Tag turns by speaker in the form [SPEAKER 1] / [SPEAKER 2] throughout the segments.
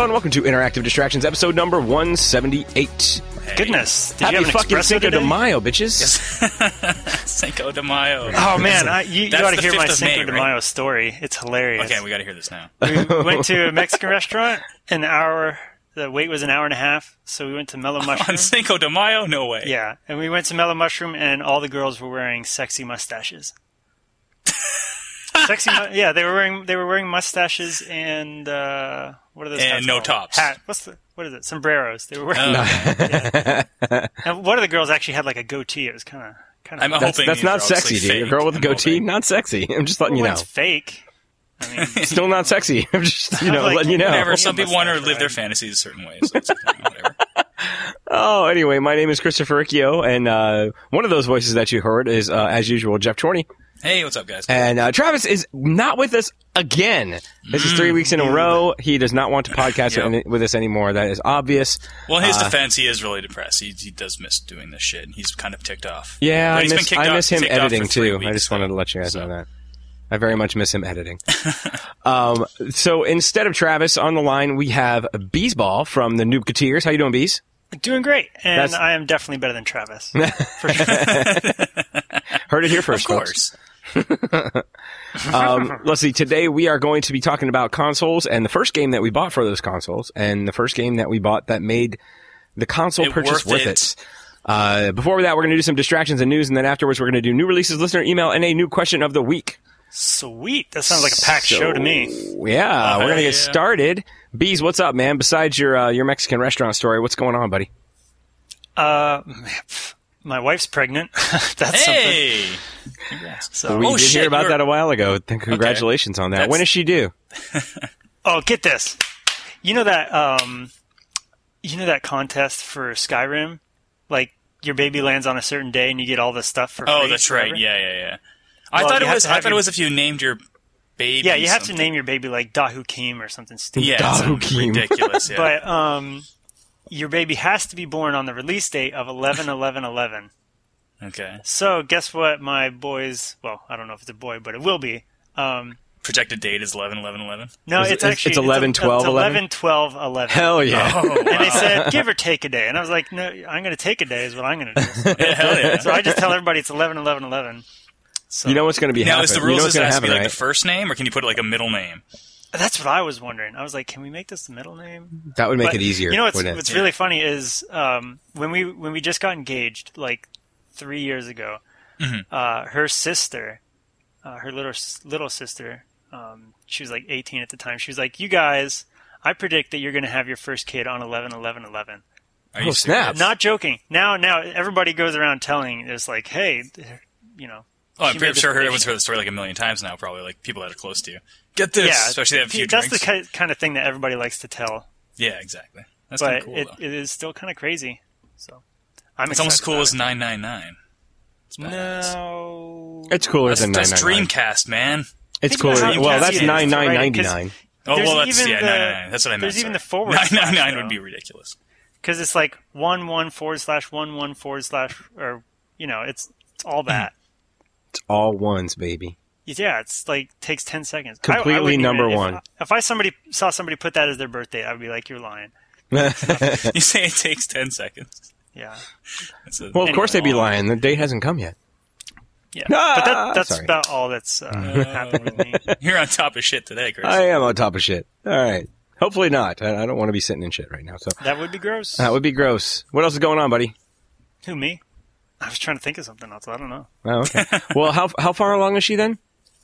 [SPEAKER 1] everyone. Welcome to Interactive Distractions, episode number 178.
[SPEAKER 2] Hey. Goodness.
[SPEAKER 1] Did Happy fucking Cinco de Mayo, bitches.
[SPEAKER 2] Yes. Cinco de Mayo.
[SPEAKER 3] Oh, man. You got to hear my Cinco de Mayo
[SPEAKER 2] right?
[SPEAKER 3] story. It's hilarious.
[SPEAKER 2] Okay, we got to hear this now.
[SPEAKER 3] We went to a Mexican restaurant. The wait was an hour and a half, so we went to Mellow Mushroom.
[SPEAKER 2] On Cinco de Mayo? No way.
[SPEAKER 3] Yeah, and we went to Mellow Mushroom, and all the girls were wearing sexy mustaches. Yeah, they were wearing mustaches and what are those?
[SPEAKER 2] And no
[SPEAKER 3] called?
[SPEAKER 2] tops.
[SPEAKER 3] Hat. What is it? Sombreros. They were wearing. Yeah. And one of the girls actually had like a goatee. It was kind of.
[SPEAKER 2] I'm hoping
[SPEAKER 1] that's not sexy, dude. A girl with a goatee, not sexy. I'm just letting you know.
[SPEAKER 3] It's fake. I mean,
[SPEAKER 1] still not sexy. I'm just letting you know.
[SPEAKER 2] Whatever. Some people want to live their fantasies a certain way. So it's whatever.
[SPEAKER 1] Oh, anyway, my name is Christopher Riccio, and one of those voices that you heard is, as usual, Jeff Chorney.
[SPEAKER 2] Hey, what's up, guys?
[SPEAKER 1] And Travis is not with us again. This is 3 weeks in a row. He does not want to podcast with us anymore. That is obvious.
[SPEAKER 2] Well, in his defense, he is really depressed. He does miss doing this shit. He's kind of ticked off.
[SPEAKER 1] Yeah, I miss him editing, too.
[SPEAKER 2] Weeks,
[SPEAKER 1] I just wanted to let you guys know that. I very much miss him editing. So instead of Travis on the line, we have Beesball from the Noobketeers. How you doing, Bees?
[SPEAKER 3] Doing great, and I am definitely better than Travis. For sure.
[SPEAKER 1] Heard it here first,
[SPEAKER 2] of course.
[SPEAKER 1] Let's see. Today we are going to be talking about consoles and the first game that we bought for those consoles, and the first game that we bought that made the console purchase worth it. Before that, we're going to do some distractions and news, and then afterwards, we're going to do new releases, listener email, and a new question of the week.
[SPEAKER 3] Sweet. That sounds like a packed show to me.
[SPEAKER 1] Yeah, we're going to get started. Bees, what's up, man? Besides your Mexican restaurant story, what's going on, buddy?
[SPEAKER 3] My wife's pregnant. That's
[SPEAKER 2] something.
[SPEAKER 1] So we did hear about that a while ago. Congratulations on that. When is she due?
[SPEAKER 3] Oh, get this. You know that contest for Skyrim? Like, your baby lands on a certain day and you get all this stuff for free.
[SPEAKER 2] Oh, that's right. Yeah. I thought it was if you named your baby.
[SPEAKER 3] Yeah, you have to name your baby like Dahukim or something stupid.
[SPEAKER 2] Yeah,
[SPEAKER 1] Dahukim.
[SPEAKER 2] Ridiculous. Yeah.
[SPEAKER 3] But your baby has to be born on the release date of 11/11/11.
[SPEAKER 2] Okay.
[SPEAKER 3] So guess what? My boy's I don't know if it's a boy, but it will be.
[SPEAKER 2] Projected date is 11/11/11.
[SPEAKER 3] No, it's actually
[SPEAKER 1] 11/12/11.
[SPEAKER 3] 11/12/11.
[SPEAKER 1] Hell yeah!
[SPEAKER 3] Oh, wow. And they said give or take a day, and I was like, no, I'm going to take a day is what I'm going to do.
[SPEAKER 2] Yeah, hell yeah.
[SPEAKER 3] So I just tell everybody it's 11/11/11. So,
[SPEAKER 1] you know what's going to be happening.
[SPEAKER 2] Now, is the rules
[SPEAKER 1] going
[SPEAKER 2] to be like the first name, or can you put like a middle name?
[SPEAKER 3] That's what I was wondering. I was like, can we make this the middle name?
[SPEAKER 1] That would make it easier.
[SPEAKER 3] You know what's really funny is when we just got engaged like 3 years ago, her sister, her little sister, she was like 18 at the time. She was like, "You guys, I predict that you're going to have your first kid on 11/11/11."
[SPEAKER 1] Oh, snap!
[SPEAKER 3] Not joking. Now everybody goes around telling it's like, hey, you know.
[SPEAKER 2] Oh, I'm pretty sure everyone's heard the story like a million times now, probably, like people that are close to you. Get this!
[SPEAKER 3] Yeah,
[SPEAKER 2] especially they have a few
[SPEAKER 3] that's
[SPEAKER 2] drinks.
[SPEAKER 3] the kind of thing that everybody likes to tell.
[SPEAKER 2] Yeah, exactly. That's
[SPEAKER 3] but
[SPEAKER 2] cool,
[SPEAKER 3] it is still kind of crazy. So
[SPEAKER 2] it's almost as cool as 999.
[SPEAKER 3] No.
[SPEAKER 1] It's cooler than 999.
[SPEAKER 2] That's Dreamcast, man.
[SPEAKER 1] It's cooler. Well, that's 9999.
[SPEAKER 2] Oh, well, that's 999. That's what I meant.
[SPEAKER 3] There's even the forward
[SPEAKER 2] 999 would be ridiculous.
[SPEAKER 3] Because it's like 11/11/ or it's all that.
[SPEAKER 1] It's all ones, baby.
[SPEAKER 3] Yeah, it's like takes 10 seconds.
[SPEAKER 1] Completely number one.
[SPEAKER 3] If I saw somebody put that as their birthday, I would be like, you're lying.
[SPEAKER 2] You say it takes 10 seconds.
[SPEAKER 3] Yeah.
[SPEAKER 1] Well, of course they'd be lying. The date hasn't come yet.
[SPEAKER 3] Yeah, but that's about all that's happened with me.
[SPEAKER 2] You're on top of shit today, Chris.
[SPEAKER 1] I am on top of shit. All right. Hopefully not. I don't want to be sitting in shit right now. So
[SPEAKER 3] that would be gross.
[SPEAKER 1] That would be gross. What else is going on, buddy?
[SPEAKER 3] Who, me? I was trying to think of something else. I don't know.
[SPEAKER 1] Oh, okay. Well, how far along is she then?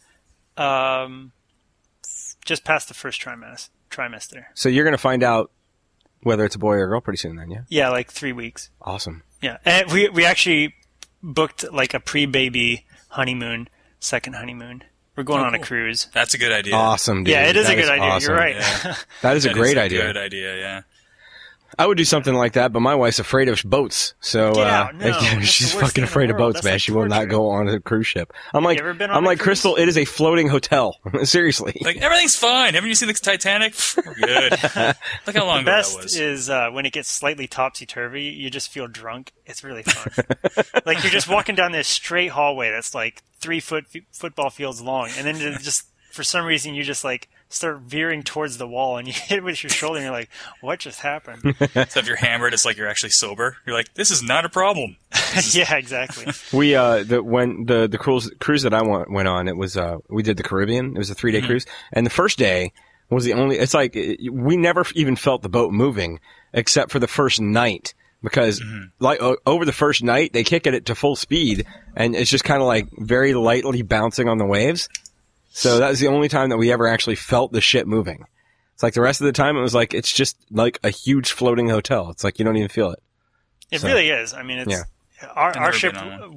[SPEAKER 3] Just past the first trimester.
[SPEAKER 1] So you're going to find out whether it's a boy or a girl pretty soon then, yeah?
[SPEAKER 3] Yeah, like 3 weeks.
[SPEAKER 1] Awesome.
[SPEAKER 3] Yeah, and we actually booked like a pre-baby honeymoon, second honeymoon. We're going on a cruise.
[SPEAKER 2] That's a good idea.
[SPEAKER 1] Awesome, dude.
[SPEAKER 3] Yeah, it is a good idea.
[SPEAKER 1] Awesome.
[SPEAKER 3] You're right.
[SPEAKER 2] Yeah.
[SPEAKER 1] That is a great idea.
[SPEAKER 2] Good idea, yeah.
[SPEAKER 1] I would do something like that, but my wife's afraid of boats. So
[SPEAKER 3] Get out. No,
[SPEAKER 1] she's fucking afraid of boats, man. She will not go on a cruise ship. I'm like Crystal, it is a floating hotel. Seriously.
[SPEAKER 2] Like, everything's fine. Haven't you seen the Titanic? We're good. Look how long ago that was.
[SPEAKER 3] The best is when it gets slightly topsy-turvy, you just feel drunk. It's really fun. Like, you're just walking down this straight hallway that's like 3 football fields long, and then just for some reason you just like start veering towards the wall, and you hit it with your shoulder, and you're like, "What just happened?"
[SPEAKER 2] So if you're hammered, it's like you're actually sober. You're like, "This is not a problem."
[SPEAKER 3] Yeah, exactly.
[SPEAKER 1] We when the cruise that I went on, it was we did the Caribbean. It was a 3-day cruise, and the first day was the only. It's like we never even felt the boat moving except for the first night. Because like over the first night, they kick it to full speed, and it's just kind of like very lightly bouncing on the waves. So that was the only time that we ever actually felt the ship moving. It's like the rest of the time, it was like it's just like a huge floating hotel. It's like you don't even feel it.
[SPEAKER 3] It really is. I mean, it's our ship.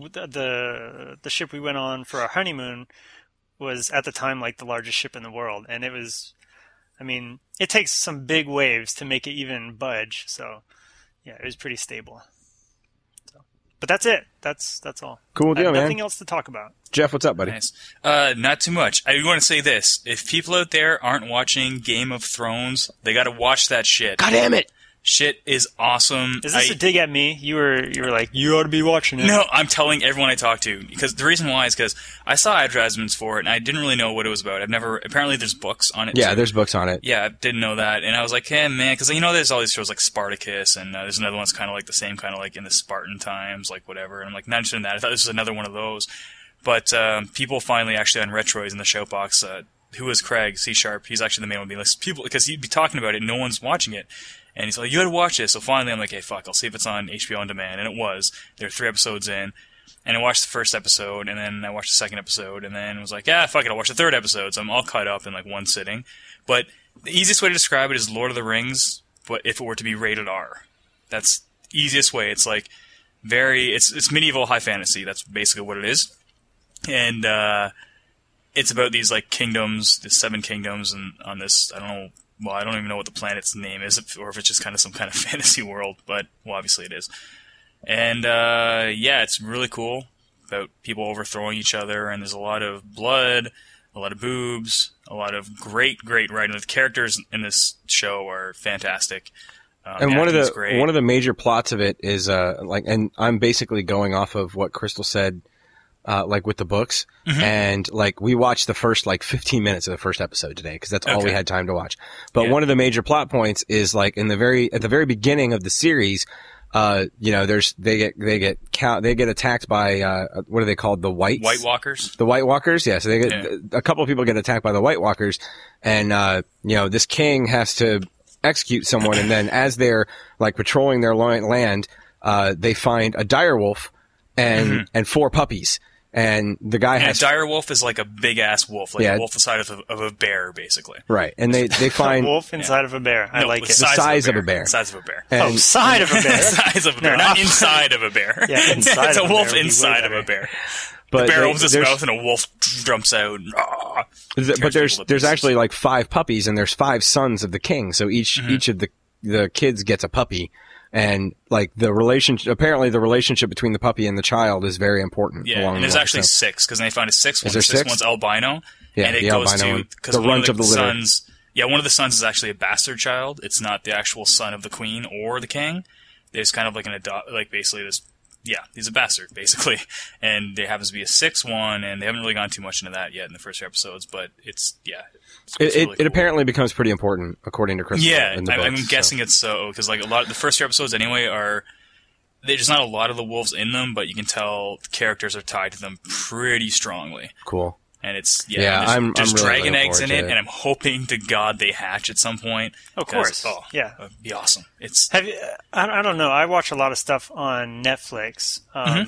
[SPEAKER 3] The ship we went on for our honeymoon was at the time like the largest ship in the world, and it was. I mean, it takes some big waves to make it even budge. So. Yeah, it was pretty stable. So, but that's it. That's all.
[SPEAKER 1] Cool deal, man.
[SPEAKER 3] Nothing else to talk about.
[SPEAKER 1] Jeff, what's up, buddy?
[SPEAKER 2] Nice. Not too much. I want to say this. If people out there aren't watching Game of Thrones, they got to watch that shit.
[SPEAKER 1] God damn it!
[SPEAKER 2] Shit is awesome.
[SPEAKER 3] Is this a dig at me? You were like, you ought to be watching it.
[SPEAKER 2] No, I'm telling everyone I talk to, because the reason why is because I saw advertisements for it and I didn't really know what it was about. Apparently there's books on it.
[SPEAKER 1] Yeah,
[SPEAKER 2] too.
[SPEAKER 1] there's books on it.
[SPEAKER 2] Yeah, I didn't know that, and I was like, hey man, because there's all these shows like Spartacus, and there's another one that's kind of like the same, kind of like in the Spartan times, like whatever. And I'm like, not interested in that. I thought this was another one of those, but people finally actually on Retroids in the Shoutbox, who is Craig C Sharp? He's actually the main one being like, people, because he'd be talking about it, and no one's watching it. And he's like, you gotta watch this. So finally I'm like, hey, fuck, I'll see if it's on HBO On Demand. And it was. There were 3 episodes in. And I watched the first episode, and then I watched the second episode, and then was like, yeah, fuck it, I'll watch the 3rd episode. So I'm all caught up in like one sitting. But the easiest way to describe it is Lord of the Rings, but if it were to be rated R. That's the easiest way. It's like it's medieval high fantasy. That's basically what it is. And it's about these like kingdoms, the 7 kingdoms, and on this, I don't even know what the planet's name is, or if it's just kind of some kind of fantasy world, but, well, obviously it is. And, yeah, it's really cool about people overthrowing each other, and there's a lot of blood, a lot of boobs, a lot of great writing. The characters in this show are fantastic.
[SPEAKER 1] And one of the major plots of it is, and I'm basically going off of what Crystal said, like with the books, and like we watched the first like 15 minutes of the first episode today because that's all we had time to watch. But one of the major plot points is like at the very beginning of the series, they get attacked by what are they called, the White Walkers? The White Walkers, yeah. So a couple of people get attacked by the White Walkers, and this king has to execute someone, and then as they're like patrolling their land, they find a direwolf and 4 puppies. And the guy has...
[SPEAKER 2] a direwolf is like a big-ass wolf, like a wolf the size of a bear, basically.
[SPEAKER 1] Right. And they find...
[SPEAKER 3] a wolf inside of a bear. I like it.
[SPEAKER 1] The size of a bear.
[SPEAKER 2] Size of a bear.
[SPEAKER 1] And,
[SPEAKER 3] side of a bear.
[SPEAKER 2] Size of a bear, not inside of a bear.
[SPEAKER 3] Yeah, inside
[SPEAKER 2] it's
[SPEAKER 3] of
[SPEAKER 2] a wolf
[SPEAKER 3] bear
[SPEAKER 2] inside of a bear.
[SPEAKER 1] But
[SPEAKER 2] the bear opens its mouth and a wolf jumps out.
[SPEAKER 1] But there's actually like 5 puppies, and there's 5 sons of the king. So each of the kids gets a puppy. And like apparently the relationship between the puppy and the child is very important.
[SPEAKER 2] Yeah, and there's actually 6 because they find a 6th one.
[SPEAKER 1] Is there 6?
[SPEAKER 2] One's albino.
[SPEAKER 1] Yeah,
[SPEAKER 2] and it
[SPEAKER 1] the
[SPEAKER 2] goes
[SPEAKER 1] albino
[SPEAKER 2] to because
[SPEAKER 1] the runt of the litter.
[SPEAKER 2] Sons. Yeah, one of the sons is actually a bastard child. It's not the actual son of the queen or the king. There's kind of like basically this. Yeah, he's a bastard, basically. And there happens to be a 6th one, and they haven't really gone too much into that yet in the first 3 episodes, but it's really cool.
[SPEAKER 1] It apparently becomes pretty important, according to Crystal.
[SPEAKER 2] Yeah,
[SPEAKER 1] in the books,
[SPEAKER 2] I'm guessing it's so, because like the first 3 episodes anyway there's not a lot of the wolves in them, but you can tell the characters are tied to them pretty strongly.
[SPEAKER 1] Cool.
[SPEAKER 2] And it's,
[SPEAKER 1] there's
[SPEAKER 2] really dragon eggs in it,
[SPEAKER 1] to
[SPEAKER 2] and I'm hoping to God they hatch at some point.
[SPEAKER 3] Of course. Yeah.
[SPEAKER 2] It'd be awesome.
[SPEAKER 3] I don't know. I watch a lot of stuff on Netflix,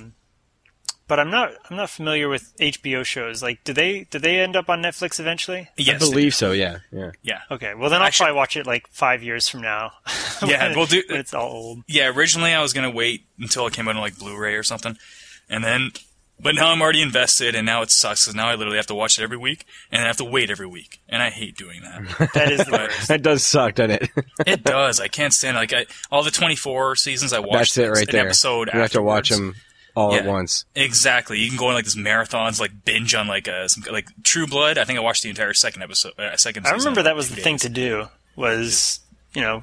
[SPEAKER 3] but I'm not familiar with HBO shows. Like, do they end up on Netflix eventually?
[SPEAKER 2] Yes,
[SPEAKER 1] I believe so. Yeah.
[SPEAKER 3] Okay. Well, then I'll probably watch it like 5 years from now.
[SPEAKER 2] Yeah,
[SPEAKER 3] when it's all old.
[SPEAKER 2] Yeah, originally I was gonna wait until it came out on like Blu-ray or something, but now I'm already invested, and now it sucks because now I literally have to watch it every week, and I have to wait every week, and I hate doing that.
[SPEAKER 3] That is the worst.
[SPEAKER 1] That does suck, doesn't it?
[SPEAKER 2] It does. I can't stand it. Like all the 24 seasons I watched.
[SPEAKER 1] That's it right there.
[SPEAKER 2] Episode
[SPEAKER 1] you have to watch them all at once.
[SPEAKER 2] Exactly. You can go on like this marathons, like binge on like True Blood. I think I watched the entire second episode. Second.
[SPEAKER 3] I remember that was the thing to do. Was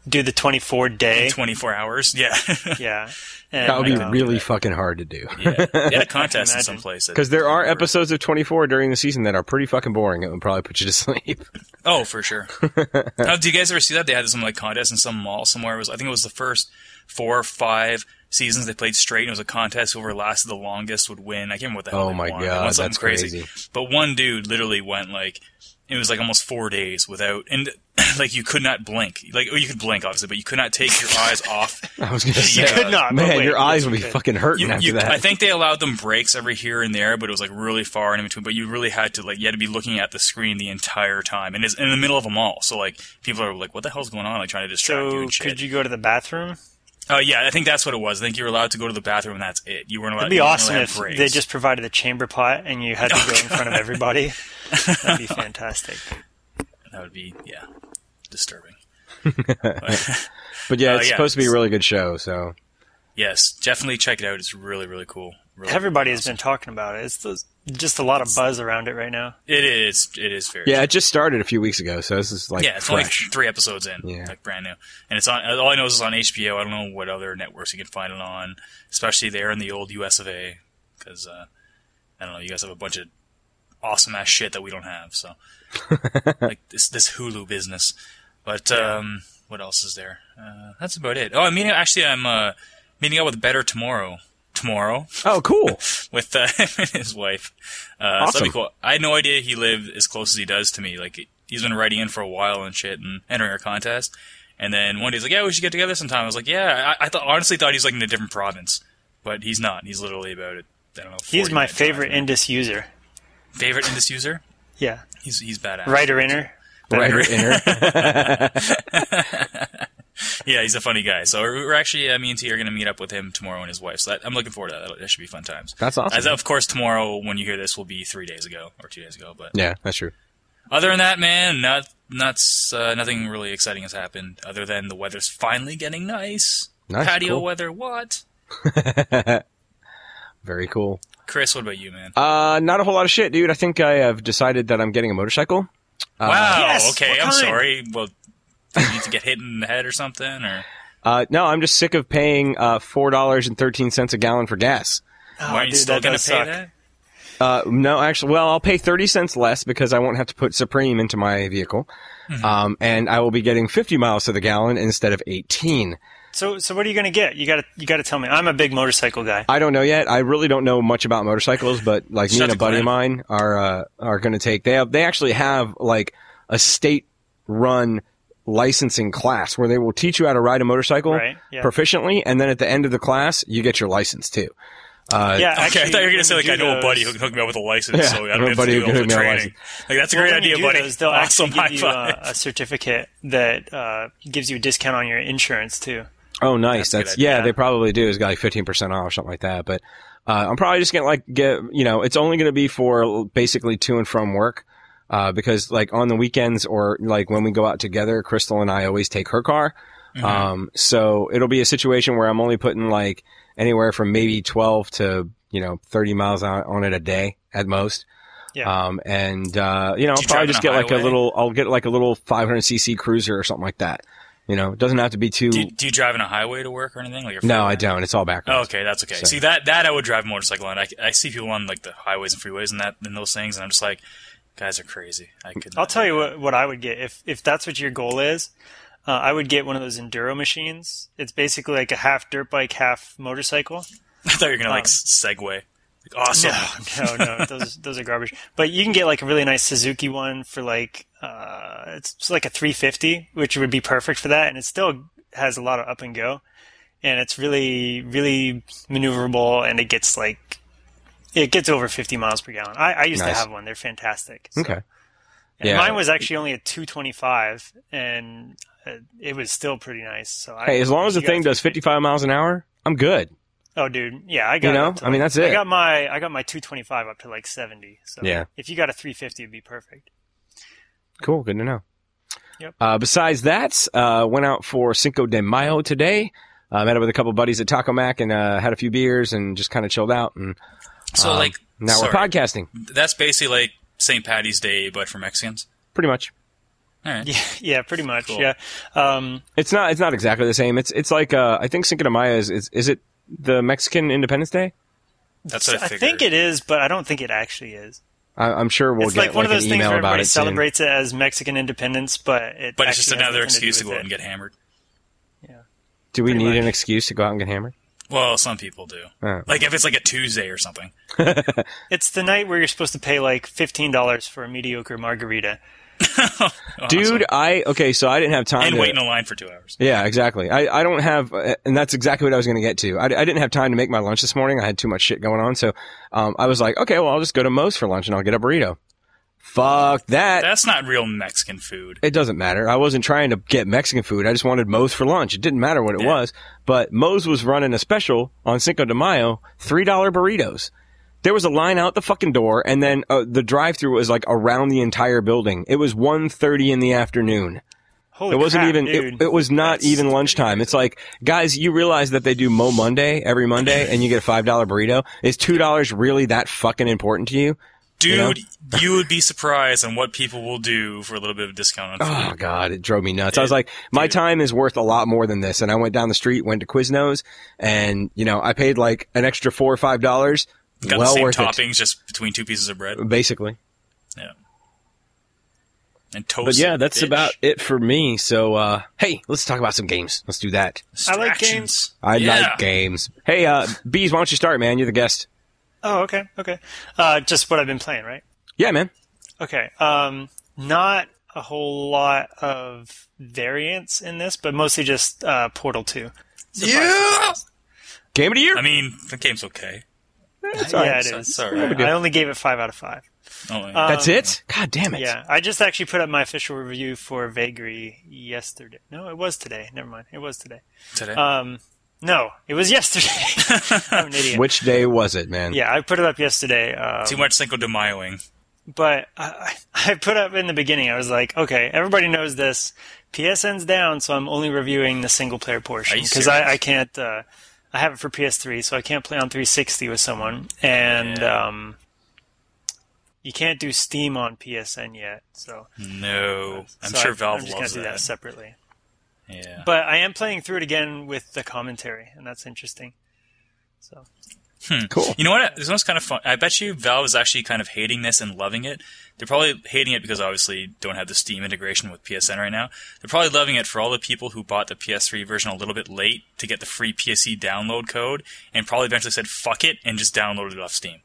[SPEAKER 3] do the 24-day.
[SPEAKER 2] 24 hours, yeah.
[SPEAKER 3] Yeah.
[SPEAKER 1] And that would be really fucking hard to do.
[SPEAKER 2] Yeah. They had a contest in some place.
[SPEAKER 1] Because there are episodes of 24 during the season that are pretty fucking boring. It would probably put you to sleep.
[SPEAKER 2] Oh, for sure. Now, do you guys ever see that? They had some like contest in some mall somewhere. I think it was the first 4 or 5 seasons they played straight, and it was a contest. Whoever lasted the longest would win. I can't remember what the hell
[SPEAKER 1] they won. Oh my god, that's crazy.
[SPEAKER 2] But one dude literally went like, it was like almost 4 days without, and like you could not blink. Like, or you could blink obviously, but you could not take your eyes off.
[SPEAKER 1] I was going to say,
[SPEAKER 3] you could not.
[SPEAKER 1] Man, your eyes would be fucking hurting after that.
[SPEAKER 2] I think they allowed them breaks every here and there, but it was like really far in between. But you really had to you had to be looking at the screen the entire time, and it's in the middle of a mall. So like people are like, "What the hell's going on?" Like trying to distract you and shit.
[SPEAKER 3] So could you go to the bathroom?
[SPEAKER 2] Yeah, I think that's what it was. I think you were allowed to go to the bathroom, and that's it. You weren't allowed.
[SPEAKER 3] It'd be awesome if they just provided a chamber pot and you had to go in front of everybody. That'd be fantastic.
[SPEAKER 2] That would be, disturbing.
[SPEAKER 1] But yeah, it's supposed to be a really good show, so.
[SPEAKER 2] Yes, definitely check it out. It's really, really cool. Really,
[SPEAKER 3] Everybody
[SPEAKER 2] really
[SPEAKER 3] has been talking about it. It's just a lot of buzz around it right now.
[SPEAKER 2] It is very
[SPEAKER 1] Yeah, it just started a few weeks ago, so this is like
[SPEAKER 2] it's
[SPEAKER 1] fresh.
[SPEAKER 2] only 3 episodes in, like brand new. And it's on, all I know is it's on HBO. I don't know what other networks you can find it on, especially there in the old US of A, because, I don't know, you guys have a bunch of awesome ass shit that we don't have, so. Like this Hulu business. But what else is there? That's about it. Oh, I'm meeting up with Better tomorrow.
[SPEAKER 1] Oh, cool.
[SPEAKER 2] With his wife.
[SPEAKER 1] Awesome.
[SPEAKER 2] So that'd be cool. I had no idea he lived as close as he does to me. Like he's been writing in for a while and shit and entering our contest. And then one day he's like, "Yeah, we should get together sometime." I was like, "Yeah." I honestly thought he's like in a different province, but he's not. He's literally about it. I don't know.
[SPEAKER 3] He's my favorite Indus user.
[SPEAKER 2] Favorite Indus user?
[SPEAKER 3] Yeah.
[SPEAKER 2] He's badass.
[SPEAKER 3] Writer-inner.
[SPEAKER 2] Yeah, he's a funny guy. So we're actually, me and T are going to meet up with him tomorrow and his wife. So I'm looking forward to that. That should be fun times.
[SPEAKER 1] That's awesome.
[SPEAKER 2] As of course, tomorrow when you hear this will be 3 days ago or 2 days ago. But
[SPEAKER 1] yeah, that's true.
[SPEAKER 2] Other than that, man, nothing really exciting has happened. Other than the weather's finally getting nice. Patio
[SPEAKER 1] cool.
[SPEAKER 2] weather. What?
[SPEAKER 1] Very cool.
[SPEAKER 2] Chris, what about you, man?
[SPEAKER 1] Not a whole lot of shit, dude. I think I have decided that I'm getting a motorcycle.
[SPEAKER 2] Wow.
[SPEAKER 3] Yes,
[SPEAKER 2] okay, I'm sorry. Well, do you need to get hit in the head or something? Or
[SPEAKER 1] no, I'm just sick of paying $4.13 a gallon for gas.
[SPEAKER 2] Why are you still going to pay that?
[SPEAKER 1] No, actually, well, I'll pay 30 cents less because I won't have to put Supreme into my vehicle. Mm-hmm. And I will be getting 50 miles to the gallon instead of 18.
[SPEAKER 3] So what are you going to get? You got to tell me. I'm a big motorcycle guy.
[SPEAKER 1] I don't know yet. I really don't know much about motorcycles, but like me and a buddy of mine are going to take. They actually have like a state-run licensing class where they will teach you how to ride a motorcycle proficiently, and then at the end of the class, you get your license too.
[SPEAKER 2] Actually, I thought you were going to say, like, I know a buddy who can hook me up with a license, so I don't have to do all the training. Like, that's a great idea, buddy.
[SPEAKER 3] They'll actually give you a certificate that gives you a discount on your insurance too.
[SPEAKER 1] Oh, nice. That's they probably do. It's got like 15% off or something like that. But I'm probably just going to it's only going to be for basically to and from work. Because like on the weekends or like when we go out together, Crystal and I always take her car. Mm-hmm. So it'll be a situation where I'm only putting like anywhere from maybe 12 to, 30 miles on it a day at most. Yeah. I'll probably just get like I'll get like a little 500cc cruiser or something like that. It doesn't have to be too.
[SPEAKER 2] Do you drive in a highway to work or anything? Like
[SPEAKER 1] no, I don't. It's all backwards.
[SPEAKER 2] Oh, okay, that's okay. So. See, that I would drive a motorcycle on. I see people on like the highways and freeways and those things, and I'm just like, guys are crazy.
[SPEAKER 3] I'll tell you what I would get if that's what your goal is. I would get one of those enduro machines. It's basically like a half dirt bike, half motorcycle.
[SPEAKER 2] I thought you were gonna like Segway. Awesome.
[SPEAKER 3] No, those are garbage. But you can get like a really nice Suzuki one for like it's like a 350, which would be perfect for that, and it still has a lot of up and go, and it's really, really maneuverable, and it gets over 50 miles per gallon. I used to have one. They're fantastic. So.
[SPEAKER 1] Okay.
[SPEAKER 3] Yeah. Mine was actually only a 225, and it was still pretty nice. So
[SPEAKER 1] as long as the thing does 55 miles an hour, I'm good.
[SPEAKER 3] Oh, dude. Yeah, I got
[SPEAKER 1] that's it.
[SPEAKER 3] I got my 225 up to like 70. So
[SPEAKER 1] yeah.
[SPEAKER 3] If you got a 350, it'd be perfect.
[SPEAKER 1] Cool. Good to know.
[SPEAKER 3] Yep.
[SPEAKER 1] Besides that, went out for Cinco de Mayo today. Met up with a couple buddies at Taco Mac and had a few beers and just kind of chilled out. And
[SPEAKER 2] so,
[SPEAKER 1] now we're podcasting.
[SPEAKER 2] That's basically like St. Patty's Day, but for Mexicans?
[SPEAKER 1] Pretty much.
[SPEAKER 2] All right.
[SPEAKER 3] Yeah, pretty much.
[SPEAKER 2] Cool.
[SPEAKER 3] Yeah.
[SPEAKER 1] It's not exactly the same. It's like I think Cinco de Mayo is it the Mexican Independence Day?
[SPEAKER 2] That's what I figured.
[SPEAKER 3] I think it is, but I don't think it actually is.
[SPEAKER 1] I'm sure we'll
[SPEAKER 3] it's
[SPEAKER 1] get
[SPEAKER 3] like one of those
[SPEAKER 1] an
[SPEAKER 3] things
[SPEAKER 1] email
[SPEAKER 3] where
[SPEAKER 1] about
[SPEAKER 3] everybody
[SPEAKER 1] it soon.
[SPEAKER 3] celebrates it as Mexican independence, but
[SPEAKER 2] it's just another excuse to go out and get hammered.
[SPEAKER 3] Yeah.
[SPEAKER 1] Do we
[SPEAKER 3] Pretty
[SPEAKER 1] need
[SPEAKER 3] much.
[SPEAKER 1] an excuse to go out and get hammered?
[SPEAKER 2] Well, some people do.
[SPEAKER 1] Oh.
[SPEAKER 2] Like if it's like a Tuesday or something.
[SPEAKER 3] It's the night where you're supposed to pay like $15 for a mediocre margarita.
[SPEAKER 1] Dude, so I didn't have time
[SPEAKER 2] and
[SPEAKER 1] to
[SPEAKER 2] wait in a line for 2 hours.
[SPEAKER 1] Yeah, exactly. I don't have, and that's exactly what I was going to get to. I didn't have time to make my lunch this morning. I had too much shit going on. So, I was like, okay, well, I'll just go to Moe's for lunch and I'll get a burrito. Fuck that.
[SPEAKER 2] That's not real Mexican food.
[SPEAKER 1] It doesn't matter. I wasn't trying to get Mexican food. I just wanted Moe's for lunch. It didn't matter what it was. But Moe's was running a special on Cinco de Mayo, $3 burritos. There was a line out the fucking door, and then the drive-thru was like around the entire building. It was 1:30 in the afternoon.
[SPEAKER 3] Holy
[SPEAKER 1] It wasn't
[SPEAKER 3] crap,
[SPEAKER 1] even.
[SPEAKER 3] dude.
[SPEAKER 1] It was not even lunchtime. It's like, guys, you realize that they do Mo Monday every Monday, and you get a $5 burrito. Is $2 really that fucking important to you?
[SPEAKER 2] Dude, you would be surprised on what people will do for a little bit of discount on food.
[SPEAKER 1] Oh God, it drove me nuts. I was like, my time is worth a lot more than this. And I went down the street, went to Quiznos, and I paid like an extra $4 or $5.
[SPEAKER 2] Got
[SPEAKER 1] well
[SPEAKER 2] the same
[SPEAKER 1] worth
[SPEAKER 2] toppings just between two pieces of bread.
[SPEAKER 1] Basically.
[SPEAKER 2] Yeah. And toast.
[SPEAKER 1] But yeah, that's
[SPEAKER 2] bitch.
[SPEAKER 1] about it for me. So, hey, let's talk about some games. Let's do that.
[SPEAKER 3] I like games.
[SPEAKER 1] I like games. Hey, Bees, why don't you start, man? You're the guest.
[SPEAKER 3] Oh, okay. Just what I've been playing, right?
[SPEAKER 1] Yeah, man.
[SPEAKER 3] Okay. Not a whole lot of variants in this, but mostly just Portal 2. Surprise.
[SPEAKER 1] Game of the year?
[SPEAKER 2] I mean, the game's okay.
[SPEAKER 3] Yeah, it is.
[SPEAKER 2] It's all right.
[SPEAKER 3] I only gave it 5 out of 5.
[SPEAKER 2] Oh, yeah.
[SPEAKER 1] That's it? God damn it.
[SPEAKER 3] Yeah, I just actually put up my official review for Vagary yesterday. No, it was today. Never mind. It was today.
[SPEAKER 2] Today?
[SPEAKER 3] No, it was yesterday. I'm an idiot.
[SPEAKER 1] Which day was it, man?
[SPEAKER 3] Yeah, I put it up yesterday.
[SPEAKER 2] Too much Cinco de Mayoing.
[SPEAKER 3] But I put up in the beginning, I was like, okay, everybody knows this. PSN's down, so I'm only reviewing the single-player portion. Because I can't... I have it for PS3, so I can't play on 360 with someone. And you can't do Steam on PSN yet. So
[SPEAKER 2] No. I'm sure Valve
[SPEAKER 3] I'm just
[SPEAKER 2] loves
[SPEAKER 3] gonna do
[SPEAKER 2] that.
[SPEAKER 3] that separately.
[SPEAKER 2] Yeah.
[SPEAKER 3] But I am playing through it again with the commentary, and that's interesting. So
[SPEAKER 1] Cool.
[SPEAKER 2] You know what? This one's kind of fun. I bet you Valve is actually kind of hating this and loving it. They're probably hating it because obviously don't have the Steam integration with PSN right now. They're probably loving it for all the people who bought the PS3 version a little bit late to get the free PSE download code and probably eventually said fuck it and just downloaded it off Steam.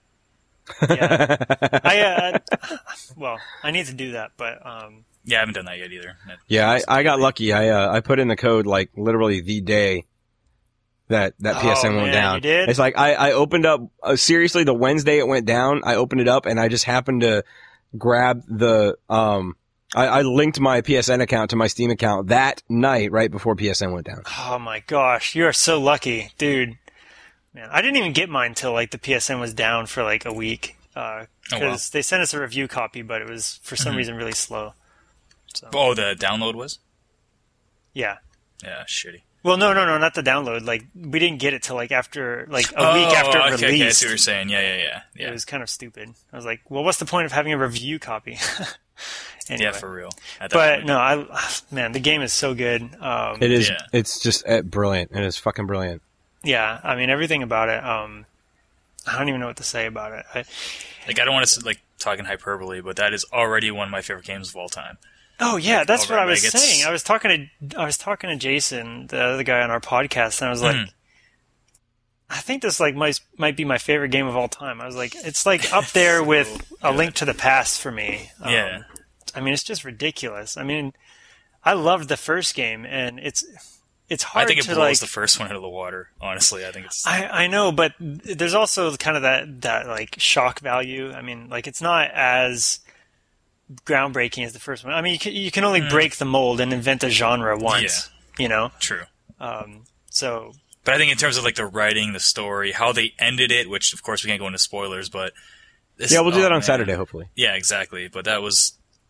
[SPEAKER 3] yeah, I need to do that, but
[SPEAKER 2] Yeah, I haven't done that yet either.
[SPEAKER 1] Yeah, I got lucky. I put in the code like literally the day that PSN went down.
[SPEAKER 3] You did?
[SPEAKER 1] It's like I opened up seriously the Wednesday it went down. I opened it up and I just happened to grab the I linked my PSN account to my Steam account that night right before PSN went down.
[SPEAKER 3] oh my gosh, you are so lucky, dude. Man, I didn't even get mine till like the PSN was down for like a week because they sent us a review copy, but it was for some reason really slow. So.
[SPEAKER 2] Oh, the download was?
[SPEAKER 3] Yeah.
[SPEAKER 2] Yeah, shitty.
[SPEAKER 3] Well, no, not the download. Like, we didn't get it till like after, like a week after it released.
[SPEAKER 2] Okay, I see what you're saying. Yeah.
[SPEAKER 3] It was kind of stupid. I was like, well, what's the point of having a review copy? Anyway.
[SPEAKER 2] Yeah, for real.
[SPEAKER 3] But no, man, the game is so good.
[SPEAKER 1] It is. Yeah. It's just brilliant. It is fucking brilliant.
[SPEAKER 3] Yeah, I mean everything about it. I don't even know what to say about it.
[SPEAKER 2] I don't want to talking hyperbole, but that is already one of my favorite games of all time.
[SPEAKER 3] Oh yeah, that's what I was saying. I was talking to Jason, the other guy on our podcast, and I was like, I think this might be my favorite game of all time. I was like, it's like up there with A Link to the Past for me.
[SPEAKER 2] Yeah.
[SPEAKER 3] I mean, it's just ridiculous. I mean, I loved the first game, and it's hard.
[SPEAKER 2] I think it blows the first one out of the water. Honestly, I think it's.
[SPEAKER 3] I know, but there's also kind of that like shock value. I mean, like it's not as groundbreaking as the first one. I mean, you can only break the mold and invent a genre once. Yeah. You know.
[SPEAKER 2] True.
[SPEAKER 3] So.
[SPEAKER 2] But I think in terms of like the writing, the story, how they ended it, which of course we can't go into spoilers, but
[SPEAKER 1] we'll do that on Saturday, hopefully.
[SPEAKER 2] Yeah, exactly. But that was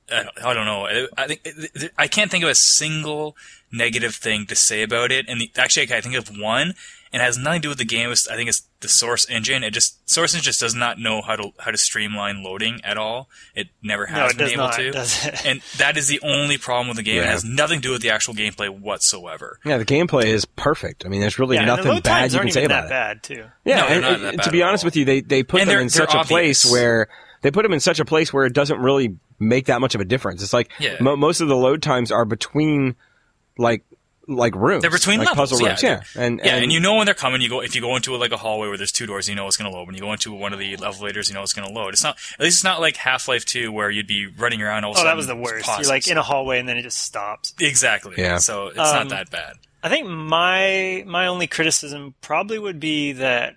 [SPEAKER 2] I don't know. I can't think of a single negative thing to say about it. And actually, I think of one, and it has nothing to do with the game. I think it's the Source Engine. Source Engine just does not know how to streamline loading at all. It never has been able to.
[SPEAKER 3] Does it?
[SPEAKER 2] And that is the only problem with the game. Yeah. It has nothing to do with the actual gameplay whatsoever.
[SPEAKER 1] Yeah, the gameplay is perfect. I mean, there's really nothing bad you can say about it.
[SPEAKER 3] Bad too.
[SPEAKER 1] Yeah, no, and to be honest with you, they put them in such a place where they put them in such a place where it doesn't really make that much of a difference. It's like most of the load times are between like rooms.
[SPEAKER 2] They're between
[SPEAKER 1] like
[SPEAKER 2] levels,
[SPEAKER 1] puzzle rooms. Yeah.
[SPEAKER 2] And you know when they're coming. If you go into like a hallway where there's 2 doors, you know it's going to load. When you go into one of the elevators, you know it's going to load. At least it's not like Half-Life 2 where you'd be running around all of a sudden.
[SPEAKER 3] That was the worst. You're like in a hallway and then it just stops.
[SPEAKER 2] Exactly.
[SPEAKER 1] Yeah.
[SPEAKER 2] So it's not that bad.
[SPEAKER 3] I think my only criticism probably would be that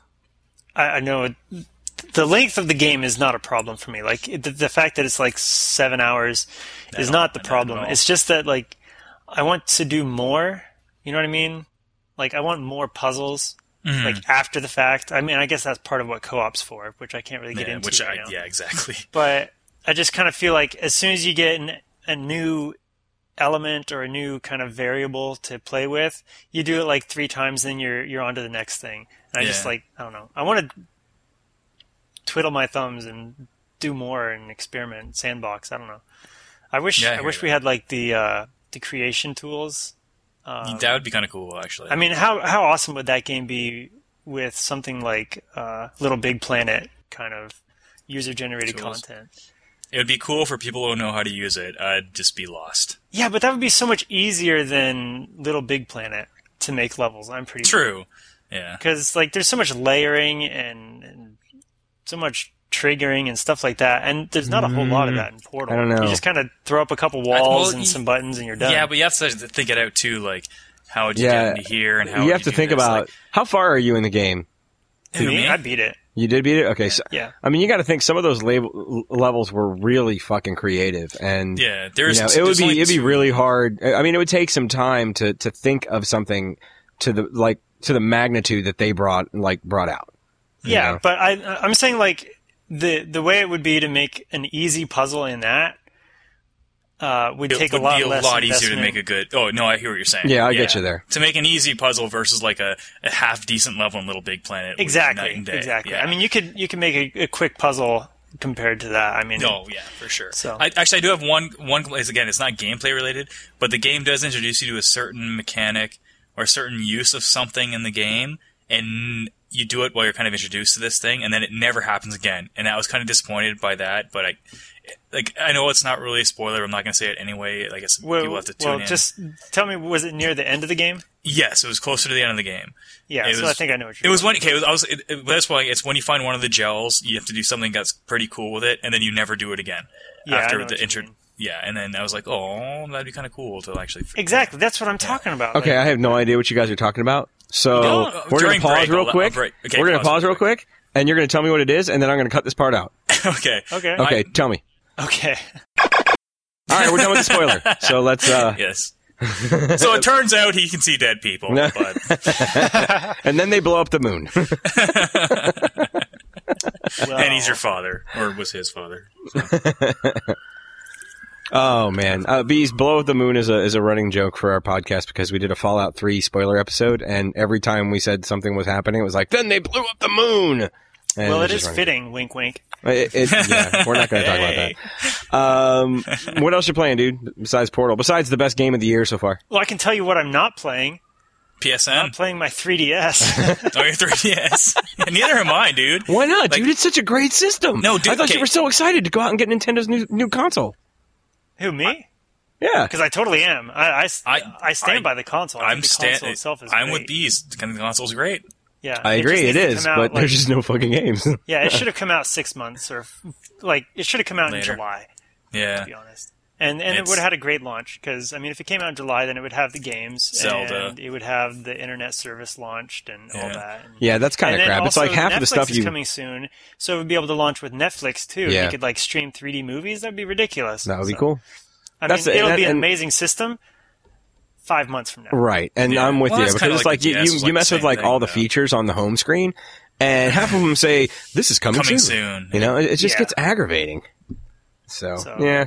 [SPEAKER 3] I know the length of the game is not a problem for me. Like the fact that it's like 7 hours is not the problem. It's just that like I want to do more. You know what I mean? Like I want more puzzles. Like after the fact. I mean, I guess that's part of what co-op's for, which I can't really get into.
[SPEAKER 2] Yeah, exactly.
[SPEAKER 3] But I just kind of feel like as soon as you get a new element or a new kind of variable to play with, you do it like 3 times, then you're on to the next thing. And I just like, I don't know. I want to twiddle my thumbs and do more and experiment, sandbox. I don't know. I wish we had like the creation tools.
[SPEAKER 2] That would be kind of cool, actually.
[SPEAKER 3] I mean, how awesome would that game be with something like Little Big Planet kind of user-generated content?
[SPEAKER 2] It would be cool for people who know how to use it. I'd just be lost.
[SPEAKER 3] Yeah, but that would be so much easier than Little Big Planet to make levels. I'm pretty
[SPEAKER 2] sure. Yeah.
[SPEAKER 3] Because like there's so much layering and so much triggering and stuff like that, and there's not a whole lot of that in Portal.
[SPEAKER 1] I don't know.
[SPEAKER 3] You just kind of throw up a couple walls and some buttons and you're done.
[SPEAKER 2] Yeah, but you have to think it out too, like how would you get into here and how
[SPEAKER 1] you have to think about how far are you in the game?
[SPEAKER 3] Me? I beat it.
[SPEAKER 1] You did beat it? Okay. So,
[SPEAKER 3] yeah.
[SPEAKER 1] I mean, you got to think some of those levels were really fucking creative, and it'd be really hard. I mean, it would take some time to think of something to the magnitude that they brought out.
[SPEAKER 3] Yeah, but I'm saying like the way it would be to make an easy puzzle in that would take a lot less. It would be a lot easier
[SPEAKER 2] to make a good. Oh no, I hear what you're saying.
[SPEAKER 1] Yeah, I get you there.
[SPEAKER 2] To make an easy puzzle versus like a half decent level in Little Big Planet.
[SPEAKER 3] Exactly.
[SPEAKER 2] Yeah.
[SPEAKER 3] I mean, you could make a quick puzzle compared to that. I mean,
[SPEAKER 2] for sure.
[SPEAKER 3] So
[SPEAKER 2] I do have one place. Again, it's not gameplay related, but the game does introduce you to a certain mechanic or a certain use of something in the game, and you do it while you're kind of introduced to this thing, and then it never happens again. And I was kind of disappointed by that, but I know it's not really a spoiler. I'm not going to say it anyway. I guess people have to tune in.
[SPEAKER 3] Well, just tell me, was it near the end of the game?
[SPEAKER 2] Yes, it was closer to the end of the game.
[SPEAKER 3] Yeah, I think I know what you're
[SPEAKER 2] that's why it's when you find one of the gels, you have to do something that's pretty cool with it, and then you never do it again.
[SPEAKER 3] Yeah,
[SPEAKER 2] after the intro. Yeah, and then I was like, oh, that'd be kind of cool to actually...
[SPEAKER 3] Exactly, that's what I'm talking about.
[SPEAKER 1] Okay, I have no idea what you guys are talking about. So we're going to pause real quick. Okay, we're going to pause real quick, and you're going to tell me what it is, and then I'm going to cut this part out.
[SPEAKER 2] Okay,
[SPEAKER 1] tell me.
[SPEAKER 3] Okay.
[SPEAKER 1] All right, we're done with the spoiler. So let's...
[SPEAKER 2] Yes. So it turns out he can see dead people. But...
[SPEAKER 1] and then they blow up the moon.
[SPEAKER 2] And he's your father, or was his father. So.
[SPEAKER 1] Oh man, Bees, blow up the moon is a running joke for our podcast because we did a Fallout 3 spoiler episode, and every time we said something was happening, it was like, then they blew up the moon. And
[SPEAKER 3] well, it is fitting. Wink, wink.
[SPEAKER 1] Yeah, we're not going to talk about that. What else you playing, dude? Besides Portal, besides the best game of the year so far?
[SPEAKER 3] Well, I can tell you what I'm not playing.
[SPEAKER 2] PSN?
[SPEAKER 3] I'm playing my 3DS.
[SPEAKER 2] Oh, your 3DS? Neither am I, dude.
[SPEAKER 1] Why not, dude? It's such a great system.
[SPEAKER 2] No, dude.
[SPEAKER 1] I thought you were so excited to go out and get Nintendo's new console.
[SPEAKER 3] Who, me?
[SPEAKER 1] Yeah,
[SPEAKER 3] because I totally am. I stand by the console. The console itself is great.
[SPEAKER 2] I'm with Bees. The console's great.
[SPEAKER 3] Yeah,
[SPEAKER 1] I agree. It is, but there's just no fucking games.
[SPEAKER 3] Yeah, it should have come out 6 months, or it should have come out
[SPEAKER 2] later.
[SPEAKER 3] in July.
[SPEAKER 2] Yeah,
[SPEAKER 3] to be honest, and it would have had a great launch because I mean, if it came out in July, then it would have the games,
[SPEAKER 2] Zelda,
[SPEAKER 3] and it would have the internet service launched and all that.
[SPEAKER 1] Yeah, that's kind of crap. It's like half
[SPEAKER 3] Netflix
[SPEAKER 1] of the stuff
[SPEAKER 3] is coming soon, so it would be able to launch with Netflix too.
[SPEAKER 1] Yeah.
[SPEAKER 3] You could stream 3D movies. That'd be ridiculous.
[SPEAKER 1] That would be cool.
[SPEAKER 3] I mean, it'll be an amazing system 5 months from now.
[SPEAKER 1] Right, and I'm with you because it's like you mess with all the features on the home screen, and half of them say this is coming soon.
[SPEAKER 2] Yeah.
[SPEAKER 1] You know, it just gets aggravating. So yeah.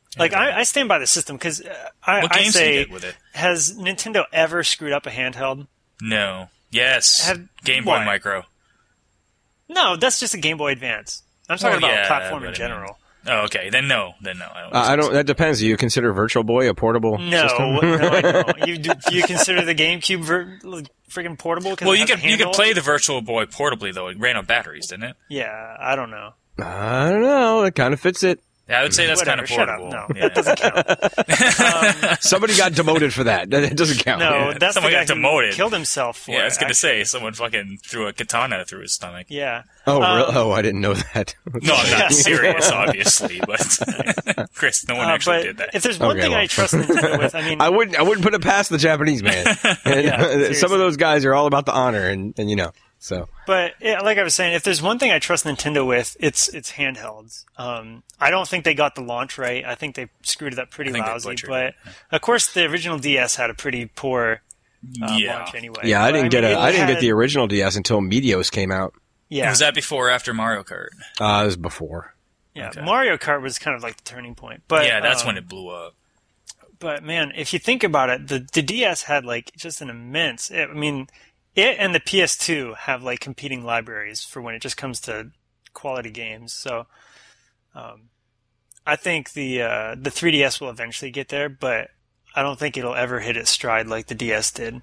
[SPEAKER 3] Like, I stand by the system because
[SPEAKER 2] what games do
[SPEAKER 3] say,
[SPEAKER 2] you get with it?
[SPEAKER 3] Has Nintendo ever screwed up a handheld?
[SPEAKER 2] No. Yes. Game Boy Micro.
[SPEAKER 3] No, that's just a Game Boy Advance. I'm talking about platform in general.
[SPEAKER 2] Oh, okay. Then no.
[SPEAKER 1] I don't. That depends. Do you consider Virtual Boy a portable system?
[SPEAKER 3] No, I don't. Do you consider the GameCube freaking portable?
[SPEAKER 2] Well, you could play the Virtual Boy portably though. It ran on batteries, didn't it?
[SPEAKER 3] Yeah, I don't know.
[SPEAKER 1] I don't know. It kind of fits it.
[SPEAKER 2] Yeah, I would say that's kind of portable.
[SPEAKER 3] Shut up. No, that doesn't count.
[SPEAKER 1] Somebody got demoted for that. That doesn't count.
[SPEAKER 3] No, that's
[SPEAKER 2] someone
[SPEAKER 3] the guy
[SPEAKER 2] got demoted.
[SPEAKER 3] Who killed himself for
[SPEAKER 2] I was going to say, someone fucking threw a katana through his stomach.
[SPEAKER 3] Yeah.
[SPEAKER 1] Oh, really? Oh, I didn't know that.
[SPEAKER 2] No, not serious, obviously, but Chris, no one actually did that.
[SPEAKER 3] If there's one thing I trust Nintendo with, I mean...
[SPEAKER 1] I wouldn't put it past the Japanese man. Some of those guys are all about the honor, and you know, so...
[SPEAKER 3] But like I was saying, if there's one thing I trust Nintendo with, it's handhelds. I don't think they got the launch right. I think they screwed it up pretty lousy. But of course, the original DS had a pretty poor launch anyway.
[SPEAKER 1] Yeah, I didn't get the original DS until Meteos came out.
[SPEAKER 3] Yeah,
[SPEAKER 2] was that before or after Mario Kart?
[SPEAKER 1] It was before.
[SPEAKER 3] Yeah, okay. Mario Kart was kind of like the turning point. But
[SPEAKER 2] yeah, that's when it blew up.
[SPEAKER 3] But man, if you think about it, the DS had like just an immense. I mean. It and the PS2 have like competing libraries for when it just comes to quality games. So, I think the 3DS will eventually get there, but I don't think it'll ever hit its stride like the DS did.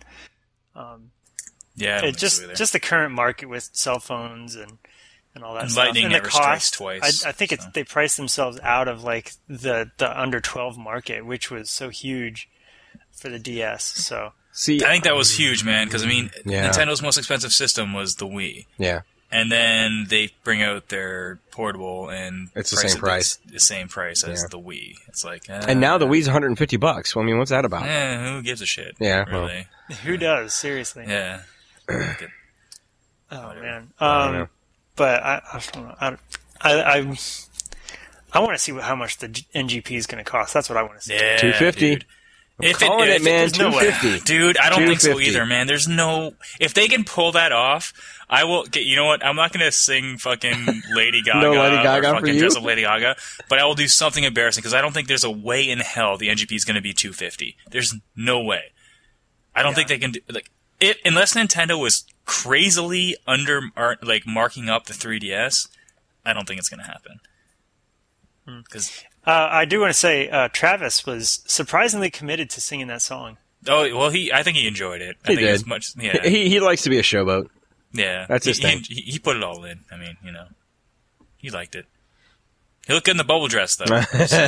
[SPEAKER 3] Just the current market with cell phones and all that stuff,
[SPEAKER 2] Lightning
[SPEAKER 3] and the
[SPEAKER 2] never
[SPEAKER 3] cost.
[SPEAKER 2] Strikes twice.
[SPEAKER 3] I think they priced themselves out of like the under 12 market, which was so huge for the DS. So.
[SPEAKER 1] See,
[SPEAKER 2] I think that was huge, man, because, I mean, Nintendo's most expensive system was the Wii.
[SPEAKER 1] Yeah.
[SPEAKER 2] And then they bring out their portable, and
[SPEAKER 1] it's the same price.
[SPEAKER 2] The same price as the Wii. It's like...
[SPEAKER 1] and now the Wii's $150. Well, I mean, what's that about?
[SPEAKER 2] Who gives a shit?
[SPEAKER 1] Yeah.
[SPEAKER 2] Really.
[SPEAKER 3] Well. Who does? Seriously.
[SPEAKER 2] Yeah.
[SPEAKER 3] Oh, man. But I don't know. I want to see how much the NGP is going to cost. That's what I want to see.
[SPEAKER 2] Yeah,
[SPEAKER 1] $250.
[SPEAKER 2] If
[SPEAKER 1] calling it, man,
[SPEAKER 2] $250. Dude, I don't think so either, man. There's no... If they can pull that off, I will... You know what? I'm not going to sing fucking Lady Gaga.
[SPEAKER 1] No Lady Gaga
[SPEAKER 2] or
[SPEAKER 1] for
[SPEAKER 2] fucking
[SPEAKER 1] you?
[SPEAKER 2] dress up Lady Gaga, but I will do something embarrassing, because I don't think there's a way in hell the NGP is going to be $250. There's no way. I don't think they can do... Unless Nintendo was crazily marking up the 3DS, I don't think it's going to happen. Because...
[SPEAKER 3] I do want to say Travis was surprisingly committed to singing that song.
[SPEAKER 2] Oh, well, I think he enjoyed it.
[SPEAKER 1] He did. He likes to be a showboat.
[SPEAKER 2] Yeah.
[SPEAKER 1] That's his thing.
[SPEAKER 2] He put it all in. I mean, you know, he liked it. He looked good in the bubble dress, though.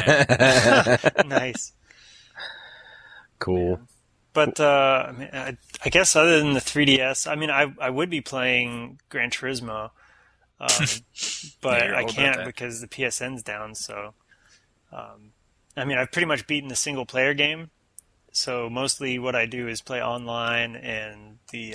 [SPEAKER 3] Nice.
[SPEAKER 1] Cool.
[SPEAKER 3] But I guess other than the 3DS, I mean, I would be playing Gran Turismo, but I can't because the PSN's down, so... I mean, I've pretty much beaten the single-player game, so mostly what I do is play online and the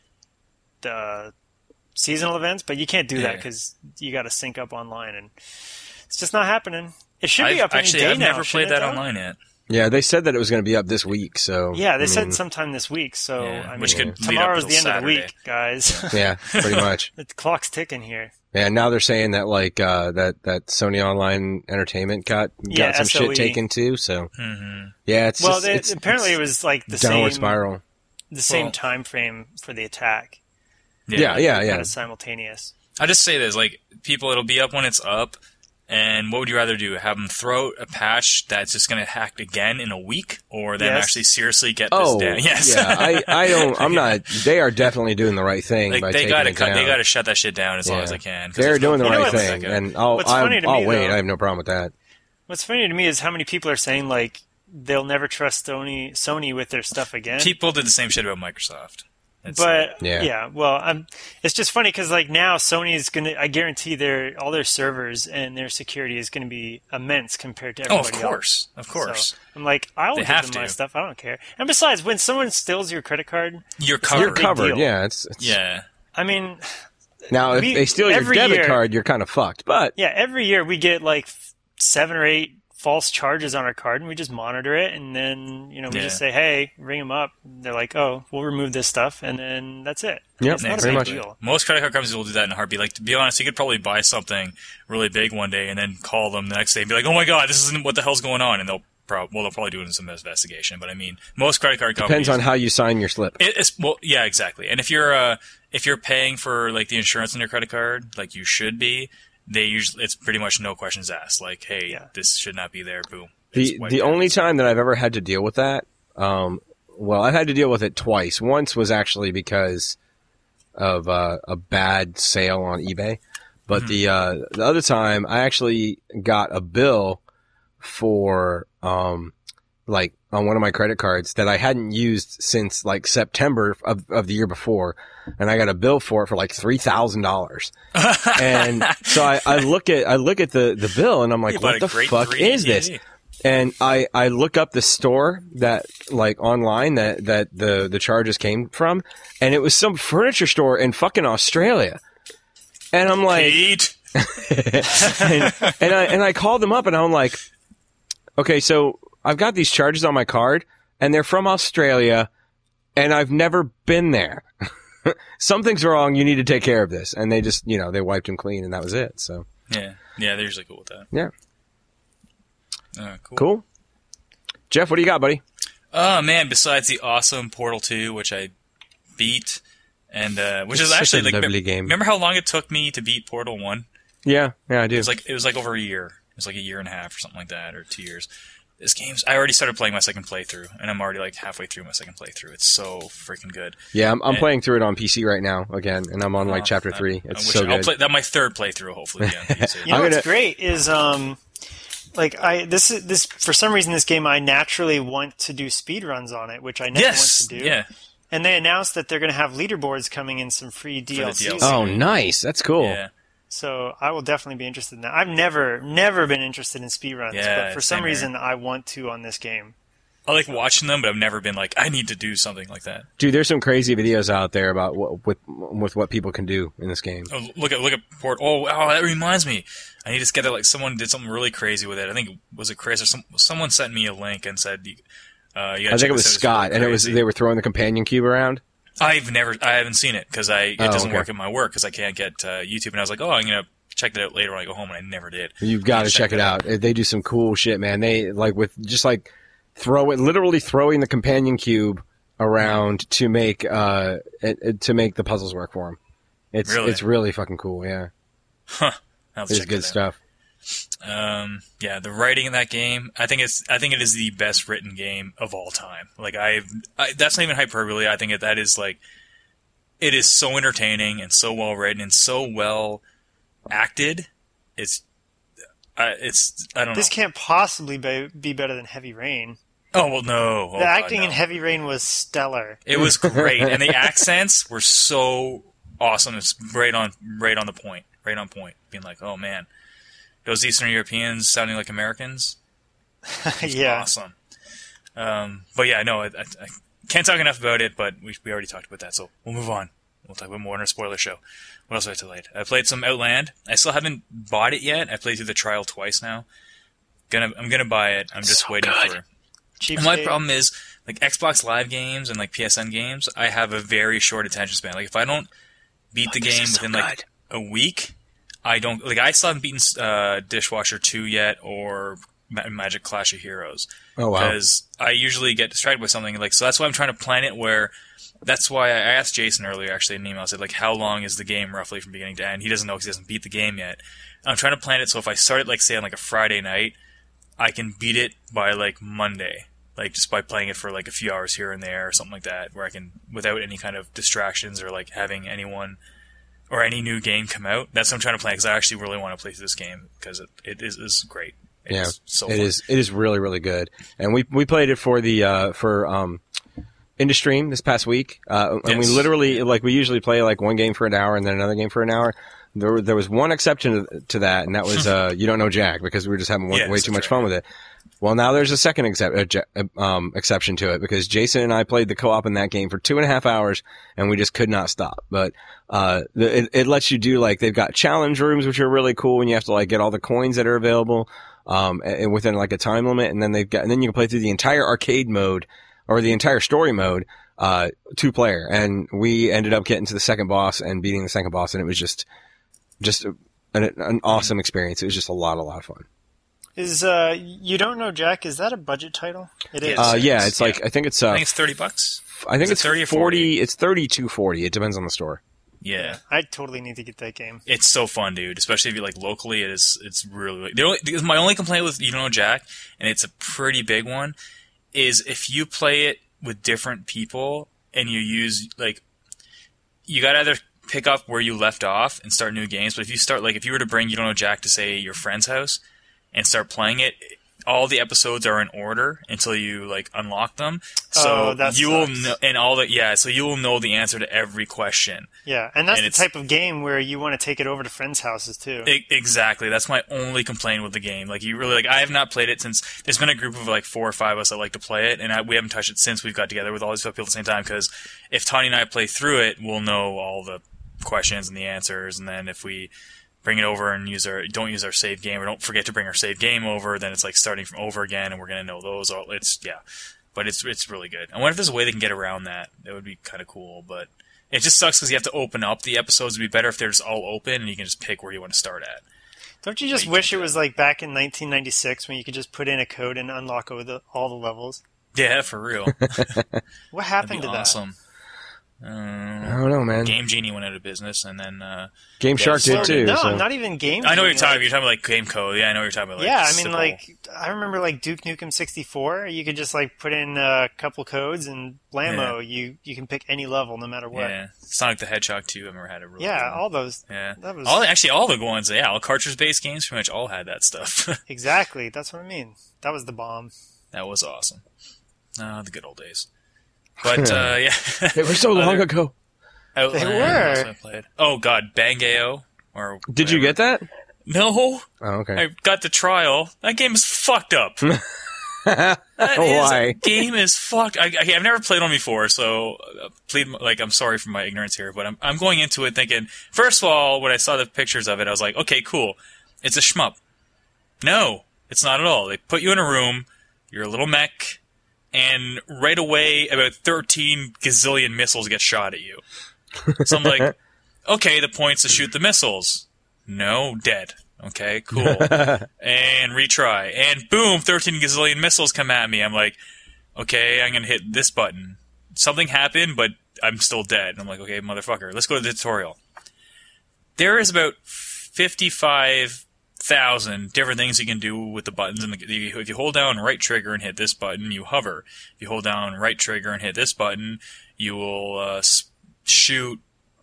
[SPEAKER 3] seasonal events, but you can't do that because you got to sync up online, and it's just not happening. It should be up any day now.
[SPEAKER 2] I've never played that online yet.
[SPEAKER 1] Yeah, they said that it was going to be up this week, so...
[SPEAKER 3] Yeah, they said sometime this week, so I mean,
[SPEAKER 2] which could
[SPEAKER 3] tomorrow's the end of the week, guys.
[SPEAKER 1] Yeah, pretty much.
[SPEAKER 3] The clock's ticking here.
[SPEAKER 1] Yeah, now they're saying that that Sony Online Entertainment got some
[SPEAKER 3] SOE.
[SPEAKER 1] Shit taken too. So yeah, it's
[SPEAKER 3] apparently it was like the
[SPEAKER 1] downward
[SPEAKER 3] same
[SPEAKER 1] spiral,
[SPEAKER 3] the same time frame for the attack.
[SPEAKER 1] Yeah.
[SPEAKER 3] Kind of simultaneous.
[SPEAKER 2] I just say this: like people, it'll be up when it's up. And what would you rather do? Have them throw a patch that's just going to hack again in a week, or them actually seriously get this down? Yes.
[SPEAKER 1] Yeah, I don't. I'm not. They are definitely doing the right thing by taking it down.
[SPEAKER 2] They got to shut that shit down as long as they can.
[SPEAKER 1] They're doing the right thing, and I'll wait.
[SPEAKER 3] Though,
[SPEAKER 1] I have no problem with that.
[SPEAKER 3] What's funny to me is how many people are saying like they'll never trust Sony with their stuff again.
[SPEAKER 2] People did the same shit about Microsoft.
[SPEAKER 3] It's just funny because like now Sony is gonna. I guarantee all their servers and their security is going to be immense compared to everybody else.
[SPEAKER 2] Of course.
[SPEAKER 3] So I'm like, I'll give them my stuff. I don't care. And besides, when someone steals your credit card,
[SPEAKER 2] you're covered.
[SPEAKER 1] Yeah,
[SPEAKER 3] I mean,
[SPEAKER 1] now if they steal your debit card, you're kind of fucked. But
[SPEAKER 3] yeah, every year we get like 7 or 8 false charges on our card, and we just monitor it, and then we just say, hey, ring them up. They're like, oh, we'll remove this stuff, and then that's it.
[SPEAKER 1] Yeah,
[SPEAKER 3] it's not
[SPEAKER 1] pretty
[SPEAKER 3] a
[SPEAKER 1] much.
[SPEAKER 3] big deal.
[SPEAKER 2] Most credit card companies will do that in a heartbeat. Like, to be honest, you could probably buy something really big one day and then call them the next day and be like, oh my god, this isn't what the hell's going on, and they'll probably do it in some investigation. But I mean, most credit card companies
[SPEAKER 1] depends on how you sign your slip.
[SPEAKER 2] Yeah, exactly. And if you're paying for like the insurance on your credit card, like you should be, it's pretty much no questions asked. Like, hey, this should not be there. Boom.
[SPEAKER 1] The only time that I've ever had to deal with that, I've had to deal with it twice. Once was actually because of a bad sale on eBay, but the other time I actually got a bill for like on one of my credit cards that I hadn't used since like September of the year before, and I got a bill for it for like $3,000. And so I look at the bill and I'm like, what the fuck is this? And I look up the store that like online that the charges came from, and it was some furniture store in fucking Australia. And I'm like, and I called them up and I'm like, okay, so I've got these charges on my card and they're from Australia and I've never been there. Something's wrong. You need to take care of this. And they just, they wiped them clean and that was it. So
[SPEAKER 2] yeah, they're usually cool with that.
[SPEAKER 1] Yeah.
[SPEAKER 2] Cool.
[SPEAKER 1] Jeff, what do you got, buddy?
[SPEAKER 2] Oh man, besides the awesome Portal 2, which I beat, and which is actually like
[SPEAKER 1] lovely game.
[SPEAKER 2] Remember how long it took me to beat Portal 1?
[SPEAKER 1] Yeah, I do.
[SPEAKER 2] It was like over a year. It was like a year and a half or something like that, or 2 years. I already started playing my second playthrough, and I'm already like halfway through my second playthrough. It's so freaking good.
[SPEAKER 1] Yeah, I'm playing through it on PC right now again, and I'm on like chapter 3. It's so good.
[SPEAKER 2] I'll play that my third playthrough, hopefully. Yeah, on PC.
[SPEAKER 3] What's great is this for some reason this game I naturally want to do speedruns on it, which I never want to do.
[SPEAKER 2] Yeah.
[SPEAKER 3] And they announced that they're going to have leaderboards coming in some free DLC.
[SPEAKER 1] Oh, nice! That's cool.
[SPEAKER 2] Yeah.
[SPEAKER 3] So I will definitely be interested in that. I've never been interested in speedruns, but for some reason I want to on this game.
[SPEAKER 2] I like watching them, but I've never been like, I need to do something like that.
[SPEAKER 1] Dude, there's some crazy videos out there about with what people can do in this game.
[SPEAKER 2] Oh, look at Port. Oh, that reminds me. I need to get it. Like someone did something really crazy with it. I think was it Chris or someone sent me a link and said, I think it was Scott,
[SPEAKER 1] and they were throwing the companion cube around.
[SPEAKER 2] I haven't seen it because it doesn't work at my work because I can't get YouTube. And I was like, I'm gonna check that out later when I go home, and I never did.
[SPEAKER 1] You've got to check it out. They do some cool shit, man. They literally throwing the companion cube around to make the puzzles work for them. It's really fucking cool. Yeah.
[SPEAKER 2] Huh.
[SPEAKER 1] It's good stuff.
[SPEAKER 2] The writing in that game, I think it is the best written game of all time. Like that's not even hyperbole. I think that is like, it is so entertaining and so well written and so well acted. I don't know.
[SPEAKER 3] This can't possibly be better than Heavy Rain.
[SPEAKER 2] Oh, well, no.
[SPEAKER 3] The acting in Heavy Rain was stellar.
[SPEAKER 2] It was great, and the accents were so awesome. It's right on the point. Right on point. Being like, oh, man. Those Eastern Europeans sounding like Americans?
[SPEAKER 3] Yeah.
[SPEAKER 2] Awesome. But yeah, no, I can't talk enough about it, but we already talked about that, so we'll move on. We'll talk about more in our spoiler show. What else have I delayed? I played some Outland. I still haven't bought it yet. I played through the trial twice now. I'm gonna buy it. I'm just waiting for it. My problem is, like, Xbox Live games and, like, PSN games, I have a very short attention span. Like, if I don't beat the game within, like, a week, I don't... Like, I still haven't beaten Dishwasher 2 yet or Magic Clash of Heroes.
[SPEAKER 1] Oh, wow.
[SPEAKER 2] Because I usually get distracted by something. Like, so that's why I'm trying to plan it where... That's why I asked Jason earlier, actually, in an email. I said, like, how long is the game roughly from beginning to end? He doesn't know because he hasn't beat the game yet. I'm trying to plan it so if I start it, like, say, on, like, a Friday night, I can beat it by, like, Monday. Like, just by playing it for, like, a few hours here and there or something like that, where I can, without any kind of distractions or, like, having anyone or any new game come out. That's what I'm trying to plan, because I actually really want to play through this game, because it is great. It's so fun.
[SPEAKER 1] It is really, really good. And we played it for the Industream this past week. And we literally, like, we usually play, like, one game for an hour and then another game for an hour. There was one exception to that, and that was You Don't Know Jack, because we were just having way too much fun with it. Well, now there's a second exception to it, because Jason and I played the co-op in that game for 2.5 hours, and we just could not stop. But it lets you do, like, they've got challenge rooms, which are really cool, and you have to, like, get all the coins that are available. and within like a time limit, and then you can play through the entire arcade mode or the entire story mode, 2-player. And we ended up getting to the second boss and beating the second boss, and it was just an awesome experience. It was just a lot of fun.
[SPEAKER 3] Is You Don't Know Jack, is that a budget title? It is.
[SPEAKER 1] Yeah, it's like I think it's
[SPEAKER 2] $30.
[SPEAKER 1] I think it's
[SPEAKER 2] 30 or
[SPEAKER 1] 40. It's 32.40. It depends on the store.
[SPEAKER 2] Yeah,
[SPEAKER 3] I totally need to get that game.
[SPEAKER 2] It's so fun, dude. Especially if you like locally, it's really. My only complaint with You Don't Know Jack, and it's a pretty big one, is if you play it with different people and you use like, you gotta either pick up where you left off and start new games. But if you start if you were to bring You Don't Know Jack to say your friend's house and start playing it, all the episodes are in order until you unlock them. So you will know, and so you will know the answer to every question.
[SPEAKER 3] Yeah, and that's the type of game where you want to take it over to friends' houses too.
[SPEAKER 2] Exactly. That's my only complaint with the game. You really I have not played it since. There's been a group of 4 or 5 of us that like to play it, and we haven't touched it since we've got together with all these people at the same time. Because if Tanya and I play through it, we'll know all the questions and the answers, and then if we bring it over and don't use our save game, or don't forget to bring our save game over, then it's starting from over again, and we're going to know those all. But it's really good. I wonder if there's a way they can get around that. That would be kind of cool, but it just sucks because you have to open up the episodes. It'd be better if they're just all open and you can just pick where you want to start at.
[SPEAKER 3] Don't you just wish it was back in 1996 when you could just put in a code and unlock all the levels?
[SPEAKER 2] Yeah, for real.
[SPEAKER 3] What happened to
[SPEAKER 2] awesome.
[SPEAKER 3] that?
[SPEAKER 1] I don't know, man.
[SPEAKER 2] Game Genie went out of business, and then
[SPEAKER 1] Game Shark did too.
[SPEAKER 3] No,
[SPEAKER 1] so.
[SPEAKER 3] not even Game Genie.
[SPEAKER 2] I know what you're talking about. You're talking about Game Code. Yeah, I know what you're talking about.
[SPEAKER 3] Yeah, I mean, I remember Duke Nukem 64. You could just put in a couple codes and blammo, you can pick any level no matter what.
[SPEAKER 2] Yeah, Sonic the Hedgehog 2. I remember had a really
[SPEAKER 3] good one.
[SPEAKER 2] All
[SPEAKER 3] those.
[SPEAKER 2] Yeah,
[SPEAKER 3] that was
[SPEAKER 2] all the ones. Yeah, all cartridge-based games pretty much all had that stuff.
[SPEAKER 3] Exactly. That's what I mean. That was the bomb.
[SPEAKER 2] That was awesome. The good old days. But yeah,
[SPEAKER 1] they were so long ago.
[SPEAKER 2] Outland,
[SPEAKER 3] they were.
[SPEAKER 2] I played. Oh God, Bangeo.
[SPEAKER 1] Did you get that?
[SPEAKER 2] No.
[SPEAKER 1] Oh, okay.
[SPEAKER 2] I got the trial. That game is fucked up.
[SPEAKER 1] Why?
[SPEAKER 2] Game is fucked. I've never played one before, so I'm sorry for my ignorance here, but I'm going into it thinking. First of all, when I saw the pictures of it, I was like, okay, cool. It's a shmup. No, it's not at all. They put you in a room. You're a little mech, and right away, about 13 gazillion missiles get shot at you. So I'm like, okay, the point's to shoot the missiles. No, dead. Okay, cool. And retry. And boom, 13 gazillion missiles come at me. I'm like, okay, I'm going to hit this button. Something happened, but I'm still dead. And I'm like, okay, motherfucker, let's go to the tutorial. There is about 55,000 different things you can do with the buttons. And if you hold down right trigger and hit this button, you hover. If you hold down right trigger and hit this button, you will shoot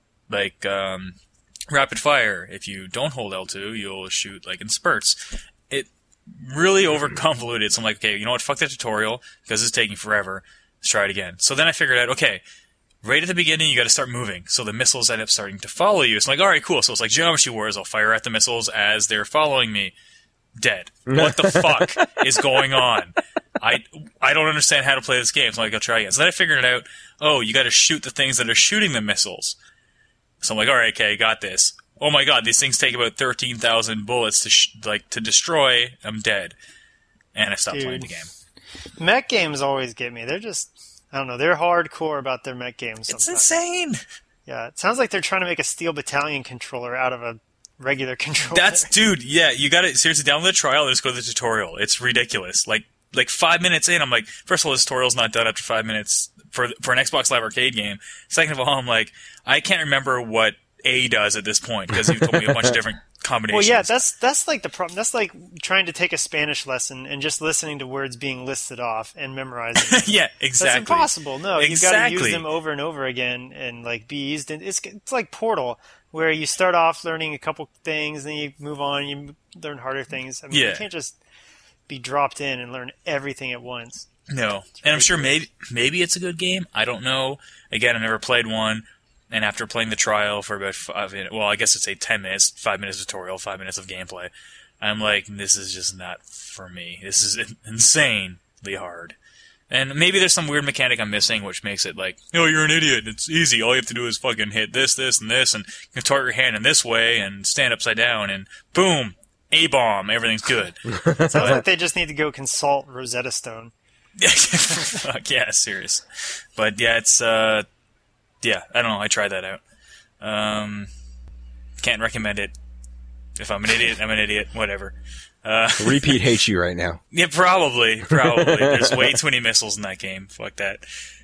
[SPEAKER 2] rapid fire. If you don't hold L2, you'll shoot in spurts. It really over convoluted. So I'm like, okay, you know what? Fuck the tutorial because it's taking forever. Let's try it again. So then I figured out, okay, right at the beginning you got to start moving. So the missiles end up starting to follow you. So I'm like, all right, cool. So it's like Geometry Wars. I'll fire at the missiles as they're following me. Dead. What the fuck is going on? I don't understand how to play this game. So I'm like, I'll try again. So then I figured it out. Oh, you got to shoot the things that are shooting the missiles. So I'm like, all right, okay, got this. Oh my god, these things take about 13,000 bullets to destroy. I'm dead. And I stopped playing the game.
[SPEAKER 3] Mech games always get me. They're just, I don't know, they're hardcore about their mech games sometimes.
[SPEAKER 2] It's insane.
[SPEAKER 3] Yeah, it sounds like they're trying to make a Steel Battalion controller out of a regular controller.
[SPEAKER 2] Dude, yeah, you gotta seriously download the trial and just go to the tutorial. It's ridiculous. Like 5 minutes in, I'm like, first of all, this tutorial's not done after 5 minutes for an Xbox Live Arcade game. Second of all, I'm like, I can't remember what A does at this point because you've told me a bunch of different combinations.
[SPEAKER 3] Well, yeah, that's like the problem. That's like trying to take a Spanish lesson and just listening to words being listed off and memorizing them.
[SPEAKER 2] Yeah, exactly.
[SPEAKER 3] That's impossible. No, you've got to use them over and over again and be eased. And it's like Portal, where you start off learning a couple things, then you move on, you learn harder things. I mean, you can't just be dropped in and learn everything at once.
[SPEAKER 2] No, and I'm sure maybe it's a good game. I don't know. Again, I never played one. And after playing the trial for about 5 minutes, well, I guess it's 10 minutes, 5 minutes tutorial, 5 minutes of gameplay, I'm like, this is just not for me. This is insanely hard. And maybe there's some weird mechanic I'm missing, which makes it like, oh, you're an idiot. It's easy. All you have to do is fucking hit this, and this, and contort your hand in this way, and stand upside down, and boom, A-bomb, everything's good.
[SPEAKER 3] Sounds like they just need to go consult Rosetta Stone.
[SPEAKER 2] Fuck yeah, serious. But yeah, it's I don't know. I tried that out. Can't recommend it. If I'm an idiot, I'm an idiot. Whatever.
[SPEAKER 1] Repeat hates you right now.
[SPEAKER 2] Yeah, probably. There's way too many missiles in that game. Fuck that.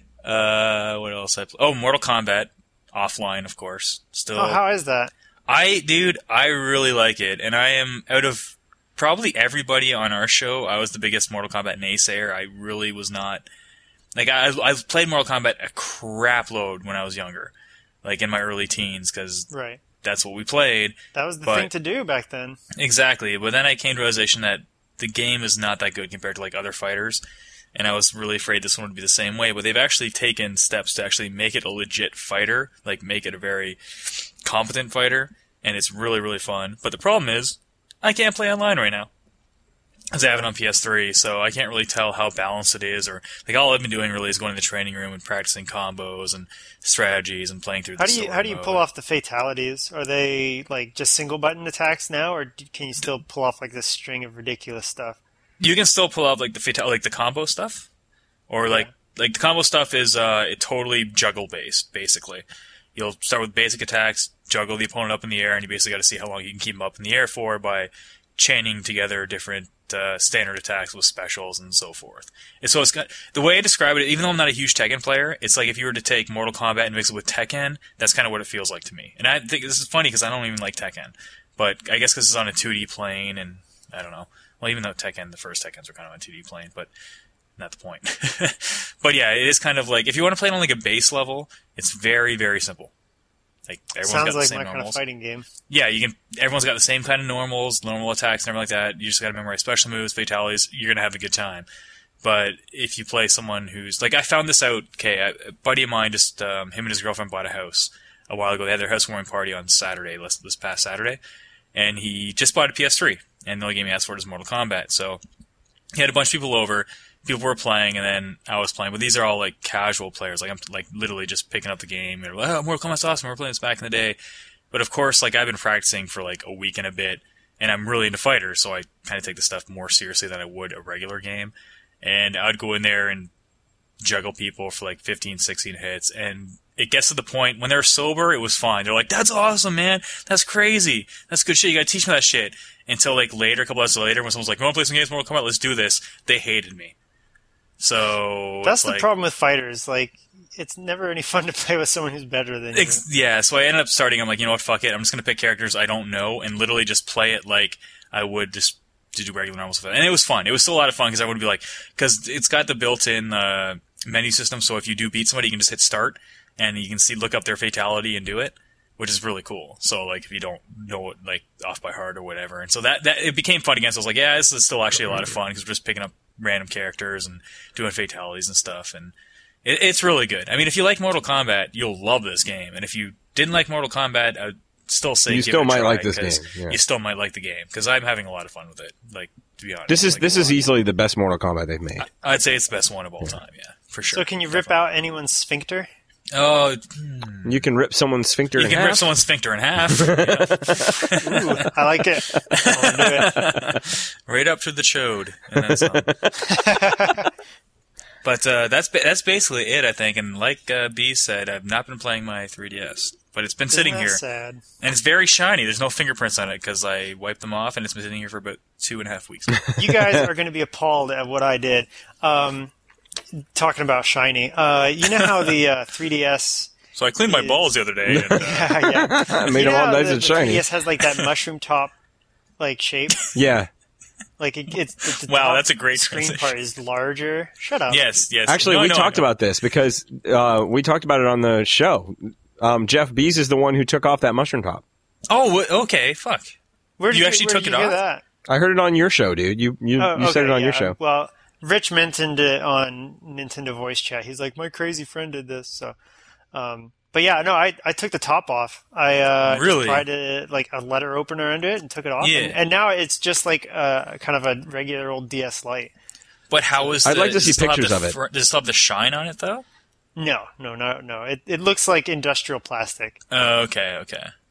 [SPEAKER 2] What else? Mortal Kombat offline, of course. Still.
[SPEAKER 3] Oh, how is that?
[SPEAKER 2] I really like it, and I am out of probably everybody on our show. I was the biggest Mortal Kombat naysayer. I really was not. Like, I played Mortal Kombat a crap load when I was younger, like in my early teens, because
[SPEAKER 3] right.
[SPEAKER 2] That's what we played.
[SPEAKER 3] That was the thing to do back then.
[SPEAKER 2] Exactly, but then I came to the realization that the game is not that good compared to like other fighters, and I was really afraid this one would be the same way. But they've actually taken steps to actually make it a legit fighter, like make it a very competent fighter, and it's really, really fun. But the problem is, I can't play online right now, because I have it on PS3, so I can't really tell how balanced it is, or like all I've been doing really is going to the training room and practicing combos and strategies and playing through.
[SPEAKER 3] How do you pull off the fatalities? Are they like just single button attacks now, or can you still pull off like this string of ridiculous stuff?
[SPEAKER 2] You can still pull off like the combo stuff, or like the combo stuff is it totally juggle based. Basically, you'll start with basic attacks, juggle the opponent up in the air, and you basically got to see how long you can keep them up in the air for by chaining together different standard attacks with specials and so forth. And so it's got the way I describe it. Even though I'm not a huge Tekken player, it's like if you were to take Mortal Kombat and mix it with Tekken, that's kind of what it feels like to me. And I think this is funny because I don't even like Tekken, but I guess because it's on a 2D plane, and I don't know. Well, even though the first Tekkens are kind of on a 2D plane, but not the point. But yeah, it is kind of like if you want to play it on like a base level, it's very, very simple. Like everyone's
[SPEAKER 3] Sounds
[SPEAKER 2] got the
[SPEAKER 3] like
[SPEAKER 2] same
[SPEAKER 3] my
[SPEAKER 2] normals.
[SPEAKER 3] kind of fighting game.
[SPEAKER 2] Yeah, everyone's got the same kind of normals, normal attacks, and everything like that. You just got to memorize special moves, fatalities. You're gonna have a good time. But if you play someone who's like, I found this out. Okay, a buddy of mine just him and his girlfriend bought a house a while ago. They had their housewarming party on Saturday, this past Saturday, and he just bought a PS3. And the only game he asked for is Mortal Kombat. So he had a bunch of people over. People were playing, and then I was playing. But these are all like casual players. Like I'm like literally just picking up the game. And like, Mortal Kombat's awesome. We're playing this back in the day. But of course, like I've been practicing for like a week and a bit, and I'm really into fighters, so I kind of take this stuff more seriously than I would a regular game. And I'd go in there and juggle people for like 15, 16 hits, and it gets to the point when they're sober, it was fine. They're like, "That's awesome, man. That's crazy. That's good shit. You gotta teach me that shit." Until like later, a couple hours later, when someone's like, "You wanna play some games, Mortal Kombat? Let's do this." They hated me. So
[SPEAKER 3] that's the problem with fighters. Like, it's never any fun to play with someone who's better than you.
[SPEAKER 2] Yeah, so I ended up starting. I'm like, you know what? Fuck it. I'm just gonna pick characters I don't know and literally just play it like I would just to do regular normal stuff. And it was fun. It was still a lot of fun because I would be like, because it's got the built-in menu system. So if you do beat somebody, you can just hit start and you can look up their fatality and do it, which is really cool. So like if you don't know it like off by heart or whatever, and so that it became fun again. So I was like, yeah, this is still actually a lot of fun because we're just picking up random characters and doing fatalities and stuff, and it's really good. I mean, if you like Mortal Kombat, you'll love this game, and if you didn't like Mortal Kombat, I'd still say
[SPEAKER 1] you still might like this game.
[SPEAKER 2] Yeah. You still might like the game because I'm having a lot of fun with it. Like, to be honest,
[SPEAKER 1] this is easily the best Mortal Kombat they've made.
[SPEAKER 2] I'd say it's the best one of all time. Yeah, for sure.
[SPEAKER 3] So can you rip out anyone's sphincter?
[SPEAKER 2] Oh,
[SPEAKER 1] you can rip someone's sphincter in half?
[SPEAKER 2] You can rip someone's sphincter in half.
[SPEAKER 3] Ooh, I like it. I'll do it.
[SPEAKER 2] Right up to the chode. And then some. But that's basically it, I think. And like B said, I've not been playing my 3DS. But it's been sitting here.
[SPEAKER 3] Sad?
[SPEAKER 2] And it's very shiny. There's no fingerprints on it because I wiped them off, and it's been sitting here for about 2.5 weeks.
[SPEAKER 3] You guys are going to be appalled at what I did. Talking about shiny, you know how the 3DS.
[SPEAKER 2] So I cleaned my balls the other day. And,
[SPEAKER 3] yeah.
[SPEAKER 1] Made them all nice and shiny.
[SPEAKER 3] The 3DS has like that mushroom top, like shape.
[SPEAKER 1] Yeah.
[SPEAKER 3] Like it's the
[SPEAKER 2] wow,
[SPEAKER 3] top
[SPEAKER 2] that's a great
[SPEAKER 3] screen
[SPEAKER 2] transition.
[SPEAKER 3] Part is larger. Shut up.
[SPEAKER 2] Yes.
[SPEAKER 1] Actually, we talked about this because we talked about it on the show. Jeff Bees is the one who took off that mushroom top.
[SPEAKER 2] Oh, okay. Fuck.
[SPEAKER 3] Where did
[SPEAKER 2] you actually took it off?
[SPEAKER 3] That?
[SPEAKER 1] I heard it on your show, dude. You said it on your show.
[SPEAKER 3] Well, Rich mentioned it on Nintendo Voice Chat. He's like, my crazy friend did this. So, but yeah, no, I took the top off. I
[SPEAKER 2] really
[SPEAKER 3] tried like a letter opener under it and took it off.
[SPEAKER 2] Yeah.
[SPEAKER 3] And now it's just like kind of a regular old DS Lite.
[SPEAKER 2] But how is?
[SPEAKER 1] I'd like to see pictures of it.
[SPEAKER 2] Does it still have the shine on it though?
[SPEAKER 3] No. It looks like industrial plastic.
[SPEAKER 2] Okay.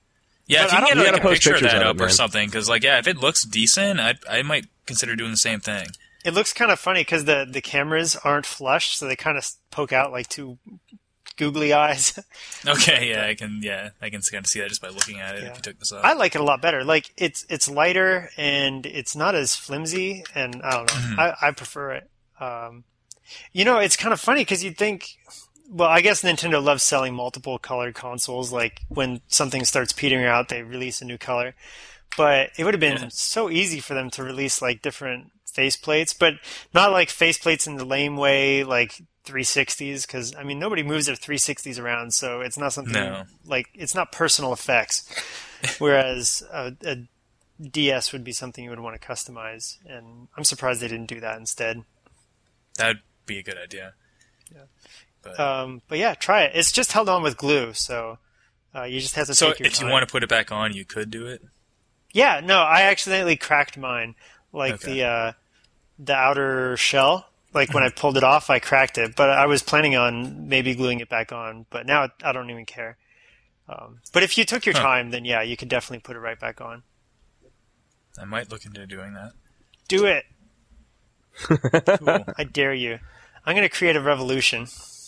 [SPEAKER 2] Yeah, if you can get like a picture of that up
[SPEAKER 1] or
[SPEAKER 2] something, because if it looks decent, I might consider doing the same thing.
[SPEAKER 3] It looks kind of funny because the cameras aren't flush, so they kind of poke out like two googly eyes.
[SPEAKER 2] Okay, yeah, I can kind of see that just by looking at it. If you took this off,
[SPEAKER 3] I like it a lot better. Like it's lighter and it's not as flimsy, and I don't know. Mm-hmm. I prefer it. It's kind of funny because you'd think. Well, I guess Nintendo loves selling multiple colored consoles. Like when something starts petering out, they release a new color. But it would have been so easy for them to release like different faceplates, but not like faceplates in the lame way, like 360s. Because I mean, nobody moves their 360s around, so it's not something like it's not personal effects. Whereas a DS would be something you would want to customize, and I'm surprised they didn't do that instead.
[SPEAKER 2] That'd be a good idea.
[SPEAKER 3] Yeah. But yeah, try it. It's just held on with glue, so you just have to take your time.
[SPEAKER 2] So if you want to put it back on, you could do it?
[SPEAKER 3] Yeah, no, I accidentally cracked mine. Like the outer shell. Like when I pulled it off, I cracked it. But I was planning on maybe gluing it back on. But now I don't even care. But if you took your time, then yeah, you could definitely put it right back on.
[SPEAKER 2] I might look into doing that.
[SPEAKER 3] Do it. Cool. I dare you. I'm going to create a revolution.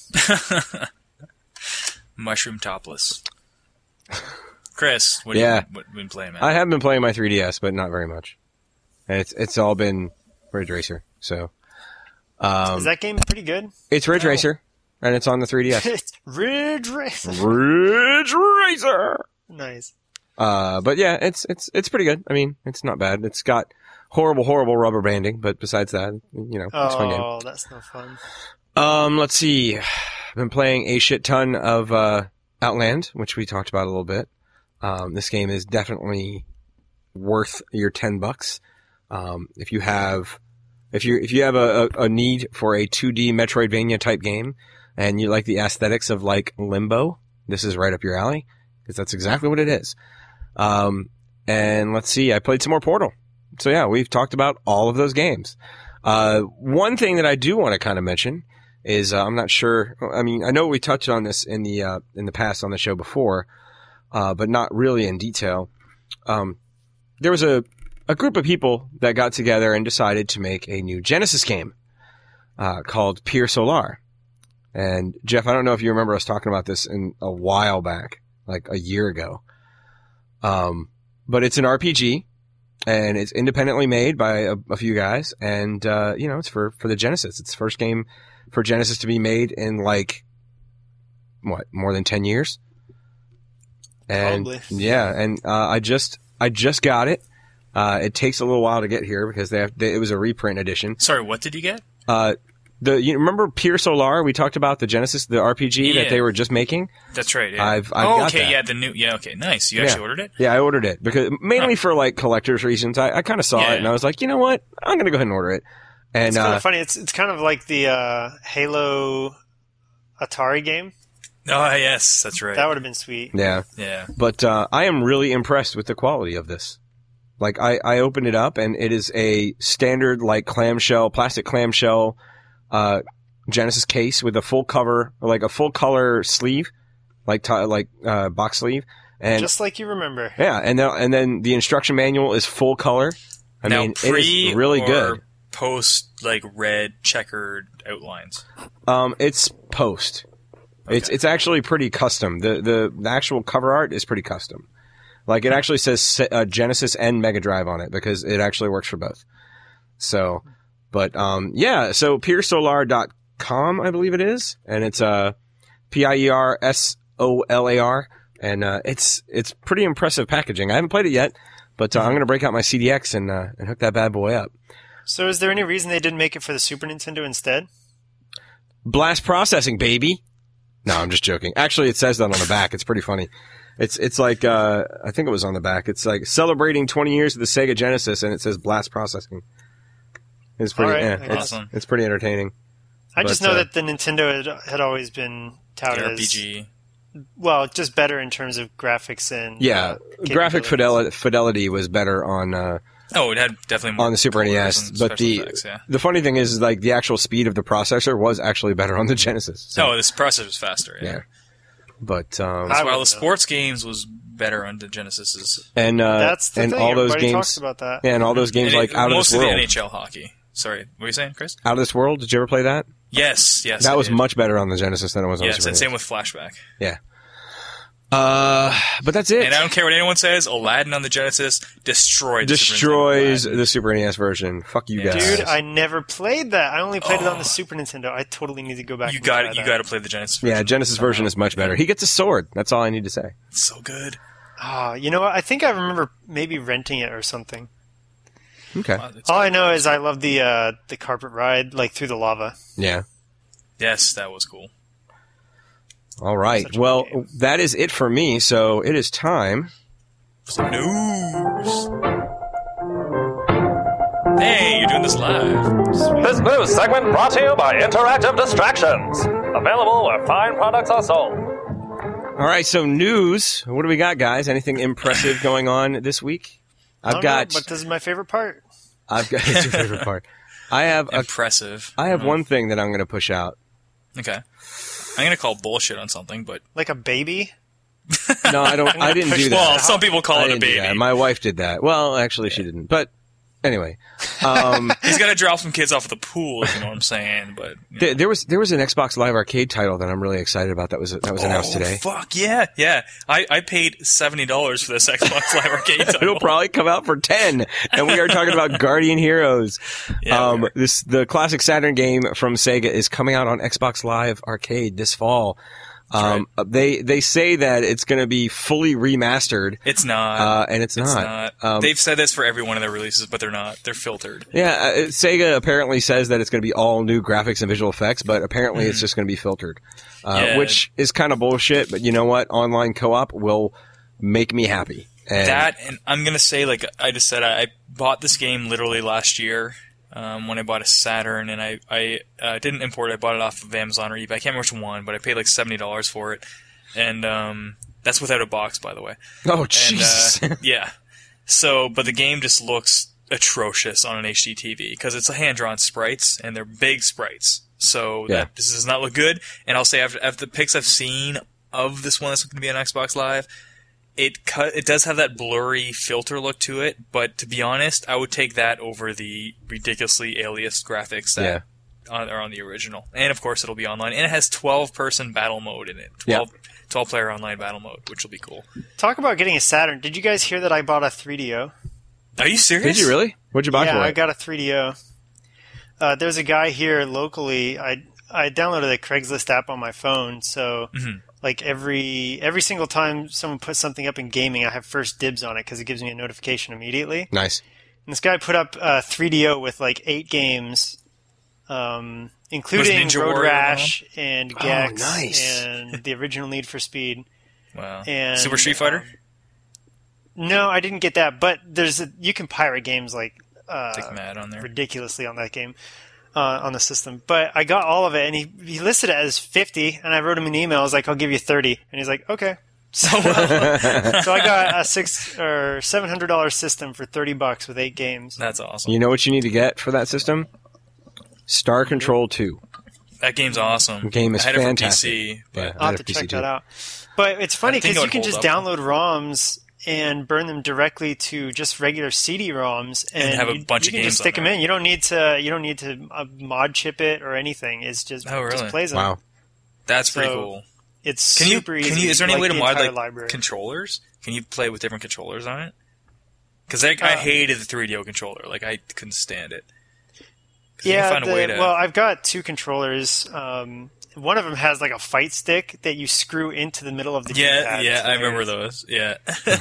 [SPEAKER 2] Mushroom topless. Chris, what have you been playing, man?
[SPEAKER 1] I have been playing my 3DS, but not very much. It's all been Ridge Racer. So,
[SPEAKER 3] is that game pretty good?
[SPEAKER 1] It's Ridge Racer, and it's on the 3DS.
[SPEAKER 3] It's Ridge Racer.
[SPEAKER 1] Ridge Racer.
[SPEAKER 3] Nice.
[SPEAKER 1] But yeah, it's pretty good. I mean, it's not bad. It's got horrible rubber banding, but besides that, it's a fun game.
[SPEAKER 3] Oh, that's no fun.
[SPEAKER 1] Let's see. I've been playing a shit ton of Outland, which we talked about a little bit. This game is definitely worth your $10. If you have a need for a 2D Metroidvania type game and you like the aesthetics of like Limbo, this is right up your alley because that's exactly what it is. And let's see, I played some more Portal. So yeah, we've talked about all of those games. One thing that I do want to kind of mention is I'm not sure. I mean, I know we touched on this in the past on the show before, but not really in detail. There was a group of people that got together and decided to make a new Genesis game called Pier Solar. And Jeff, I don't know if you remember us talking about this in a while back, like a year ago. But it's an RPG. And it's independently made by a few guys, and it's for the Genesis. It's the first game for Genesis to be made in more than 10 years. And
[SPEAKER 3] probably.
[SPEAKER 1] Yeah, and I just got it. It takes a little while to get here because it was a reprint edition.
[SPEAKER 2] Sorry, what did you get?
[SPEAKER 1] You remember Pier Solar? We talked about the Genesis, the RPG that they were just making.
[SPEAKER 2] That's right. Yeah.
[SPEAKER 1] I've got that.
[SPEAKER 2] Yeah, the new. Yeah, okay, nice. You actually ordered it?
[SPEAKER 1] Yeah, I ordered it because mainly for like collector's reasons. I kind of saw it and I was like, you know what? I'm gonna go ahead and order it. And
[SPEAKER 3] it's kind of funny. It's kind of like the Halo Atari game.
[SPEAKER 2] Oh yes, that's right.
[SPEAKER 3] That would have been sweet.
[SPEAKER 1] Yeah. But I am really impressed with the quality of this. Like I opened it up and it is a standard like plastic clamshell. Genesis case with a full cover, like a full color sleeve, like box sleeve, and
[SPEAKER 3] just like you remember.
[SPEAKER 1] Yeah, and then the instruction manual is full color. I mean, it is really good.
[SPEAKER 2] Post like red checkered outlines.
[SPEAKER 1] It's post. Okay. It's actually pretty custom. The actual cover art is pretty custom. Like it actually says Genesis and Mega Drive on it because it actually works for both. So. But, so piersolar.com, I believe it is. And it's, PIERSOLAR. And, it's pretty impressive packaging. I haven't played it yet, but, I'm going to break out my CDX and hook that bad boy up.
[SPEAKER 3] So is there any reason they didn't make it for the Super Nintendo instead?
[SPEAKER 1] Blast processing, baby. No, I'm just joking. Actually, it says that on the back. It's pretty funny. It's like, I think it was on the back. It's like celebrating 20 years of the Sega Genesis and it says blast processing. It's pretty,
[SPEAKER 2] awesome.
[SPEAKER 1] It's pretty entertaining.
[SPEAKER 3] I just know that the Nintendo had always been touted
[SPEAKER 2] RPG.
[SPEAKER 3] Well, just better in terms of graphics and
[SPEAKER 1] graphic fidelity was better on.
[SPEAKER 2] It had definitely more
[SPEAKER 1] on the Super NES. But the funny thing is, like the actual speed of the processor was actually better on the Genesis.
[SPEAKER 2] So. This processor was faster. Yeah.
[SPEAKER 1] But
[SPEAKER 2] while the sports games was better on the Genesis's.
[SPEAKER 1] And
[SPEAKER 3] that's the
[SPEAKER 1] and
[SPEAKER 3] thing.
[SPEAKER 1] all those
[SPEAKER 3] Everybody
[SPEAKER 1] games
[SPEAKER 3] talks about that.
[SPEAKER 1] Yeah, and all those games like Out of This World.
[SPEAKER 2] Most of the NHL hockey. Sorry, what were you saying, Chris?
[SPEAKER 1] Out of This World. Did you ever play that?
[SPEAKER 2] Yes.
[SPEAKER 1] That was much better on the Genesis than it was on the Super
[SPEAKER 2] Yes,
[SPEAKER 1] NES.
[SPEAKER 2] and same with Flashback.
[SPEAKER 1] Yeah. But that's it.
[SPEAKER 2] And I don't care what anyone says. Aladdin on the Genesis destroys
[SPEAKER 1] the Super NES version. Fuck you guys.
[SPEAKER 3] Dude, I never played that. I only played it on the Super Nintendo. I totally need to go back.
[SPEAKER 2] You got to play the Genesis version.
[SPEAKER 1] Yeah, Genesis version is much better. He gets a sword. That's all I need to say.
[SPEAKER 2] It's so good.
[SPEAKER 3] You know what? I think I remember maybe renting it or something.
[SPEAKER 1] Okay.
[SPEAKER 3] All I know is I love the carpet ride, like through the lava.
[SPEAKER 1] Yeah.
[SPEAKER 2] Yes, that was cool.
[SPEAKER 1] All right. Well, that is it for me. So it is time.
[SPEAKER 2] Some news. Hey, you're doing this live.
[SPEAKER 4] This news segment brought to you by Interactive Distractions. Available where fine products are sold.
[SPEAKER 1] All right. So news. What do we got, guys? Anything impressive going on this week?
[SPEAKER 3] But this is my favorite part.
[SPEAKER 1] It's your favorite part. I have
[SPEAKER 2] impressive.
[SPEAKER 1] I have one thing that I'm going to push out.
[SPEAKER 2] Okay. I'm going to call bullshit on something, but...
[SPEAKER 3] Like a baby?
[SPEAKER 1] No, I didn't do that.
[SPEAKER 2] Well, some people call it a baby.
[SPEAKER 1] My wife did that. Well, actually, she didn't. But anyway.
[SPEAKER 2] He's got to drop some kids off at the pool, if you know what I'm saying. But
[SPEAKER 1] there was an Xbox Live Arcade title that I'm really excited about that was announced today.
[SPEAKER 2] Fuck, yeah. I paid $70 for this Xbox Live Arcade title.
[SPEAKER 1] It'll probably come out for $10. And we are talking about Guardian Heroes.
[SPEAKER 2] Yeah,
[SPEAKER 1] the classic Saturn game from Sega is coming out on Xbox Live Arcade this fall.
[SPEAKER 2] Right.
[SPEAKER 1] They say that it's going to be fully remastered.
[SPEAKER 2] It's not.
[SPEAKER 1] And it's not.
[SPEAKER 2] They've said this for every one of their releases, but they're not. They're filtered.
[SPEAKER 1] Yeah, Sega apparently says that it's going to be all new graphics and visual effects, but apparently it's just going to be filtered. Which is kind of bullshit, but you know what? Online co-op will make me happy.
[SPEAKER 2] And I'm going to say, like I just said, I bought this game literally last year. When I bought a Saturn, and I didn't import it. I bought it off of Amazon or eBay. I can't remember which one, but I paid like $70 for it, and that's without a box, by the way.
[SPEAKER 1] Oh, Jesus!
[SPEAKER 2] Yeah. So, but the game just looks atrocious on an HD TV because it's hand-drawn sprites, and they're big sprites. So this does not look good. And I'll say after the pics I've seen of this one that's going to be on Xbox Live, it does have that blurry filter look to it, but to be honest, I would take that over the ridiculously aliased graphics that are on the original. And of course, it'll be online, and it has 12-person battle mode in it. 12-player online battle mode, which will be cool.
[SPEAKER 3] Talk about getting a Saturn. Did you guys hear that I bought a 3DO?
[SPEAKER 2] Are you serious?
[SPEAKER 1] Did you really? What'd you buy for it?
[SPEAKER 3] Yeah, I got a 3DO. There's a guy here locally. I downloaded the Craigslist app on my phone, so like every single time someone puts something up in gaming, I have first dibs on it because it gives me a notification immediately.
[SPEAKER 1] Nice.
[SPEAKER 3] And this guy put up 3DO with like 8 games, including Road Rash and Gex and the original Need for Speed.
[SPEAKER 2] Wow.
[SPEAKER 3] And
[SPEAKER 2] Super Street Fighter?
[SPEAKER 3] No, I didn't get that, but you can pirate games like
[SPEAKER 2] mad on there.
[SPEAKER 3] Ridiculously on that game. On the system, but I got all of it, and he listed it as 50, and I wrote him an email. I was like, "I'll give you 30," and he's like, "Okay." So I got a $600 or $700 system for $30 with 8 games.
[SPEAKER 2] That's awesome.
[SPEAKER 1] You know what you need to get for that system? Star Control 2.
[SPEAKER 2] That game's awesome.
[SPEAKER 1] The game is fantastic.
[SPEAKER 2] For PC, but
[SPEAKER 3] I'll have to check that out. But it's funny because you can just download ROMs and burn them directly to just regular CD-ROMs, and
[SPEAKER 2] have a bunch of games.
[SPEAKER 3] You can just stick them in. You don't need to mod chip it or anything. It's just just plays them.
[SPEAKER 1] Wow,
[SPEAKER 2] that's pretty cool.
[SPEAKER 3] It's super easy.
[SPEAKER 2] Is there any way to mod
[SPEAKER 3] library.
[SPEAKER 2] Controllers? Can you play with different controllers on it? Because I hated the 3DO controller. Like I couldn't stand it.
[SPEAKER 3] Yeah, well, I've got 2 controllers. One of them has like a fight stick that you screw into the middle of the D-pad.
[SPEAKER 2] Yeah, I remember those. Yeah.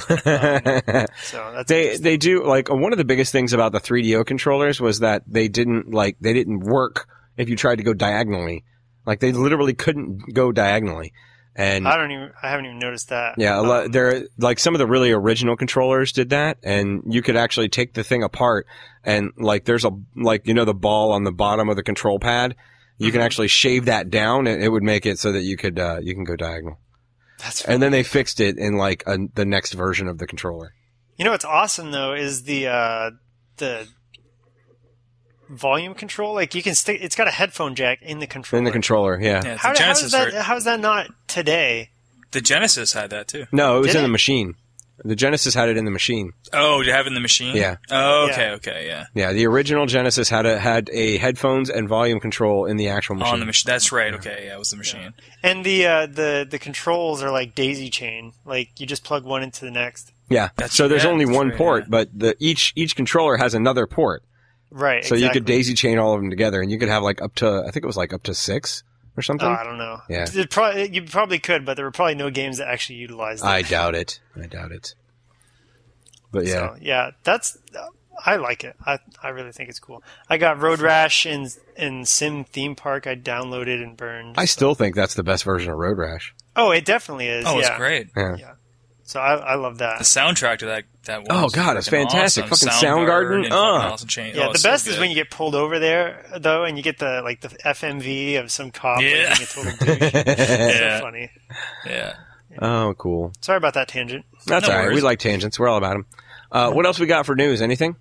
[SPEAKER 3] So that's
[SPEAKER 1] they do like one of the biggest things about the 3DO controllers was that they didn't work if you tried to go diagonally. Like they literally couldn't go diagonally. And
[SPEAKER 3] I haven't even noticed that.
[SPEAKER 1] Yeah, there like some of the really original controllers did that, and you could actually take the thing apart and like there's the ball on the bottom of the control pad. You can actually shave that down, and it would make it so that you could you can go diagonal.
[SPEAKER 3] That's funny.
[SPEAKER 1] And then they fixed it in like the next version of the controller.
[SPEAKER 3] You know what's awesome though is the volume control. Like you can stick. It's got a headphone jack in the controller.
[SPEAKER 1] In the controller, yeah.
[SPEAKER 3] How is that not today?
[SPEAKER 2] The Genesis had that too.
[SPEAKER 1] No, it was in the machine. The Genesis had it in the machine.
[SPEAKER 2] Oh, you have it in the machine?
[SPEAKER 1] Yeah.
[SPEAKER 2] Oh, okay, yeah.
[SPEAKER 1] Yeah, the original Genesis had a headphones and volume control in the actual machine.
[SPEAKER 2] On the machine. That's right. Okay, yeah, it was the machine.
[SPEAKER 3] Yeah. And the controls are like daisy chain. Like you just plug one into the next.
[SPEAKER 1] Yeah. So there's only one port, but each controller has another port.
[SPEAKER 3] Right.
[SPEAKER 1] So you could daisy chain all of them together, and you could have like up to, I think it was like up to 6 or something.
[SPEAKER 3] I don't know.
[SPEAKER 1] Yeah.
[SPEAKER 3] You probably could, but there were probably no games that actually utilized it.
[SPEAKER 1] I doubt it. But yeah.
[SPEAKER 3] So, yeah, I like it. I really think it's cool. I got Road Rash in Sim Theme Park. I downloaded and burned.
[SPEAKER 1] I still think that's the best version of Road Rash.
[SPEAKER 3] Oh, it definitely is.
[SPEAKER 2] Oh,
[SPEAKER 3] yeah.
[SPEAKER 2] It's great.
[SPEAKER 1] Yeah.
[SPEAKER 3] So I love that.
[SPEAKER 2] The soundtrack to that one.
[SPEAKER 1] Oh god, it's fantastic!
[SPEAKER 2] Awesome.
[SPEAKER 1] Fucking Soundgarden.
[SPEAKER 3] Yeah, the best is when you get pulled over there though, and you get the FMV of some cop being a total douche. It's so funny.
[SPEAKER 2] Yeah.
[SPEAKER 1] Oh, cool.
[SPEAKER 3] Sorry about that tangent.
[SPEAKER 1] That's all right. We like tangents. We're all about them. What else we got for news? Anything?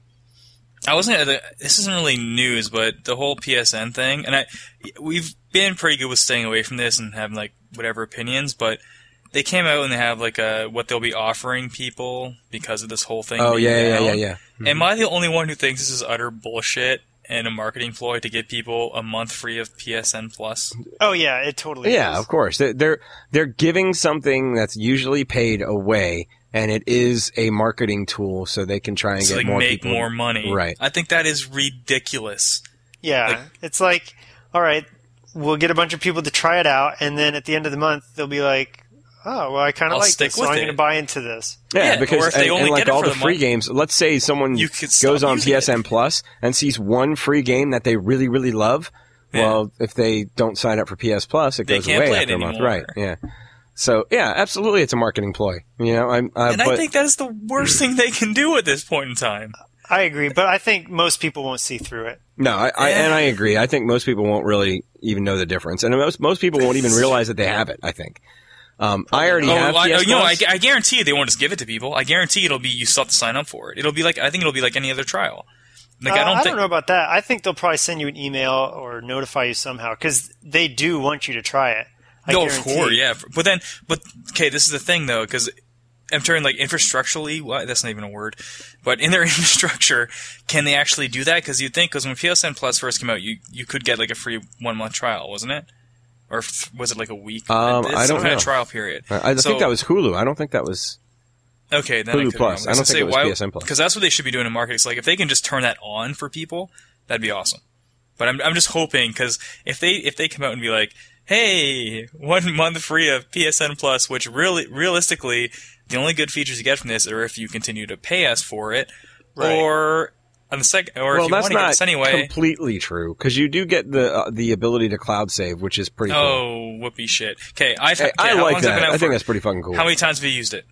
[SPEAKER 2] This isn't really news, but the whole PSN thing, and we've been pretty good with staying away from this and having like whatever opinions, but they came out and they have like what they'll be offering people because of this whole thing.
[SPEAKER 1] Oh yeah. Mm-hmm.
[SPEAKER 2] Am I the only one who thinks this is utter bullshit and a marketing ploy to give people a month free of PSN Plus?
[SPEAKER 3] Oh yeah, it totally is.
[SPEAKER 1] Yeah, of course. They're giving something that's usually paid away, and it is a marketing tool so they can try and get more
[SPEAKER 2] make
[SPEAKER 1] people.
[SPEAKER 2] more money.
[SPEAKER 1] Right.
[SPEAKER 2] I think that is ridiculous.
[SPEAKER 3] Yeah, it's like, all right, we'll get a bunch of people to try it out, and then at the end of the month they'll be like, oh, well, I kind of like this, so I'm going to buy into this.
[SPEAKER 1] Yeah, because
[SPEAKER 2] or if they only
[SPEAKER 1] like
[SPEAKER 2] get it
[SPEAKER 1] all
[SPEAKER 2] for
[SPEAKER 1] the free games, let's say someone goes on PSN Plus and sees one free game that they really, really love. Yeah. Well, if they don't sign up for PS Plus, it goes away after a month. Right, yeah. So, yeah, absolutely it's a marketing ploy. You know,
[SPEAKER 2] I think that's the worst thing they can do at this point in time.
[SPEAKER 3] I agree, but I think most people won't see through it.
[SPEAKER 1] No, I agree. I think most people won't really even know the difference. And most people won't even realize that they have it, I think. I already have PS Plus.
[SPEAKER 2] I guarantee you they won't just give it to people. I guarantee it'll be you still have to sign up for it. I think it'll be like any other trial. Like,
[SPEAKER 3] I don't know about that. I think they'll probably send you an email or notify you somehow because they do want you to try it.
[SPEAKER 2] No, of course, yeah. But okay, this is the thing though, because I'm turning like infrastructurally. That's not even a word. But in their infrastructure, can they actually do that? Because you'd think, because when PSN Plus first came out, you could get like a free 1 month trial, wasn't it? Or was it like a week?
[SPEAKER 1] I don't know.
[SPEAKER 2] Kind of trial period.
[SPEAKER 1] I think that was Hulu. I don't think that was.
[SPEAKER 2] Okay, then
[SPEAKER 1] Hulu Plus. I don't think it was PSN Plus.
[SPEAKER 2] Because that's what they should be doing in marketing. It's like if they can just turn that on for people, that'd be awesome. But I'm just hoping, because if they come out and be like, hey, 1 month free of PSN Plus, which realistically, the only good features you get from this are if you continue to pay us for it, right. Or on the second, or if you want to get this anyway.
[SPEAKER 1] Well, that's not completely true, because you do get the ability to cloud save, which is pretty cool.
[SPEAKER 2] Oh, whoopee shit. Okay, I
[SPEAKER 1] like that. I think that's pretty fucking cool.
[SPEAKER 2] How many times have you used it?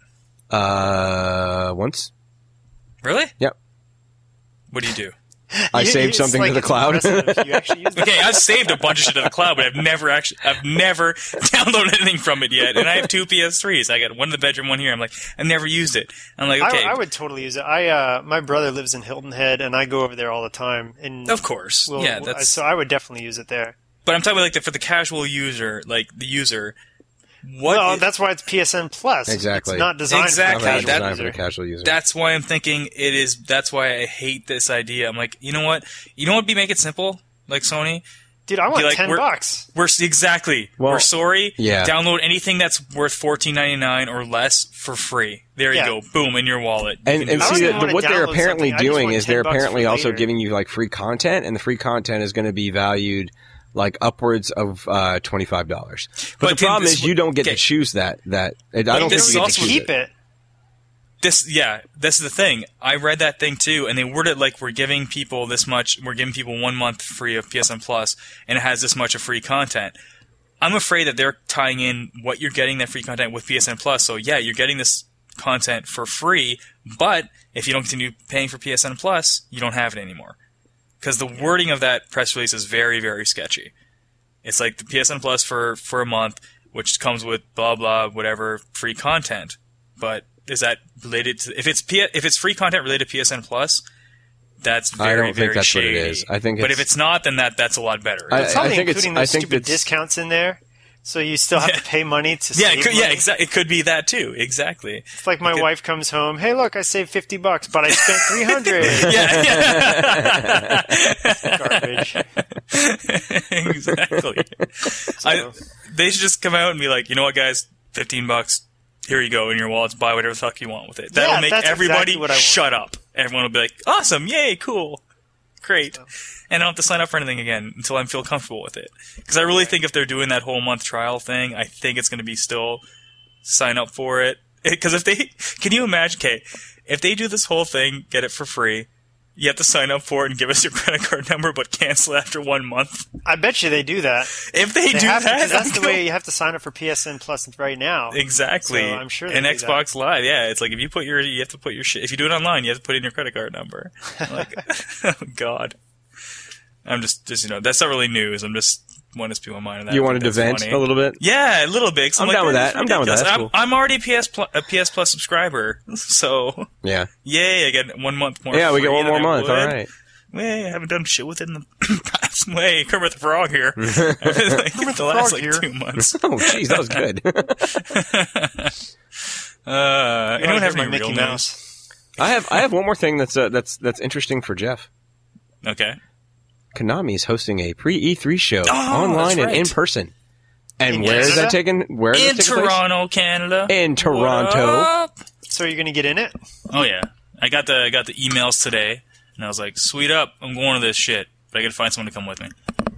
[SPEAKER 1] Once.
[SPEAKER 2] Really?
[SPEAKER 1] Yep.
[SPEAKER 2] What do you do?
[SPEAKER 1] I saved something to the cloud.
[SPEAKER 2] Okay, I've saved a bunch of shit to the cloud, but I've never downloaded anything from it yet. And I have 2 PS3s. I got one in the bedroom, one here. I'm like, I never used it. I'm like, okay.
[SPEAKER 3] I would totally use it. My brother lives in Hilton Head, and I go over there all the time. And
[SPEAKER 2] of course,
[SPEAKER 3] so I would definitely use it there.
[SPEAKER 2] But I'm talking about like for the casual user, like the user.
[SPEAKER 3] That's why it's PSN Plus.
[SPEAKER 1] Exactly.
[SPEAKER 3] It's not designed
[SPEAKER 1] for the casual user.
[SPEAKER 2] That's why I'm thinking it is. That's why I hate this idea. I'm like, you know what? Would be make it simple, like Sony.
[SPEAKER 3] Dude, I want $10.
[SPEAKER 2] We're sorry.
[SPEAKER 1] Yeah.
[SPEAKER 2] Download anything that's worth $14.99 or less for free. There you go. Boom, in your wallet.
[SPEAKER 1] And see, what they're apparently doing is they're apparently also giving you like free content, and the free content is going to be valued like upwards of $25. But the problem is you don't get to choose that. I don't think you get to keep it.
[SPEAKER 2] This is the thing. I read that thing too, and they worded it like we're giving people this much. We're giving people 1 month free of PSN Plus, and it has this much of free content. I'm afraid that they're tying in what you're getting that free content with PSN Plus. So yeah, you're getting this content for free, but if you don't continue paying for PSN Plus, you don't have it anymore. Because the wording of that press release is very, very sketchy. It's like the PSN Plus for a month, which comes with blah blah whatever free content. But is that related to if it's free content related to PSN Plus? That's very,
[SPEAKER 1] I don't think
[SPEAKER 2] very
[SPEAKER 1] that's
[SPEAKER 2] shady.
[SPEAKER 1] what it is. I think,
[SPEAKER 2] but if it's not, then that's a lot better.
[SPEAKER 3] It's probably including those stupid discounts in there. So you still have to pay money to save money?
[SPEAKER 2] Yeah, exactly. It could be that too. Exactly.
[SPEAKER 3] It's like my wife comes home, hey, look, I saved $50, but I spent $300.
[SPEAKER 2] Garbage. Exactly.
[SPEAKER 3] So.
[SPEAKER 2] They should just come out and be like, you know what, guys, $15. Here you go in your wallets. Buy whatever the fuck you want with it. That'll make everybody shut up. Everyone will be like, awesome, yay, cool, great. And I don't have to sign up for anything again until I feel comfortable with it. Because I really think if they're doing that whole month trial thing, I think it's going to be still sign up for it. Because can you imagine, if they do this whole thing, get it for free, you have to sign up for it and give us your credit card number, but cancel after 1 month.
[SPEAKER 3] I bet you they do that.
[SPEAKER 2] If they do that,
[SPEAKER 3] because that's the way you have to sign up for PSN Plus right now.
[SPEAKER 2] Exactly.
[SPEAKER 3] So I'm sure.
[SPEAKER 2] And Xbox Live, yeah, it's like if you have to put your shit. If you do it online, you have to put in your credit card number. Like, oh God. I'm just that's not really news. I'm just wanted to be on mind of that.
[SPEAKER 1] You wanted to vent a little bit?
[SPEAKER 2] Yeah, a little bit.
[SPEAKER 1] I'm down with that. I'm down with that. That's cool.
[SPEAKER 2] I'm already a PS Plus subscriber, so
[SPEAKER 1] yeah.
[SPEAKER 2] Yay! I get 1 month more.
[SPEAKER 1] Yeah, we get one more month. All right.
[SPEAKER 2] Well, I haven't done shit with it in the past. Hey, Kermit the Frog here. The last 2 months.
[SPEAKER 1] Oh, jeez, that was good.
[SPEAKER 2] Anyone have any
[SPEAKER 3] Mickey
[SPEAKER 2] real
[SPEAKER 3] Mouse?
[SPEAKER 1] I have one more thing that's interesting for Jeff.
[SPEAKER 2] Okay.
[SPEAKER 1] Konami's hosting a pre-E3 show online and in person. And where is that taking? Where is
[SPEAKER 2] in Toronto, Canada.
[SPEAKER 1] In Toronto.
[SPEAKER 3] So you're gonna get in it?
[SPEAKER 2] Oh yeah, I got the emails today, and I was like, "Sweet up, I'm going to this shit." But I got to find someone to come with me.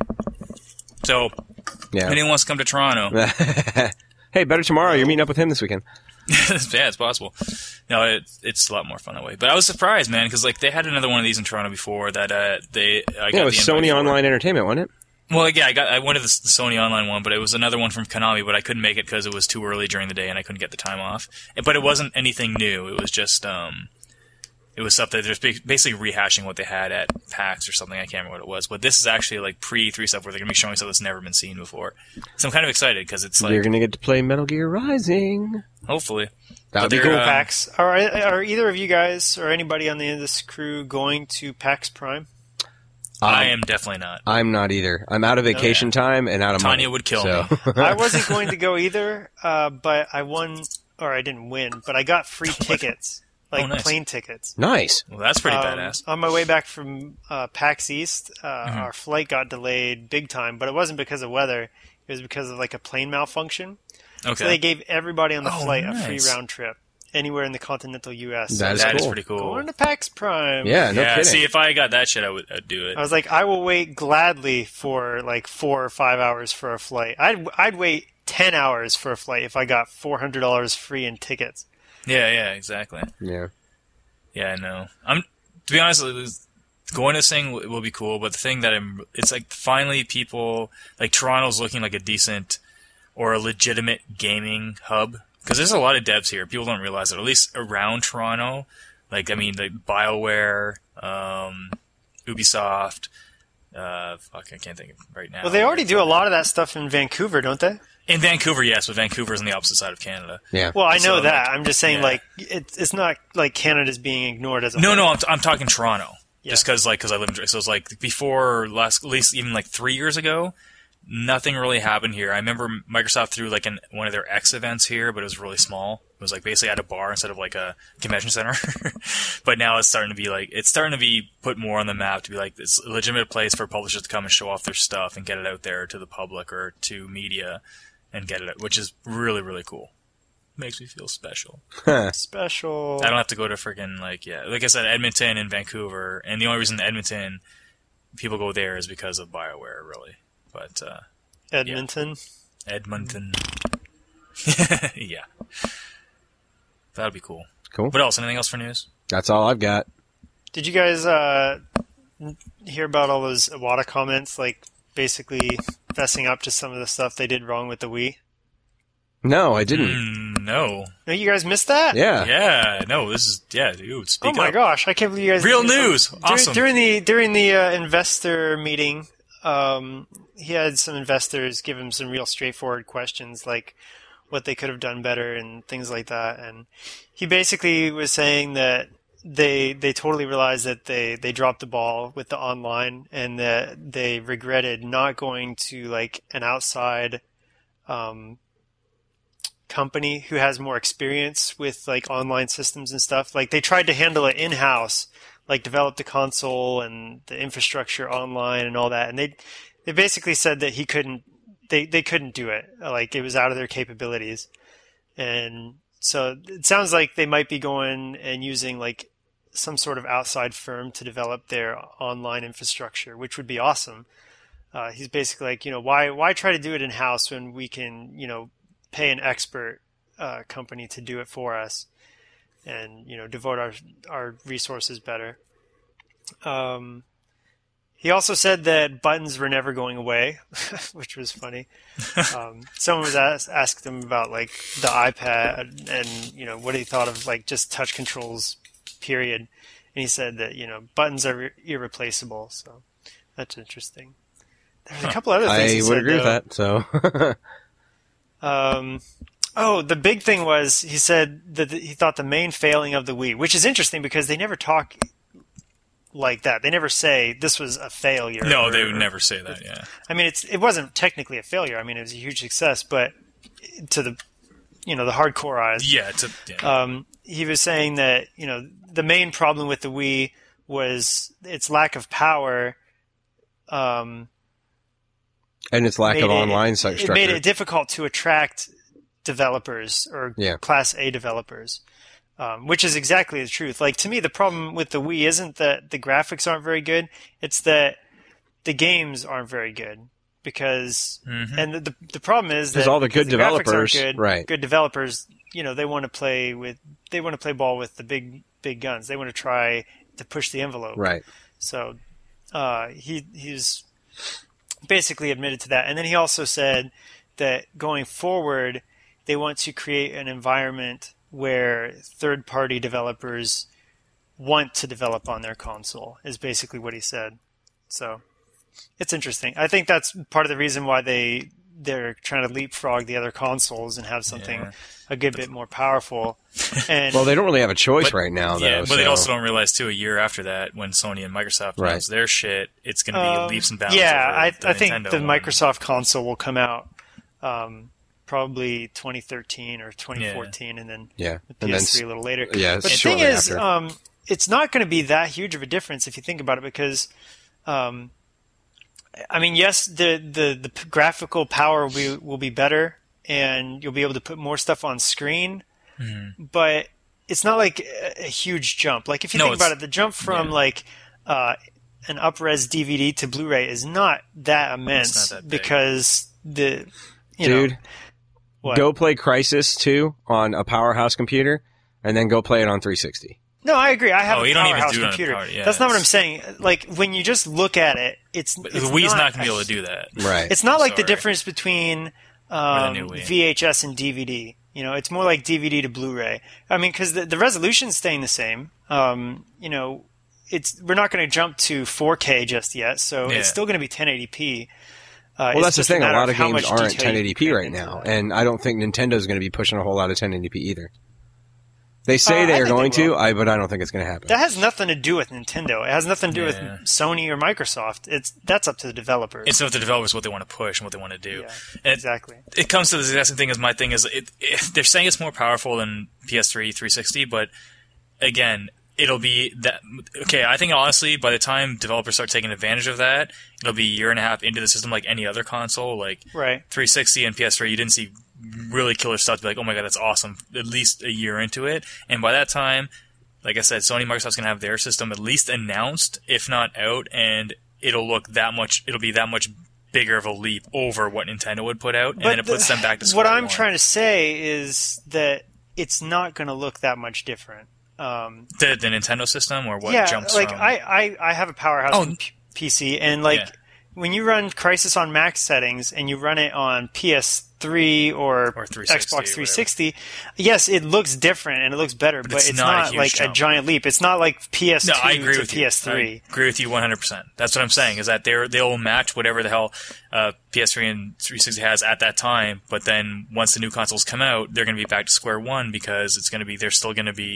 [SPEAKER 2] So, if anyone wants to come to Toronto,
[SPEAKER 1] hey, better tomorrow. You're meeting up with him this weekend.
[SPEAKER 2] Yeah, it's possible. No, it's a lot more fun that way. But I was surprised, man, because they had another one of these in Toronto before that it
[SPEAKER 1] was Sony Online Entertainment, wasn't it?
[SPEAKER 2] Well, yeah, I went to the Sony Online one, but it was another one from Konami, but I couldn't make it because it was too early during the day and I couldn't get the time off. But it wasn't anything new. It was just it was stuff that they're basically rehashing what they had at PAX or something. I can't remember what it was. But this is actually pre-3 stuff where they're going to be showing stuff that's never been seen before. So I'm kind of excited because it's
[SPEAKER 1] you're going to get to play Metal Gear Rising.
[SPEAKER 2] Hopefully.
[SPEAKER 3] That would be cool. PAX. Are either of you guys or anybody on the end of this crew going to PAX Prime?
[SPEAKER 2] I am definitely not.
[SPEAKER 1] I'm not either. I'm out of vacation time and out of money.
[SPEAKER 2] Tanya would kill me.
[SPEAKER 3] I wasn't going to go either, but I won, or I didn't win, but I got free tickets. Nice. Plane tickets.
[SPEAKER 1] Nice.
[SPEAKER 2] Well, that's pretty badass.
[SPEAKER 3] On my way back from PAX East, our flight got delayed big time, but it wasn't because of weather. It was because of a plane malfunction. Okay. So they gave everybody on the flight a free round trip anywhere in the continental U.S.
[SPEAKER 1] That
[SPEAKER 2] is pretty cool.
[SPEAKER 3] Going to PAX Prime.
[SPEAKER 1] Yeah, no kidding.
[SPEAKER 2] See, if I got that shit, I'd do it.
[SPEAKER 3] I was like, I will wait gladly for 4 or 5 hours for a flight. I'd wait 10 hours for a flight if I got $400 free in tickets.
[SPEAKER 2] Yeah, exactly.
[SPEAKER 1] Yeah.
[SPEAKER 2] Yeah, I know. To be honest, going to this thing will be cool, but the thing that it's finally people, Toronto's looking like a decent or a legitimate gaming hub. Because there's a lot of devs here. People don't realize it, at least around Toronto. BioWare, Ubisoft, I can't think of it right now.
[SPEAKER 3] Well, they already do a lot of that stuff in Vancouver, don't they?
[SPEAKER 2] In Vancouver, yes, but Vancouver's on the opposite side of Canada.
[SPEAKER 1] Yeah.
[SPEAKER 3] Well, I know that. I'm just saying, it's not like Canada's being ignored as a
[SPEAKER 2] whole. No, I'm talking Toronto. Yeah. Just because, I live in... So it's before at least even 3 years ago, nothing really happened here. I remember Microsoft threw one of their X events here, but it was really small. It was basically at a bar instead of a convention center. But now it's starting to be put more on the map to be this legitimate place for publishers to come and show off their stuff and get it out there to the public or to media and get it out, which is really, really cool. Makes me feel special.
[SPEAKER 3] Special.
[SPEAKER 2] I don't have to go to freaking like I said, Edmonton and Vancouver, and the only reason Edmonton people go there is because of BioWare, really. But
[SPEAKER 3] Edmonton.
[SPEAKER 2] Yeah. Edmonton. Yeah. That'd be cool.
[SPEAKER 1] Cool.
[SPEAKER 2] What else? Anything else for news?
[SPEAKER 1] That's all I've got.
[SPEAKER 3] Did you guys hear about all those Iwata comments, basically fessing up to some of the stuff they did wrong with the Wii?
[SPEAKER 1] No, I didn't.
[SPEAKER 2] No.
[SPEAKER 3] No, you guys missed that?
[SPEAKER 1] Yeah.
[SPEAKER 2] Yeah. No, this is dude. Speak up.
[SPEAKER 3] Oh my gosh, I can't believe you guys.
[SPEAKER 2] Real news. Awesome.
[SPEAKER 3] During the investor meeting, he had some investors give him some real straightforward questions, like what they could have done better and things like that. And he basically was saying that they totally realized that they dropped the ball with the online and that they regretted not going to an outside company who has more experience with like online systems and stuff. Like they tried to handle it in-house, like develop the console and the infrastructure online and all that. And they basically said that they couldn't do it. Like it was out of their capabilities. And so it sounds like they might be going and using like some sort of outside firm to develop their online infrastructure, which would be awesome. He's basically like, why try to do it in-house when we can, pay an expert company to do it for us and, devote our resources better. He also said that buttons were never going away, which was funny. Someone was asked him about like the iPad and, what he thought of like just touch controls, period. And he said that, buttons are irreplaceable. So that's interesting. There's a couple other things
[SPEAKER 1] I would agree with that. So,
[SPEAKER 3] the big thing was he said that he thought the main failing of the Wii, which is interesting because they never talk like that. They never say this was a failure.
[SPEAKER 2] No, they would never say that. Yeah.
[SPEAKER 3] I mean, it wasn't technically a failure. I mean, it was a huge success, but to the the hardcore eyes.
[SPEAKER 2] Yeah.
[SPEAKER 3] He was saying that the main problem with the Wii was its lack of power.
[SPEAKER 1] And its lack of online structure.
[SPEAKER 3] It made it difficult to attract developers or Class A developers, which is exactly the truth. Like, to me, the problem with the Wii isn't that the graphics aren't very good. It's that the games aren't very good. Because, and the problem is that
[SPEAKER 1] all the good developers,
[SPEAKER 3] aren't good,
[SPEAKER 1] right.
[SPEAKER 3] Good developers, they want to play ball with the big guns. They want to try to push the envelope.
[SPEAKER 1] Right.
[SPEAKER 3] So, he's basically admitted to that. And then he also said that going forward, they want to create an environment where third-party developers want to develop on their console, is basically what he said. So it's interesting. I think that's part of the reason why they're trying to leapfrog the other consoles and have something a good bit more powerful. And
[SPEAKER 1] well, they don't really have a choice right now, though.
[SPEAKER 2] Yeah, but they also don't realize, too, a year after that, when Sony and Microsoft announce their shit, it's going to be leaps and bounds.
[SPEAKER 3] Yeah, I think
[SPEAKER 2] Nintendo
[SPEAKER 3] the Microsoft console will come out probably 2013 or 2014, and then the PS3 a little later.
[SPEAKER 1] Yeah,
[SPEAKER 3] but the thing is, it's not going to be that huge of a difference if you think about it, because I mean, yes, the graphical power will be better, and you'll be able to put more stuff on screen, but it's not like a huge jump. Like, if you think about it, the jump from like an up-res DVD to Blu-ray is not that immense.
[SPEAKER 2] It's not that big.
[SPEAKER 3] Because
[SPEAKER 1] go play Crysis 2 on a powerhouse computer, and then go play it on 360.
[SPEAKER 3] No, I agree. I have a
[SPEAKER 2] you don't even
[SPEAKER 3] powerhouse
[SPEAKER 2] do it on
[SPEAKER 3] computer.
[SPEAKER 2] power, yeah,
[SPEAKER 3] That's not what I'm saying. Like, when you just look at it, it's
[SPEAKER 2] the Wii's not going to be able to do that.
[SPEAKER 1] Right.
[SPEAKER 3] It's not like the difference between VHS and DVD. It's more like DVD to Blu-ray. I mean, because the resolution's staying the same. We're not going to jump to 4K just yet, so it's still going to be 1080p.
[SPEAKER 1] Well, that's the thing. A lot of games aren't 1080p right now, and I don't think Nintendo's going to be pushing a whole lot of 1080p either. They say they are going to, but I don't think it's going to happen.
[SPEAKER 3] That has nothing to do with Nintendo. It has nothing to do with Sony or Microsoft. That's up to the developers.
[SPEAKER 2] It's up to the developers what they want to push and what they want to do.
[SPEAKER 3] Yeah, exactly.
[SPEAKER 2] It comes to the exact same thing as my thing is they're saying it's more powerful than PS3 360, but again, it'll be that. Okay, I think honestly, by the time developers start taking advantage of that, it'll be a year and a half into the system, like any other console, like 360 and PS3. You didn't see really killer stuff to be like, oh my god, that's awesome, at least a year into it. And by that time, like I said, Sony and Microsoft's going to have their system at least announced, if not out, and it'll be that much bigger of a leap over what Nintendo would put out, and then it puts them back to square
[SPEAKER 3] one. What I'm
[SPEAKER 2] one.
[SPEAKER 3] trying to say is that it's not going to look that much different.
[SPEAKER 2] The Nintendo system, or what jumps
[SPEAKER 3] like
[SPEAKER 2] from...
[SPEAKER 3] I have a powerhouse PC, and when you run Crysis on max settings and you run it on PS3 or Xbox 360, yes, it looks different and it looks better, but it's not like a giant leap. It's not like PS2 to PS3.
[SPEAKER 2] I agree with you 100%. That's what I'm saying, is that they'll match whatever the hell PS3 and 360 has at that time, but then once the new consoles come out, they're going to be back to square one, because they're still going to be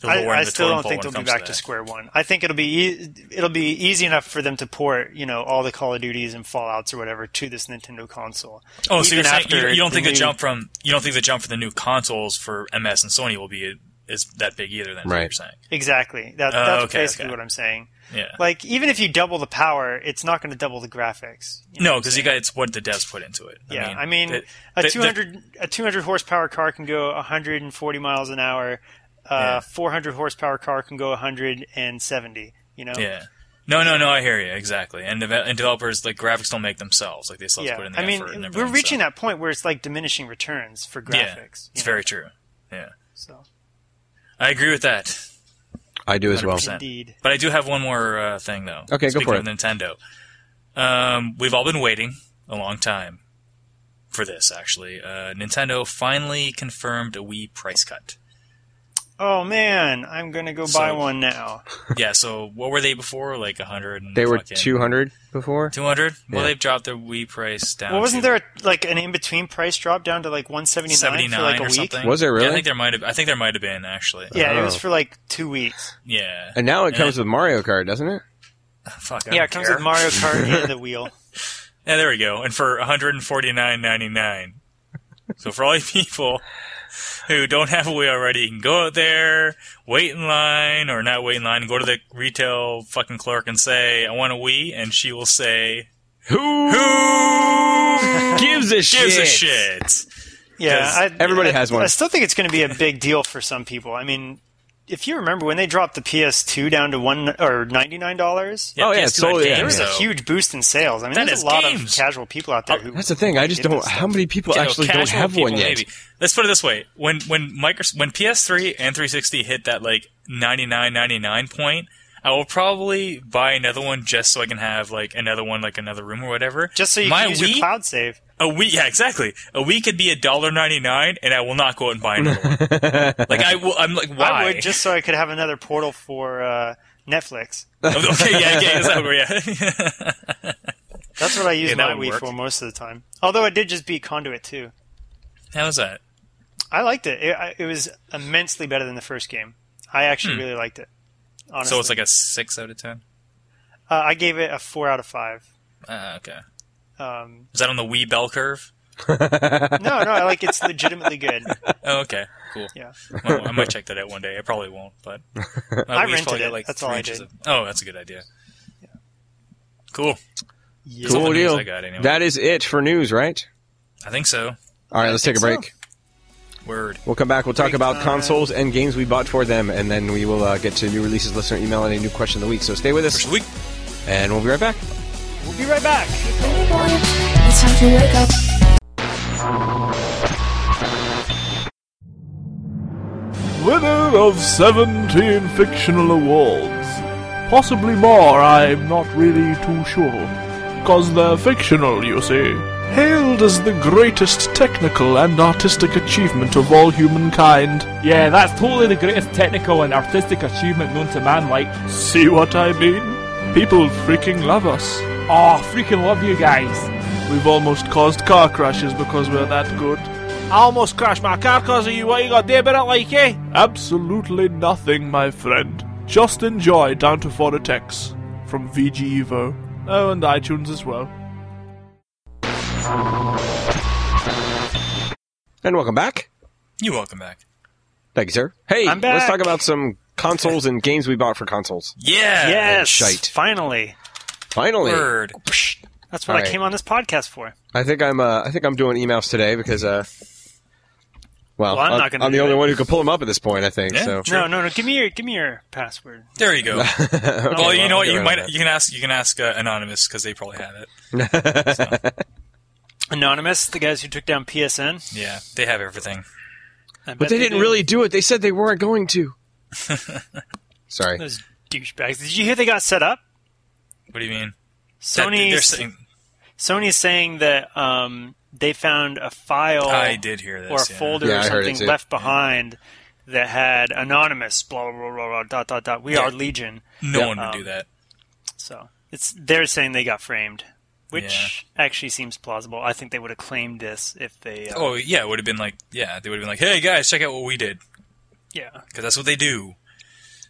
[SPEAKER 3] I still don't think they'll be back to square one. I think it'll be easy enough for them to port, all the Call of Duties and Fallouts or whatever to this Nintendo console.
[SPEAKER 2] Oh, so you're saying you don't think the jump for the new consoles for MS and Sony will be is that big either? Then, right? What you're saying
[SPEAKER 3] Exactly. That's basically what I'm saying.
[SPEAKER 2] Yeah.
[SPEAKER 3] Like, even if you double the power, it's not going to double the graphics.
[SPEAKER 2] No, because it's what the devs put into it.
[SPEAKER 3] Yeah, a 200 horsepower car can go 140 miles an hour. 400 horsepower car can go 170.
[SPEAKER 2] Yeah. No, I hear you exactly. And developers, like, graphics don't make themselves. Like, they still have to put in the effort and everything.
[SPEAKER 3] We're reaching that point where it's like diminishing returns for graphics.
[SPEAKER 2] Yeah, it's very true. Yeah.
[SPEAKER 3] So
[SPEAKER 2] I agree with that.
[SPEAKER 1] I do as well.
[SPEAKER 3] Indeed.
[SPEAKER 2] But I do have one more thing, though.
[SPEAKER 1] Okay,
[SPEAKER 2] Speaking
[SPEAKER 1] go for it.
[SPEAKER 2] of Nintendo. We've all been waiting a long time for this, actually. Nintendo finally confirmed a Wii price cut.
[SPEAKER 3] Oh, man. I'm going to go buy one now.
[SPEAKER 2] Yeah, so what were they before? Like 100?
[SPEAKER 1] They were 200 before?
[SPEAKER 2] 200? Well, they've dropped their Wii price down.
[SPEAKER 3] Well, wasn't there an in-between price drop down to like 179 for like a week?
[SPEAKER 2] Something?
[SPEAKER 1] Was there really?
[SPEAKER 2] Yeah, I think there might have been, actually.
[SPEAKER 3] Yeah, it was for like 2 weeks.
[SPEAKER 2] Yeah.
[SPEAKER 1] And now it comes with Mario Kart, doesn't it?
[SPEAKER 2] Fuck,
[SPEAKER 3] it comes with Mario Kart and the wheel.
[SPEAKER 2] Yeah, there we go. And for $149.99. So for all you people who don't have a Wii already, you can go out there, wait in line, or not wait in line, and go to the retail fucking clerk and say, I want a Wii, and she will say, Who
[SPEAKER 1] gives a shit?
[SPEAKER 3] Yeah,
[SPEAKER 1] everybody has one.
[SPEAKER 3] I still think it's going to be a big deal for some people. I mean, if you remember when they dropped the PS2 down to $99, there was a huge boost in sales. I mean, there's a lot of casual people out there who.
[SPEAKER 1] That's the thing. I just don't. How many people actually don't have one yet?
[SPEAKER 2] Maybe. Let's put it this way: when PS3 and 360 hit that like $99.99 point, I will probably buy another one just so I can have like another one, like another room or whatever.
[SPEAKER 3] Just so you can use your cloud save.
[SPEAKER 2] A Wii, yeah, exactly. A Wii could be $1.99, and I will not go out and buy another one. Like I'm like, why?
[SPEAKER 3] I would just so I could have another portal for Netflix.
[SPEAKER 2] Okay, yeah, is that where? Yeah.
[SPEAKER 3] That's what I use my Wii for most of the time. Although I did just beat Conduit 2.
[SPEAKER 2] How was that?
[SPEAKER 3] I liked it. It was immensely better than the first game. I actually really liked it. Honestly.
[SPEAKER 2] So it's like a 6 out of 10?
[SPEAKER 3] I gave it a 4 out of 5.
[SPEAKER 2] Okay. Is that on the Wii bell curve?
[SPEAKER 3] No, I it's legitimately good.
[SPEAKER 2] Oh, okay, cool.
[SPEAKER 3] Yeah.
[SPEAKER 2] Well, I might check that out one day. I probably won't, but
[SPEAKER 3] I rented it. Like, that's all I did.
[SPEAKER 2] That's a good idea. Yeah. Cool.
[SPEAKER 1] Yeah. Cool deal. Anyway. That is it for news, right?
[SPEAKER 2] I think so.
[SPEAKER 1] All right, let's take a break.
[SPEAKER 2] Word.
[SPEAKER 1] We'll come back. We'll talk about consoles and games we bought for them, and then we will get to new releases, listener email, and a new question of the week. So stay with us.
[SPEAKER 2] First week.
[SPEAKER 1] And we'll be right back.
[SPEAKER 3] We'll be right back.
[SPEAKER 5] It's time to wake up.
[SPEAKER 6] Winner of 17 fictional awards. Possibly more, I'm not really too sure. 'Cause they're fictional, you see. Hailed as the greatest technical and artistic achievement of all humankind.
[SPEAKER 7] Yeah, that's totally the greatest technical and artistic achievement known to man, like.
[SPEAKER 6] See what I mean? People freaking love us.
[SPEAKER 7] Oh, freaking love you guys.
[SPEAKER 6] We've almost caused car crashes because we're that good.
[SPEAKER 7] I almost crashed my car because of you. What you got to do about it, like, eh?
[SPEAKER 6] Absolutely nothing, my friend. Just enjoy Down to 4 Attacks from VG Evo. Oh, and iTunes as well.
[SPEAKER 1] And welcome back.
[SPEAKER 2] You're welcome back.
[SPEAKER 1] Thank you, sir. Hey,
[SPEAKER 3] I'm back.
[SPEAKER 1] Let's talk about some consoles and games we bought for consoles.
[SPEAKER 2] Yeah.
[SPEAKER 3] Yes.
[SPEAKER 1] Shite.
[SPEAKER 3] Finally.
[SPEAKER 2] Word.
[SPEAKER 3] That's what I came on this podcast for.
[SPEAKER 1] I think I'm doing emails today because I'm the only one who can pull them up at this point. I think.
[SPEAKER 2] Yeah,
[SPEAKER 1] so.
[SPEAKER 2] true.
[SPEAKER 3] No. Give me your password.
[SPEAKER 2] There you go.
[SPEAKER 1] Okay,
[SPEAKER 2] well, you know what? You can ask Anonymous because they probably have it. So.
[SPEAKER 3] Anonymous, the guys who took down PSN.
[SPEAKER 2] Yeah, they have everything.
[SPEAKER 1] But they didn't really do it. They said they weren't going to. Sorry.
[SPEAKER 3] Those douchebags. Did you hear they got set up?
[SPEAKER 2] What do you mean?
[SPEAKER 3] Sony's saying that they found a file
[SPEAKER 2] I did hear this,
[SPEAKER 3] or a folder or something left behind that had anonymous, blah, blah, blah, blah, ... We are Legion.
[SPEAKER 2] No one would do that.
[SPEAKER 3] So they're saying they got framed, which actually seems plausible. I think they would have claimed this if they...
[SPEAKER 2] it would have been like, they would have been like, hey, guys, check out what we did.
[SPEAKER 3] Yeah.
[SPEAKER 2] Because that's what they do.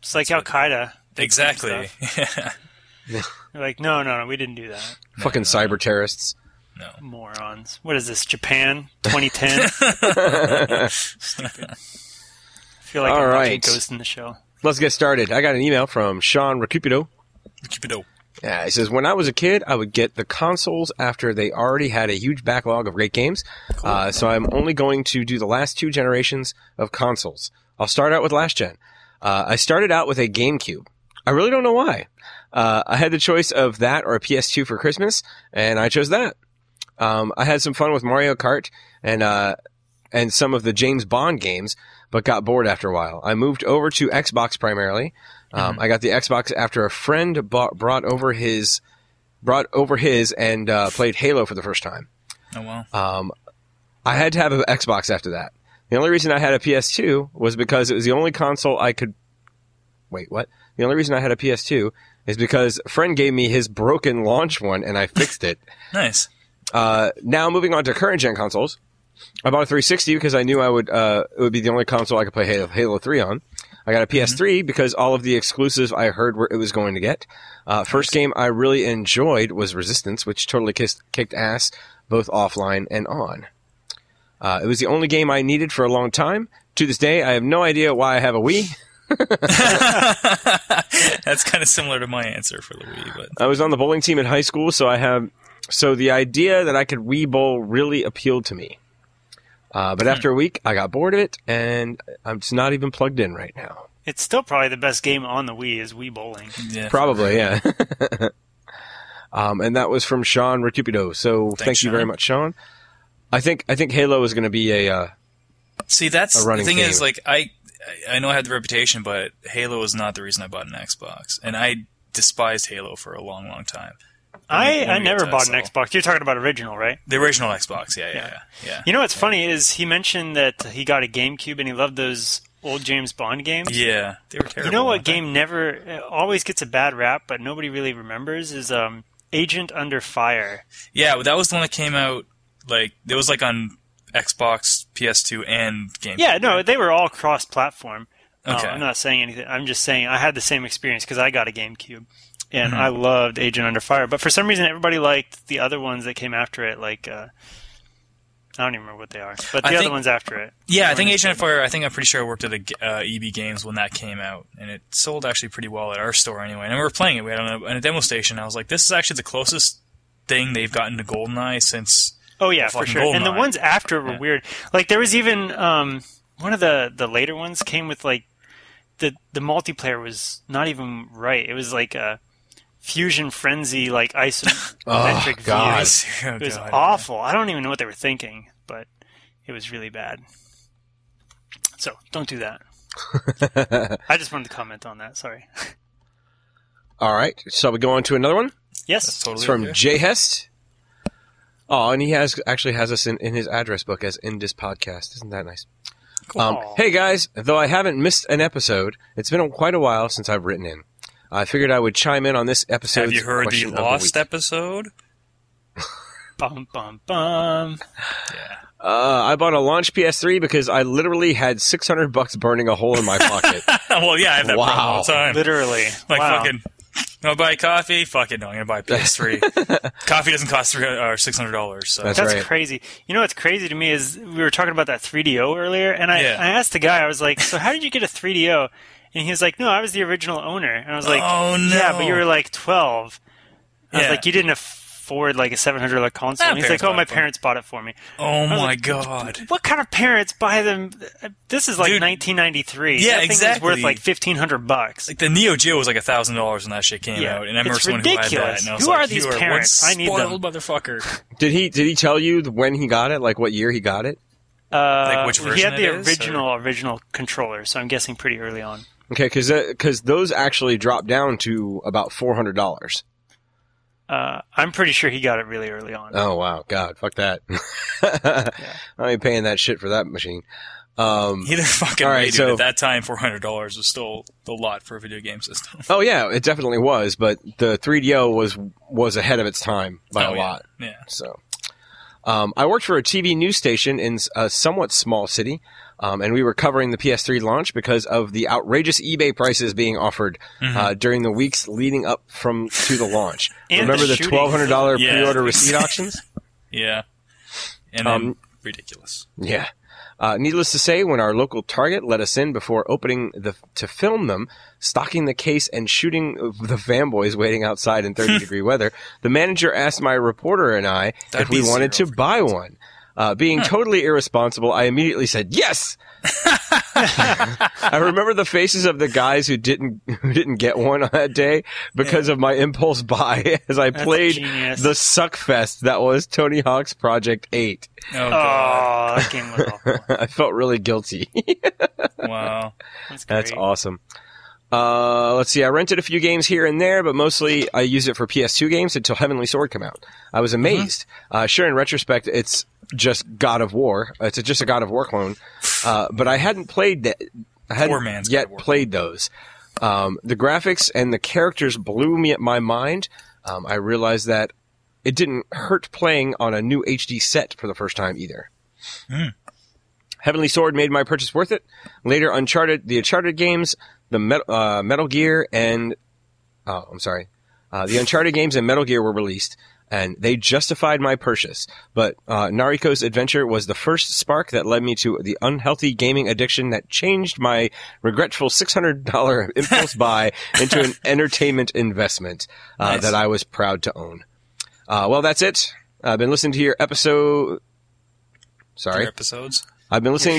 [SPEAKER 3] It's like Al-Qaeda.
[SPEAKER 2] Exactly.
[SPEAKER 3] They're like, no, we didn't do that.
[SPEAKER 1] Fucking cyber terrorists.
[SPEAKER 2] No.
[SPEAKER 3] Morons. What is this, Japan? 2010? Stupid. I feel like I'm watching Ghost in the Shell.
[SPEAKER 1] Let's get started. I got an email from Sean Recupido. Yeah, he says, when I was a kid, I would get the consoles after they already had a huge backlog of great games. Cool. So I'm only going to do the last 2 generations of consoles. I'll start out with last gen. I started out with a GameCube. I really don't know why. I had the choice of that or a PS2 for Christmas, and I chose that. I had some fun with Mario Kart and some of the James Bond games, but got bored after a while. I moved over to Xbox primarily. I got the Xbox after a friend brought over his and played Halo for the first time.
[SPEAKER 2] Oh wow!
[SPEAKER 1] I had to have an Xbox after that. The only reason I had a PS2 was because it was the only console I could. Wait, what? The only reason I had a PS2 is because a friend gave me his broken launch one, and I fixed it.
[SPEAKER 2] Nice.
[SPEAKER 1] Now moving on to current gen consoles. I bought a 360 because I knew it would be the only console I could play Halo 3 on. I got a PS3 because all of the exclusives I heard it was going to get. First game I really enjoyed was Resistance, which totally kicked ass both offline and on. It was the only game I needed for a long time. To this day, I have no idea why I have a Wii.
[SPEAKER 2] That's kind of similar to my answer for the Wii. But
[SPEAKER 1] I was on the bowling team in high school, so the idea that I could Wii bowl really appealed to me. But after a week, I got bored of it, and I'm just not even plugged in right now.
[SPEAKER 3] It's still probably the best game on the Wii is Wii Bowling.
[SPEAKER 2] Yeah,
[SPEAKER 1] probably, yeah. And that was from Sean Recupido. So thank you very much, Sean. I think Halo is going to be a
[SPEAKER 2] See, that's
[SPEAKER 1] a running
[SPEAKER 2] the thing
[SPEAKER 1] theme.
[SPEAKER 2] Is, like, I know I had the reputation, but Halo is not the reason I bought an Xbox. And I despised Halo for a long, long time.
[SPEAKER 3] I never bought an Xbox. You're talking about original, right?
[SPEAKER 2] The original Xbox, yeah.
[SPEAKER 3] You know what's funny is he mentioned that he got a GameCube and he loved those old James Bond games.
[SPEAKER 2] Yeah, they were terrible.
[SPEAKER 3] You know what game always gets a bad rap, but nobody really remembers is Agent Under Fire.
[SPEAKER 2] Yeah, that was the one that came out, it was on Xbox, PS2, and GameCube.
[SPEAKER 3] Yeah, no, they were all cross-platform.
[SPEAKER 2] Okay.
[SPEAKER 3] I'm not saying anything. I'm just saying I had the same experience because I got a GameCube. And I loved Agent Under Fire. But for some reason, everybody liked the other ones that came after it. I don't even remember what they are. But the other ones after it.
[SPEAKER 2] Yeah, I think Agent Under Fire, I'm pretty sure I worked at EB Games when that came out. And it sold actually pretty well at our store anyway. And we were playing it. We had it on a demo station. I was like, this is actually the closest thing they've gotten to GoldenEye since...
[SPEAKER 3] Oh, yeah, for sure.
[SPEAKER 2] GoldenEye.
[SPEAKER 3] And the ones after were weird. There was even... one of the later ones came with, the multiplayer was not even right. It was like a... Fusion Frenzy, isometric views. It was awful. I don't even know what they were thinking, but it was really bad. So, don't do that. I just wanted to comment on that. Sorry.
[SPEAKER 1] All right. Shall we go on to another one?
[SPEAKER 3] Yes.
[SPEAKER 2] That's totally
[SPEAKER 1] It's from Jay Hest. Oh, and he actually has us in his address book as in this podcast. Isn't that nice?
[SPEAKER 3] Cool.
[SPEAKER 1] Hey, guys. Though I haven't missed an episode, it's been quite a while since I've written in. I figured I would chime in on this episode.
[SPEAKER 2] Have you heard the Lost episode?
[SPEAKER 3] Bum, bum, bum.
[SPEAKER 2] Yeah.
[SPEAKER 1] I bought a launch PS3 because I literally had $600 burning a hole in my pocket.
[SPEAKER 2] Well, yeah, I have that problem all the time.
[SPEAKER 3] Literally.
[SPEAKER 2] Fucking, I'm going to buy coffee? Fuck it, no, I'm going to buy a PS3. Coffee doesn't cost $600, so.
[SPEAKER 1] That's right.
[SPEAKER 3] Crazy. You know what's crazy to me is we were talking about that 3DO earlier, and I asked the guy, I was like, so how did you get a 3DO? And he was like, no, I was the original owner. And I was like,
[SPEAKER 2] oh, no.
[SPEAKER 3] Yeah, but you were 12. I was like, you didn't afford a $700 console. And he's like, oh, my parents bought it for me.
[SPEAKER 2] Oh, my God.
[SPEAKER 3] What kind of parents buy them? This is 1993.
[SPEAKER 2] Yeah,
[SPEAKER 3] that
[SPEAKER 2] exactly.
[SPEAKER 3] Thing was worth $1,500.
[SPEAKER 2] The Neo Geo was $1,000 when that shit came out. And I remember someone who had that. And I was
[SPEAKER 3] who are these parents? I need them.
[SPEAKER 2] Spoiled motherfucker.
[SPEAKER 1] Did he tell you when he got it? What year he got it?
[SPEAKER 2] Which version
[SPEAKER 3] he had the
[SPEAKER 2] it is,
[SPEAKER 3] original controller, so I'm guessing pretty early on.
[SPEAKER 1] Okay, because those actually dropped down to about $400.
[SPEAKER 3] I'm pretty sure he got it really early on.
[SPEAKER 1] Oh, wow. God, fuck that. I ain't paying that shit for that machine.
[SPEAKER 2] Either fucking way, dude. At that time, $400 was still a lot for a video game system.
[SPEAKER 1] Oh, yeah, it definitely was, but the 3DO was ahead of its time by a lot.
[SPEAKER 2] Yeah.
[SPEAKER 1] So, I worked for a TV news station in a somewhat small city, and we were covering the PS3 launch because of the outrageous eBay prices being offered during the weeks leading up to the launch. Remember the $1,200 pre-order receipt auctions?
[SPEAKER 2] Yeah. And then ridiculous.
[SPEAKER 1] Yeah. Needless to say, when our local Target let us in before opening to film them, stocking the case and shooting the fanboys waiting outside in 30-degree weather, the manager asked my reporter and I if we wanted to buy one. Being totally irresponsible, I immediately said yes. I remember the faces of the guys who didn't get one on that day because of my impulse buy as I played the suck fest that was Tony Hawk's Project 8.
[SPEAKER 2] Oh, God.
[SPEAKER 3] that game was awful.
[SPEAKER 1] I felt really guilty.
[SPEAKER 2] Wow.
[SPEAKER 1] That's awesome. Let's see. I rented a few games here and there, but mostly I used it for PS2 games until Heavenly Sword came out. I was amazed. Sure, in retrospect, it's just God of War. It's just a God of War clone. But I hadn't played that. I hadn't yet played those. The graphics and the characters blew me at my mind. I realized that it didn't hurt playing on a new HD set for the first time either. Heavenly Sword made my purchase worth it. Later, the Uncharted games, the Metal Gear, and the Uncharted games and Metal Gear were released, and they justified my purchase. But Nariko's Adventure was the first spark that led me to the unhealthy gaming addiction that changed my regretful $600 impulse buy into an entertainment investment that I was proud to own. Well, that's it. I've been listening to your episode. Sorry.
[SPEAKER 2] Your episodes?
[SPEAKER 1] I've been listening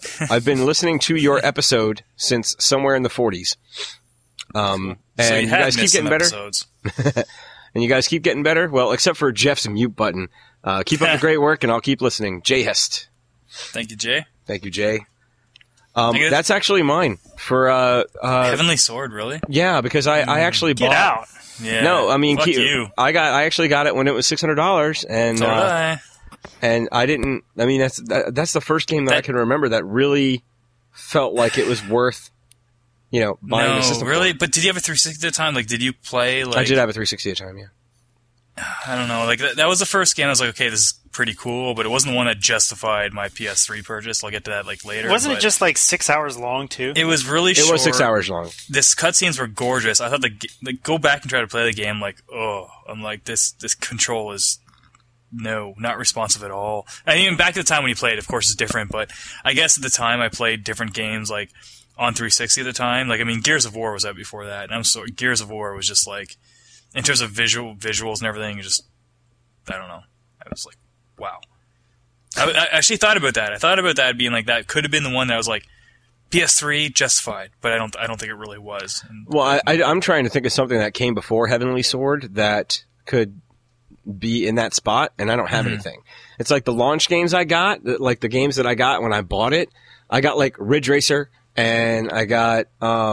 [SPEAKER 1] to your episode since somewhere in the 40s. And you guys keep getting better. And you guys keep getting better. Well, except for Jeff's mute button. Keep up the great work, and I'll keep listening. Jay Hest.
[SPEAKER 2] Thank you, Jay.
[SPEAKER 1] Thank you, Jay. That's actually mine for
[SPEAKER 2] Heavenly Sword. Really?
[SPEAKER 1] Yeah, because I actually bought.
[SPEAKER 3] Get out.
[SPEAKER 2] Yeah.
[SPEAKER 1] No, I mean,
[SPEAKER 2] fuck you.
[SPEAKER 1] I actually got it when it was $600, and
[SPEAKER 2] So did I.
[SPEAKER 1] And I didn't. I mean, that's the first game that I can remember that really felt like it was worth, buying the system.
[SPEAKER 2] Really?
[SPEAKER 1] For.
[SPEAKER 2] But did you have a 360 at the time? Like, did you play? Like,
[SPEAKER 1] I did have a 360 at the time. Yeah.
[SPEAKER 2] I don't know. Like that was the first game. I was like, okay, this is pretty cool, but it wasn't the one that justified my PS3 purchase. I'll get to that later.
[SPEAKER 3] Wasn't it just 6 hours long too?
[SPEAKER 2] It was really short.
[SPEAKER 1] It was 6 hours long.
[SPEAKER 2] This cutscenes were gorgeous. I thought go back and try to play the game. I'm like this control is. No, not responsive at all. And even back at the time when you played, of course, it's different. But I guess at the time I played different games, like on 360 at the time. Gears of War was out before that, and Gears of War was just in terms of visuals and everything, I don't know. I was like, wow. I actually thought about that. I thought about that being that could have been the one that was PS3 justified, but I don't think it really was.
[SPEAKER 1] Well, I'm trying to think of something that came before Heavenly Sword that could be in that spot, and I don't have anything. It's like the launch games I got, like the games that I got when I bought it. I got Ridge Racer, and I got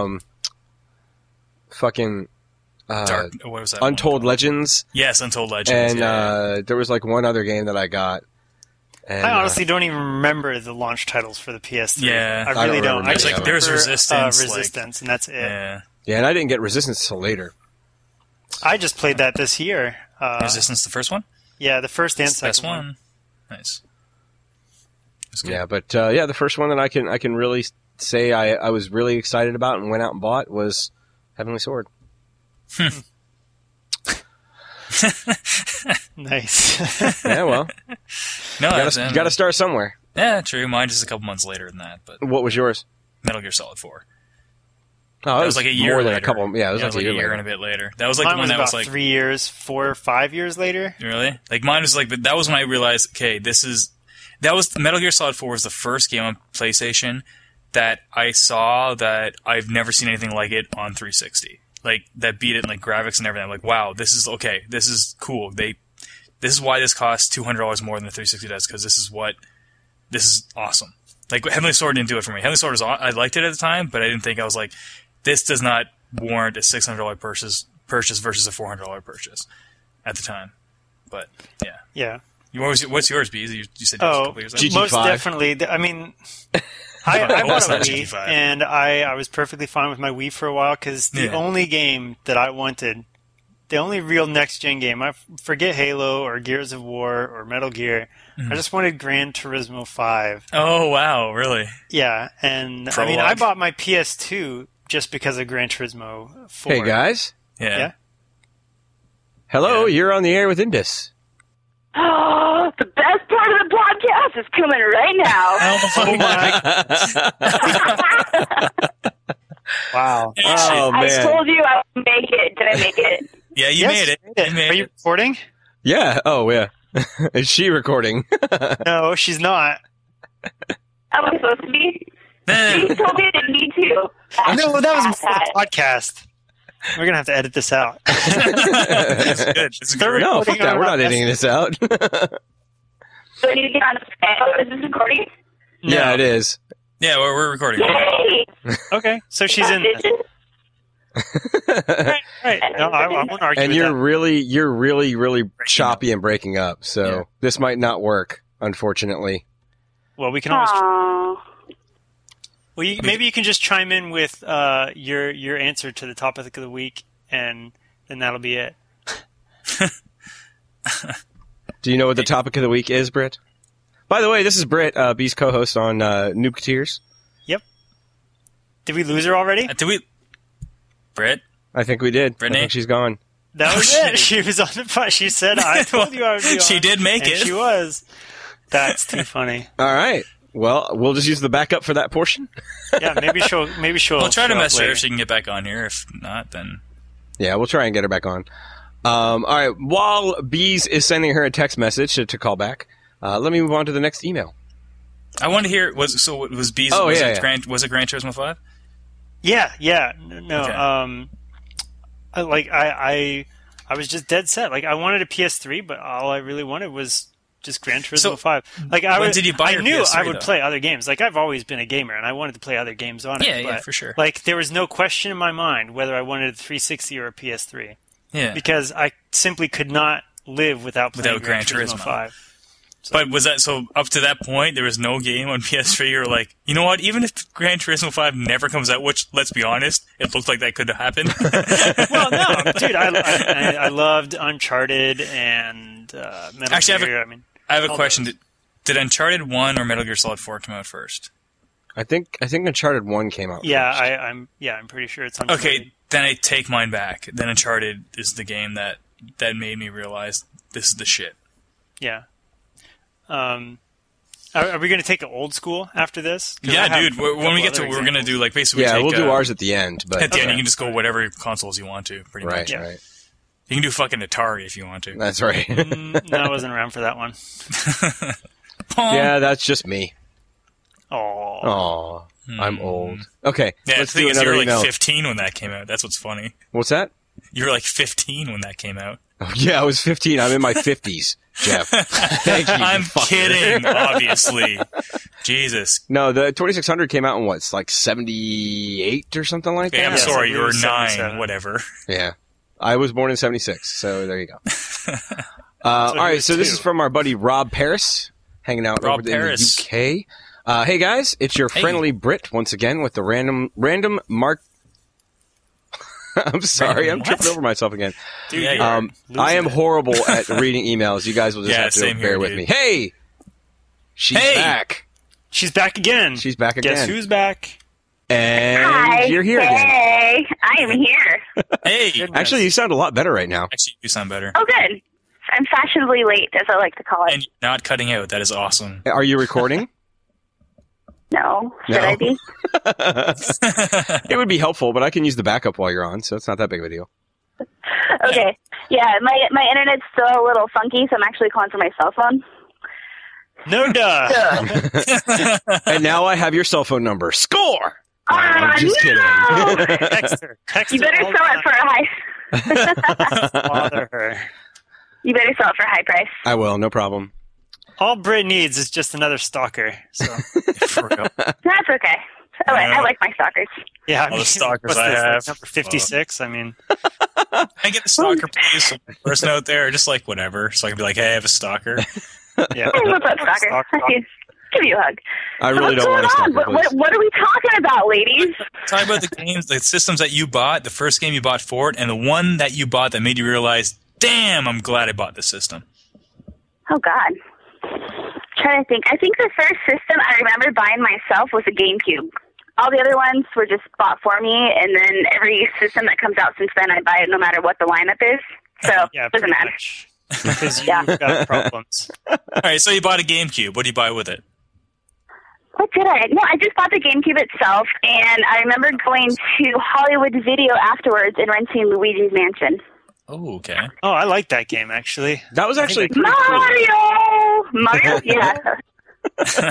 [SPEAKER 2] what was that?
[SPEAKER 1] Untold Legends.
[SPEAKER 2] Yes, Untold Legends.
[SPEAKER 1] And there was one other game that I got. And,
[SPEAKER 3] I honestly don't even remember the launch titles for the PS3.
[SPEAKER 2] Yeah,
[SPEAKER 3] I really don't. I just
[SPEAKER 2] there's
[SPEAKER 3] Resistance, and that's it.
[SPEAKER 2] Yeah,
[SPEAKER 1] and I didn't get Resistance till later.
[SPEAKER 3] I just played that this year.
[SPEAKER 2] Resistance, the first one?
[SPEAKER 3] Yeah, the first and second
[SPEAKER 2] best one. Nice.
[SPEAKER 1] Yeah, but the first one that I can really say I was really excited about and went out and bought was Heavenly Sword.
[SPEAKER 3] Nice.
[SPEAKER 1] Yeah, well,
[SPEAKER 2] no,
[SPEAKER 1] you got to start somewhere.
[SPEAKER 2] Yeah, true. Mine just a couple months later than that. But
[SPEAKER 1] what was yours?
[SPEAKER 2] Metal Gear Solid 4.
[SPEAKER 1] Oh,
[SPEAKER 2] that was a year
[SPEAKER 1] more
[SPEAKER 2] later.
[SPEAKER 1] Than a couple. Yeah, it was
[SPEAKER 2] like a year and a bit later. That was the one that was
[SPEAKER 3] 3 years, 4 or 5 years later.
[SPEAKER 2] Really? Mine was but that was when I realized, okay, that was Metal Gear Solid 4 was the first game on PlayStation that I saw that I've never seen anything like it on 360. That beat it in graphics and everything. I'm like, wow, this is okay. This is cool. This is why this costs $200 more than the 360 does, because this is awesome. Heavenly Sword didn't do it for me. Heavenly Sword I liked it at the time, but I didn't think I was this does not warrant a $600 purchase versus a $400 purchase at the time. But yeah.
[SPEAKER 3] Yeah.
[SPEAKER 2] What's yours, Bees? You said yours a couple years ago.
[SPEAKER 1] GT5.
[SPEAKER 3] Most definitely. I mean, I bought a Wii, and I was perfectly fine with my Wii for a while because the only game that I wanted the only real next-gen game. I forget Halo or Gears of War or Metal Gear. I just wanted Gran Turismo 5.
[SPEAKER 2] Oh, wow, really?
[SPEAKER 3] Yeah, and
[SPEAKER 2] Prologue.
[SPEAKER 3] I bought my PS2 just because of Gran Turismo 4.
[SPEAKER 1] Hey, guys.
[SPEAKER 3] Yeah?
[SPEAKER 1] Hello, you're on the air with Indus.
[SPEAKER 8] Oh, the best part of the podcast is coming right now.
[SPEAKER 3] Wow.
[SPEAKER 1] Oh,
[SPEAKER 8] I
[SPEAKER 1] man.
[SPEAKER 8] told you I would make it. Did I make it?
[SPEAKER 2] Yeah, you made it. You made
[SPEAKER 3] Are you
[SPEAKER 2] it.
[SPEAKER 3] recording?
[SPEAKER 1] Yeah. Oh, yeah. Is she recording?
[SPEAKER 3] No, she's not.
[SPEAKER 8] Am I supposed to be? You told me I didn't need to.
[SPEAKER 3] No, that was before the podcast. We're going to have to edit this out.
[SPEAKER 2] It's good. It's great.
[SPEAKER 1] No, fuck that. We're not editing this out.
[SPEAKER 8] Do I need to get on the scale? Is this recording?
[SPEAKER 1] Yeah, it is.
[SPEAKER 2] Yeah, we're recording.
[SPEAKER 8] Yay!
[SPEAKER 3] Okay, so she's in. Right. No, I won't argue
[SPEAKER 1] And
[SPEAKER 3] with
[SPEAKER 1] you're
[SPEAKER 3] that.
[SPEAKER 1] really choppy and breaking up. So this might not work, unfortunately.
[SPEAKER 3] Well, we can always.
[SPEAKER 8] Aww.
[SPEAKER 3] Well, maybe you can just chime in with your answer to the topic of the week, and then that'll be it.
[SPEAKER 1] Do you know what the topic of the week is, Britt? By the way, this is Britt, B's co-host on Noobketeers.
[SPEAKER 3] Yep. Did we lose her already?
[SPEAKER 2] Did we? Britt?
[SPEAKER 1] I think we did.
[SPEAKER 2] Brittany?
[SPEAKER 1] I think she's gone.
[SPEAKER 3] That was it. She was on the pod. She said, "I told you I would be on."
[SPEAKER 2] She did make
[SPEAKER 3] and
[SPEAKER 2] it.
[SPEAKER 3] She was. That's too funny.
[SPEAKER 1] All right. Well, we'll just use the backup for that portion.
[SPEAKER 3] Yeah, maybe she'll.
[SPEAKER 2] We'll try to
[SPEAKER 3] show up
[SPEAKER 2] message her
[SPEAKER 3] later.
[SPEAKER 2] if she can get back on here. If not, then
[SPEAKER 1] Yeah, we'll try and get her back on. All right. While Bees is sending her a text message to call back, let me move on to the next email.
[SPEAKER 2] I want to hear. Was Bees?
[SPEAKER 1] Oh,
[SPEAKER 2] was
[SPEAKER 1] yeah,
[SPEAKER 2] it
[SPEAKER 1] yeah.
[SPEAKER 2] Was it Gran Turismo 5?
[SPEAKER 3] Yeah. No.
[SPEAKER 2] Okay.
[SPEAKER 3] I was just dead set. Like, I wanted a PS3, but all I really wanted was just Gran Turismo
[SPEAKER 2] So,
[SPEAKER 3] 5. Like,
[SPEAKER 2] when did you buy
[SPEAKER 3] I
[SPEAKER 2] your
[SPEAKER 3] knew
[SPEAKER 2] PS3
[SPEAKER 3] I would
[SPEAKER 2] though?
[SPEAKER 3] play other games. Like, I've always been a gamer, and I wanted to play other games on it.
[SPEAKER 2] Yeah,
[SPEAKER 3] but,
[SPEAKER 2] for sure.
[SPEAKER 3] Like, there was no question in my mind whether I wanted a 360 or a PS3.
[SPEAKER 2] Yeah.
[SPEAKER 3] Because I simply could not live without playing
[SPEAKER 2] Without Gran
[SPEAKER 3] Gran
[SPEAKER 2] Turismo.
[SPEAKER 3] Turismo 5.
[SPEAKER 2] But was that so? Up to that point, there was no game on PS3. You're like, you know what? Even if Gran Turismo 5 never comes out, which, let's be honest, it looked like that could happen.
[SPEAKER 3] Well, no, dude, I loved Uncharted and Metal
[SPEAKER 2] Actually,
[SPEAKER 3] Gear.
[SPEAKER 2] I have a
[SPEAKER 3] all
[SPEAKER 2] question.
[SPEAKER 3] those.
[SPEAKER 2] Did Uncharted 1 or Metal Gear Solid 4 come out first?
[SPEAKER 1] I think Uncharted 1 came out
[SPEAKER 3] Yeah,
[SPEAKER 1] first.
[SPEAKER 3] I'm pretty sure it's Uncharted.
[SPEAKER 2] Okay, then I take mine back. Then Uncharted is the game that made me realize this is the shit.
[SPEAKER 3] Yeah. Are we going to take it old school after this? 'Cause I
[SPEAKER 2] Yeah,
[SPEAKER 3] have
[SPEAKER 2] dude.
[SPEAKER 3] a
[SPEAKER 2] When we
[SPEAKER 3] couple
[SPEAKER 2] get to,
[SPEAKER 3] other
[SPEAKER 2] we're gonna
[SPEAKER 3] examples.
[SPEAKER 2] do like basically.
[SPEAKER 1] Yeah,
[SPEAKER 2] take,
[SPEAKER 1] we'll do ours at the end. But
[SPEAKER 2] At the end,
[SPEAKER 3] Okay.
[SPEAKER 2] you can just go whatever consoles you want to, pretty
[SPEAKER 1] right,
[SPEAKER 2] much.
[SPEAKER 3] Yeah.
[SPEAKER 1] right.
[SPEAKER 2] You can do fucking Atari if you want to.
[SPEAKER 1] That's right.
[SPEAKER 3] No, I wasn't around for that one.
[SPEAKER 1] Yeah, that's just me.
[SPEAKER 3] Oh.
[SPEAKER 1] Aw, I'm old. Okay,
[SPEAKER 2] Yeah,
[SPEAKER 1] let's
[SPEAKER 2] the thing
[SPEAKER 1] do
[SPEAKER 2] is, you
[SPEAKER 1] another
[SPEAKER 2] were like
[SPEAKER 1] email.
[SPEAKER 2] 15 when that came out. That's what's funny.
[SPEAKER 1] What's that?
[SPEAKER 2] You were like 15 when that came out.
[SPEAKER 1] Oh, yeah, I was 15. I'm in my 50s, Jeff. Thank you.
[SPEAKER 2] I'm
[SPEAKER 1] you fucker.
[SPEAKER 2] kidding, obviously. Jesus.
[SPEAKER 1] No, the 2600 came out in what? It's like 78 or something like that?
[SPEAKER 2] Hey, I'm sorry, you were
[SPEAKER 3] 77.
[SPEAKER 2] 9, whatever.
[SPEAKER 1] Yeah. I was born in 76, so there you go. All right, so this is from our buddy Rob Paris, hanging out
[SPEAKER 2] Rob
[SPEAKER 1] over
[SPEAKER 2] Paris.
[SPEAKER 1] in the UK. Hey, guys, it's your
[SPEAKER 2] Hey.
[SPEAKER 1] friendly Brit once again with the random mark. I'm sorry, I'm
[SPEAKER 2] What?
[SPEAKER 1] tripping over myself again.
[SPEAKER 3] Dude,
[SPEAKER 2] Yeah,
[SPEAKER 3] you're
[SPEAKER 1] I
[SPEAKER 3] losing
[SPEAKER 1] am
[SPEAKER 3] it.
[SPEAKER 1] horrible at reading emails. You guys will just
[SPEAKER 2] Yeah,
[SPEAKER 1] have to
[SPEAKER 2] same
[SPEAKER 1] bear
[SPEAKER 2] here,
[SPEAKER 1] with
[SPEAKER 2] dude.
[SPEAKER 1] me. Hey! She's
[SPEAKER 2] Hey!
[SPEAKER 1] back.
[SPEAKER 3] She's back again.
[SPEAKER 1] She's back
[SPEAKER 3] Guess
[SPEAKER 1] again.
[SPEAKER 3] who's back?
[SPEAKER 1] And
[SPEAKER 8] Hi.
[SPEAKER 1] you're here again.
[SPEAKER 8] Hey, I am here.
[SPEAKER 2] Hey!
[SPEAKER 3] Goodness.
[SPEAKER 1] Actually, you sound a lot better right now.
[SPEAKER 2] Actually, you sound better.
[SPEAKER 8] Oh, good. I'm fashionably late, as I like to call it.
[SPEAKER 2] And you're not cutting out. That is awesome.
[SPEAKER 1] Are you recording?
[SPEAKER 8] No, should
[SPEAKER 1] No.
[SPEAKER 8] I be?
[SPEAKER 1] It would be helpful, but I can use the backup while you're on, so it's not that big of a deal.
[SPEAKER 8] Okay. Yeah, my internet's still a little funky, so I'm actually calling from my cell phone.
[SPEAKER 3] No duh.
[SPEAKER 1] And now I have your cell phone number. Score!
[SPEAKER 8] Ah,
[SPEAKER 1] I'm just
[SPEAKER 8] no!
[SPEAKER 1] kidding.
[SPEAKER 3] Text her. Text
[SPEAKER 8] You
[SPEAKER 3] her
[SPEAKER 8] better
[SPEAKER 3] all
[SPEAKER 8] sell
[SPEAKER 3] the
[SPEAKER 8] it for a high.
[SPEAKER 3] time. Bother her.
[SPEAKER 8] You better sell it for a high price.
[SPEAKER 1] I will, no problem.
[SPEAKER 3] All Brit needs is just another stalker. So
[SPEAKER 2] For real.
[SPEAKER 8] That's okay. I like my stalkers.
[SPEAKER 3] yeah,
[SPEAKER 2] All the stalkers
[SPEAKER 3] what's
[SPEAKER 2] I
[SPEAKER 3] this, like
[SPEAKER 2] have.
[SPEAKER 3] number 56. I mean,
[SPEAKER 2] I get the stalker police person out there, just like whatever. So I can be like, hey, I have a stalker.
[SPEAKER 3] yeah.
[SPEAKER 8] Hey, what's up, stalker?
[SPEAKER 3] Stalk-
[SPEAKER 8] How you give you a hug.
[SPEAKER 1] I really don't want to stalk her, please.
[SPEAKER 8] What are we talking about, ladies?
[SPEAKER 2] Talk about the games, the systems that you bought, the first game you bought for it, and the one that you bought that made you realize, damn, I'm glad I bought this system.
[SPEAKER 8] Oh, God. Trying to think. I think the first system I remember buying myself was a GameCube. All the other ones were just bought for me, and then every system that comes out since then, I buy it no matter what the lineup is. So
[SPEAKER 3] Yeah,
[SPEAKER 8] it doesn't matter.
[SPEAKER 3] much. Because you've
[SPEAKER 8] Yeah.
[SPEAKER 3] got problems.
[SPEAKER 2] All right, so you bought a GameCube. What do you buy with it?
[SPEAKER 8] What did I? No, I just bought the GameCube itself, and I remember going to Hollywood Video afterwards and renting Luigi's Mansion.
[SPEAKER 2] Oh, okay.
[SPEAKER 3] Oh, I like that game, actually.
[SPEAKER 1] That was actually pretty
[SPEAKER 8] Mario! Mario? Yeah.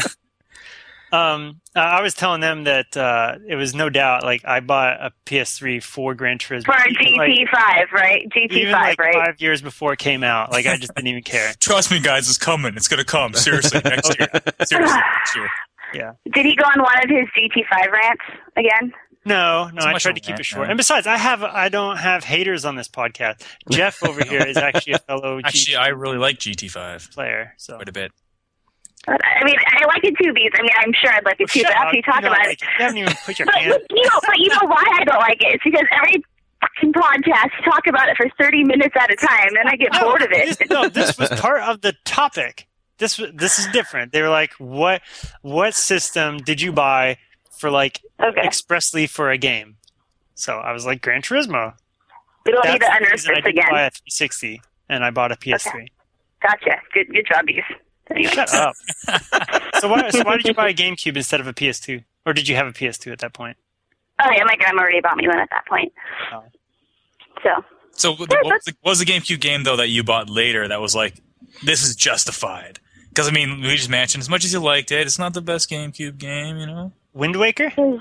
[SPEAKER 3] I was telling them that it was no doubt, like, I bought a PS3 for Gran Turismo.
[SPEAKER 8] For GT5, right? GT5,
[SPEAKER 3] even like
[SPEAKER 8] right?
[SPEAKER 3] 5 years before it came out. Like, I just didn't even care.
[SPEAKER 2] Trust me, guys, it's coming. It's going to come. Seriously, next year. Seriously, next year.
[SPEAKER 3] Yeah.
[SPEAKER 8] Did he go on one of his GT5 rants again?
[SPEAKER 3] No,
[SPEAKER 2] It's
[SPEAKER 3] I
[SPEAKER 2] much
[SPEAKER 3] tried to
[SPEAKER 2] of a
[SPEAKER 3] keep it
[SPEAKER 2] rant,
[SPEAKER 3] short.
[SPEAKER 2] man.
[SPEAKER 3] And besides, I don't have haters on this podcast. Jeff over here is actually a fellow
[SPEAKER 2] Actually, I really like GT5
[SPEAKER 3] player. So
[SPEAKER 2] quite a bit.
[SPEAKER 8] I mean, I like it too, Bees. I mean, I'm sure I'd like it too,
[SPEAKER 3] Shut
[SPEAKER 8] but after
[SPEAKER 3] up.
[SPEAKER 8] you talk
[SPEAKER 3] You know,
[SPEAKER 8] about
[SPEAKER 3] like,
[SPEAKER 8] it.
[SPEAKER 3] you haven't even put your
[SPEAKER 8] But
[SPEAKER 3] hand.
[SPEAKER 8] you know why I don't like it? It's because every fucking podcast you talk about it for 30 minutes at a time, and I get bored of it.
[SPEAKER 3] This was part of the topic. This is different. They were like, what system did you buy for like expressly for a game? So I was like, Gran Turismo.
[SPEAKER 8] We don't need to
[SPEAKER 3] That's the
[SPEAKER 8] unearth
[SPEAKER 3] reason I
[SPEAKER 8] this
[SPEAKER 3] didn't
[SPEAKER 8] again.
[SPEAKER 3] buy a 360, and I bought a PS3.
[SPEAKER 8] Okay. Gotcha. Good job, Bees. Anyway.
[SPEAKER 3] Shut up. So why did you buy a GameCube instead of a PS2? Or did you have a PS2 at that point?
[SPEAKER 8] Oh, yeah, my grandma already bought me one at that point.
[SPEAKER 3] Oh.
[SPEAKER 8] So,
[SPEAKER 2] What was the GameCube game, though, that you bought later that was like, this is justified? Because, I mean, Luigi's Mansion, as much as you liked it, it's not the best GameCube game, you know?
[SPEAKER 3] Wind Waker?
[SPEAKER 8] no,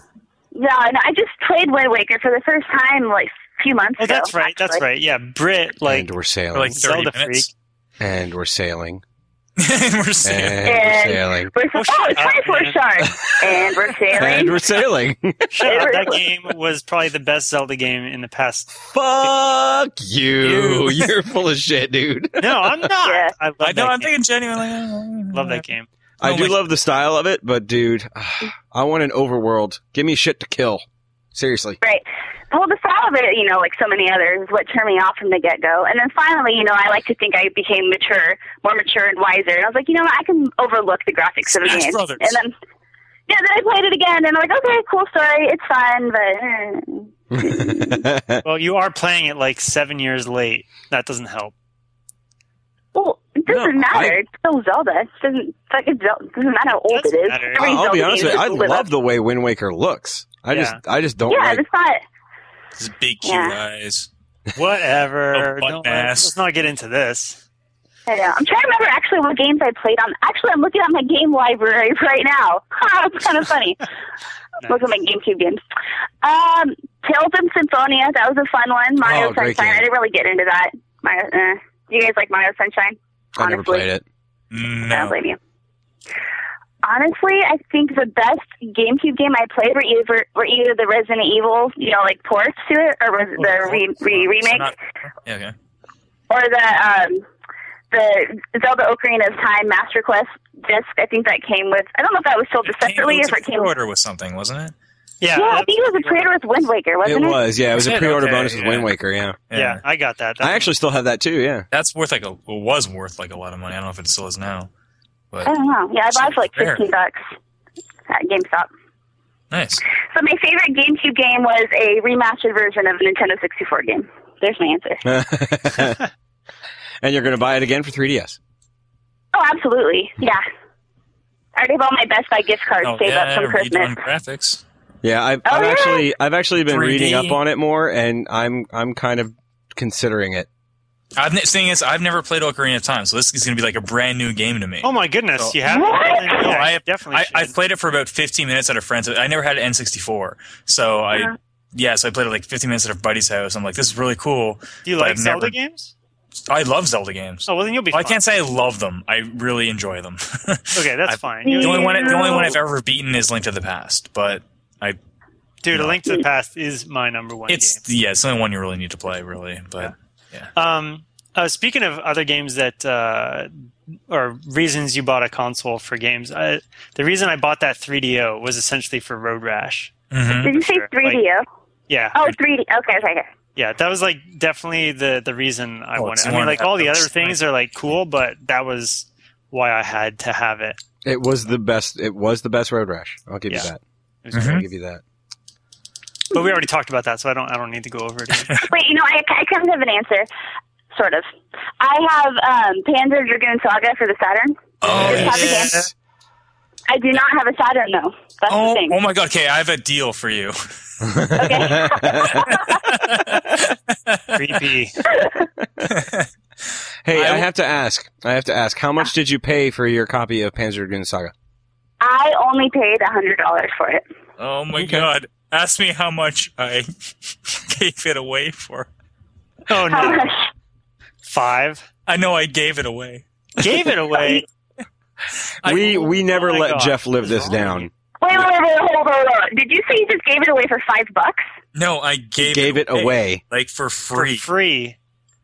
[SPEAKER 8] I just played Wind Waker for the first time like a few months
[SPEAKER 3] Oh,
[SPEAKER 8] ago.
[SPEAKER 3] that's right.
[SPEAKER 8] actually.
[SPEAKER 3] That's right. Yeah, Brit, like,
[SPEAKER 1] And we're sailing.
[SPEAKER 2] For like 30
[SPEAKER 3] Zelda
[SPEAKER 2] minutes.
[SPEAKER 1] And we're sailing.
[SPEAKER 2] And we're saying,
[SPEAKER 1] And we're sailing.
[SPEAKER 8] It's time for a shark. And we're sailing.
[SPEAKER 1] And we're sailing.
[SPEAKER 3] shut up. That game was probably the best Zelda game in the past.
[SPEAKER 1] Fuck you. You're full of shit, dude.
[SPEAKER 3] No, I'm not.
[SPEAKER 8] Yeah.
[SPEAKER 3] I love
[SPEAKER 2] I know,
[SPEAKER 3] that
[SPEAKER 2] I'm
[SPEAKER 3] game.
[SPEAKER 2] thinking genuinely.
[SPEAKER 3] Love that game.
[SPEAKER 1] I do love the style of it, but dude, I want an overworld. Give me shit to kill. Seriously.
[SPEAKER 8] Right. Well, the style of it, like so many others, is what turned me off from the get-go. And then finally, I like to think I became more mature and wiser. And I was like, I can overlook the graphics of the
[SPEAKER 2] Smash
[SPEAKER 8] game.
[SPEAKER 2] Brothers.
[SPEAKER 8] And then I played it again, and I'm like, okay, cool story. It's fun, but...
[SPEAKER 3] Well, you are playing it like 7 years late. That doesn't help.
[SPEAKER 8] Well, it doesn't matter. It's still Zelda. It doesn't matter how old it is.
[SPEAKER 3] matter.
[SPEAKER 8] Every
[SPEAKER 1] I'll be
[SPEAKER 8] Zelda
[SPEAKER 1] honest
[SPEAKER 8] game
[SPEAKER 1] with you. I
[SPEAKER 8] just live up.
[SPEAKER 1] love the way Wind Waker looks. I just don't
[SPEAKER 8] Yeah,
[SPEAKER 1] like.
[SPEAKER 8] it's not...
[SPEAKER 2] His big cute
[SPEAKER 8] Yeah.
[SPEAKER 2] eyes.
[SPEAKER 3] Whatever.
[SPEAKER 2] A butt
[SPEAKER 3] Don't-
[SPEAKER 2] mass.
[SPEAKER 3] Let's not get into this.
[SPEAKER 8] I know. I'm trying to remember actually what games I played on. Actually, I'm looking at my game library right now. It's kind of funny. Look at my GameCube games. Tales of Symphonia. That was a fun one. Mario
[SPEAKER 1] great
[SPEAKER 8] Sunshine.
[SPEAKER 1] game.
[SPEAKER 8] I didn't really get into that. Do you guys like Mario Sunshine?
[SPEAKER 1] I never
[SPEAKER 8] Honestly.
[SPEAKER 1] played it.
[SPEAKER 8] I don't
[SPEAKER 2] No.
[SPEAKER 8] blame you. Honestly, I think the best GameCube game I played were either the Resident Evil, like ports to it, or was the remake,
[SPEAKER 2] Yeah, okay.
[SPEAKER 8] or the Zelda Ocarina of Time Master Quest disc. I think that came with. I don't know if that was sold separately or if it came.
[SPEAKER 2] Pre-order with something, wasn't it?
[SPEAKER 3] Yeah,
[SPEAKER 8] Yeah, I think it was a pre-order with Wind Waker, wasn't it?
[SPEAKER 1] It was, yeah. It was a
[SPEAKER 2] Was it?
[SPEAKER 1] pre-order
[SPEAKER 2] Okay,
[SPEAKER 1] bonus with
[SPEAKER 2] yeah.
[SPEAKER 1] Wind Waker, yeah.
[SPEAKER 3] yeah, I got that.
[SPEAKER 1] I actually still have that too, yeah.
[SPEAKER 2] That's worth was worth like a lot of money. I don't know if it still is now. But
[SPEAKER 8] I don't know. Yeah, I bought it for like
[SPEAKER 2] Fair.
[SPEAKER 8] $15 at GameStop.
[SPEAKER 2] nice.
[SPEAKER 8] So my favorite GameCube game was a remastered version of a Nintendo 64 game. There's my answer.
[SPEAKER 1] And you're going to buy it again for 3DS.
[SPEAKER 8] Oh, absolutely. Yeah. I already have all my Best Buy gift cards saved up from Christmas.
[SPEAKER 2] redone graphics.
[SPEAKER 1] Yeah, I've actually been
[SPEAKER 2] 3D.
[SPEAKER 1] reading up on it more, and I'm kind of considering it.
[SPEAKER 2] I've never played Ocarina of Time, so this is going to be like a brand new game to me.
[SPEAKER 3] Oh my goodness,
[SPEAKER 2] So-
[SPEAKER 3] you have
[SPEAKER 8] What?
[SPEAKER 3] it? Yeah,
[SPEAKER 2] No, I
[SPEAKER 3] definitely.
[SPEAKER 2] I played it for about 15 minutes at a friend's. I never had an N64, so so I played it like 15 minutes at a buddy's house. I'm like, this is really cool.
[SPEAKER 3] Do you
[SPEAKER 2] but
[SPEAKER 3] like
[SPEAKER 2] I've
[SPEAKER 3] Zelda
[SPEAKER 2] never-
[SPEAKER 3] games?
[SPEAKER 2] I love Zelda games.
[SPEAKER 3] Oh well, then you'll be.
[SPEAKER 2] Well, I
[SPEAKER 3] fine.
[SPEAKER 2] can't say I love them. I really enjoy them.
[SPEAKER 3] Okay, that's fine.
[SPEAKER 2] The only one I've ever beaten is Link to the Past, but
[SPEAKER 3] Dude, A Link to the Past is my number one
[SPEAKER 2] it's
[SPEAKER 3] game.
[SPEAKER 2] it's the only one you really need to play, really. But yeah.
[SPEAKER 3] Speaking of other games that or reasons you bought a console for games. The reason I bought that 3DO was essentially for Road Rash.
[SPEAKER 2] Mm-hmm.
[SPEAKER 8] Did you say 3DO?
[SPEAKER 3] Like, yeah.
[SPEAKER 8] Oh, 3D. Okay.
[SPEAKER 3] Yeah, that was like definitely the reason I wanted. I mean,
[SPEAKER 2] one
[SPEAKER 3] like
[SPEAKER 2] that
[SPEAKER 3] all the
[SPEAKER 2] looks
[SPEAKER 3] other things are like cool, but that was why I had to have it.
[SPEAKER 1] It was the best. It was the best Road Rash. I'll give you that. I'll give you that.
[SPEAKER 3] But we already talked about that, so I don't need to go over it again.
[SPEAKER 8] Wait, I kind of have an answer. Sort of. I have Panzer Dragoon Saga for the Saturn.
[SPEAKER 2] Oh,
[SPEAKER 1] yes.
[SPEAKER 8] I do not have a Saturn, though. That's the thing.
[SPEAKER 2] Oh my god, okay, I have a deal for you.
[SPEAKER 8] Okay.
[SPEAKER 3] Creepy.
[SPEAKER 1] Hey, I have to ask. How much did you pay for your copy of Panzer Dragoon Saga?
[SPEAKER 8] I only paid $100 for it.
[SPEAKER 2] Oh my god. Ask me how much I gave it away for.
[SPEAKER 3] Oh no.
[SPEAKER 8] How much?
[SPEAKER 3] 5?
[SPEAKER 2] I know I gave it away.
[SPEAKER 3] Gave it away.
[SPEAKER 1] We never let
[SPEAKER 3] God.
[SPEAKER 1] Jeff live this down.
[SPEAKER 8] Wait, hold on. Did you say you just gave it away for $5?
[SPEAKER 2] No, I gave
[SPEAKER 1] it away.
[SPEAKER 2] Like for free.
[SPEAKER 3] For free.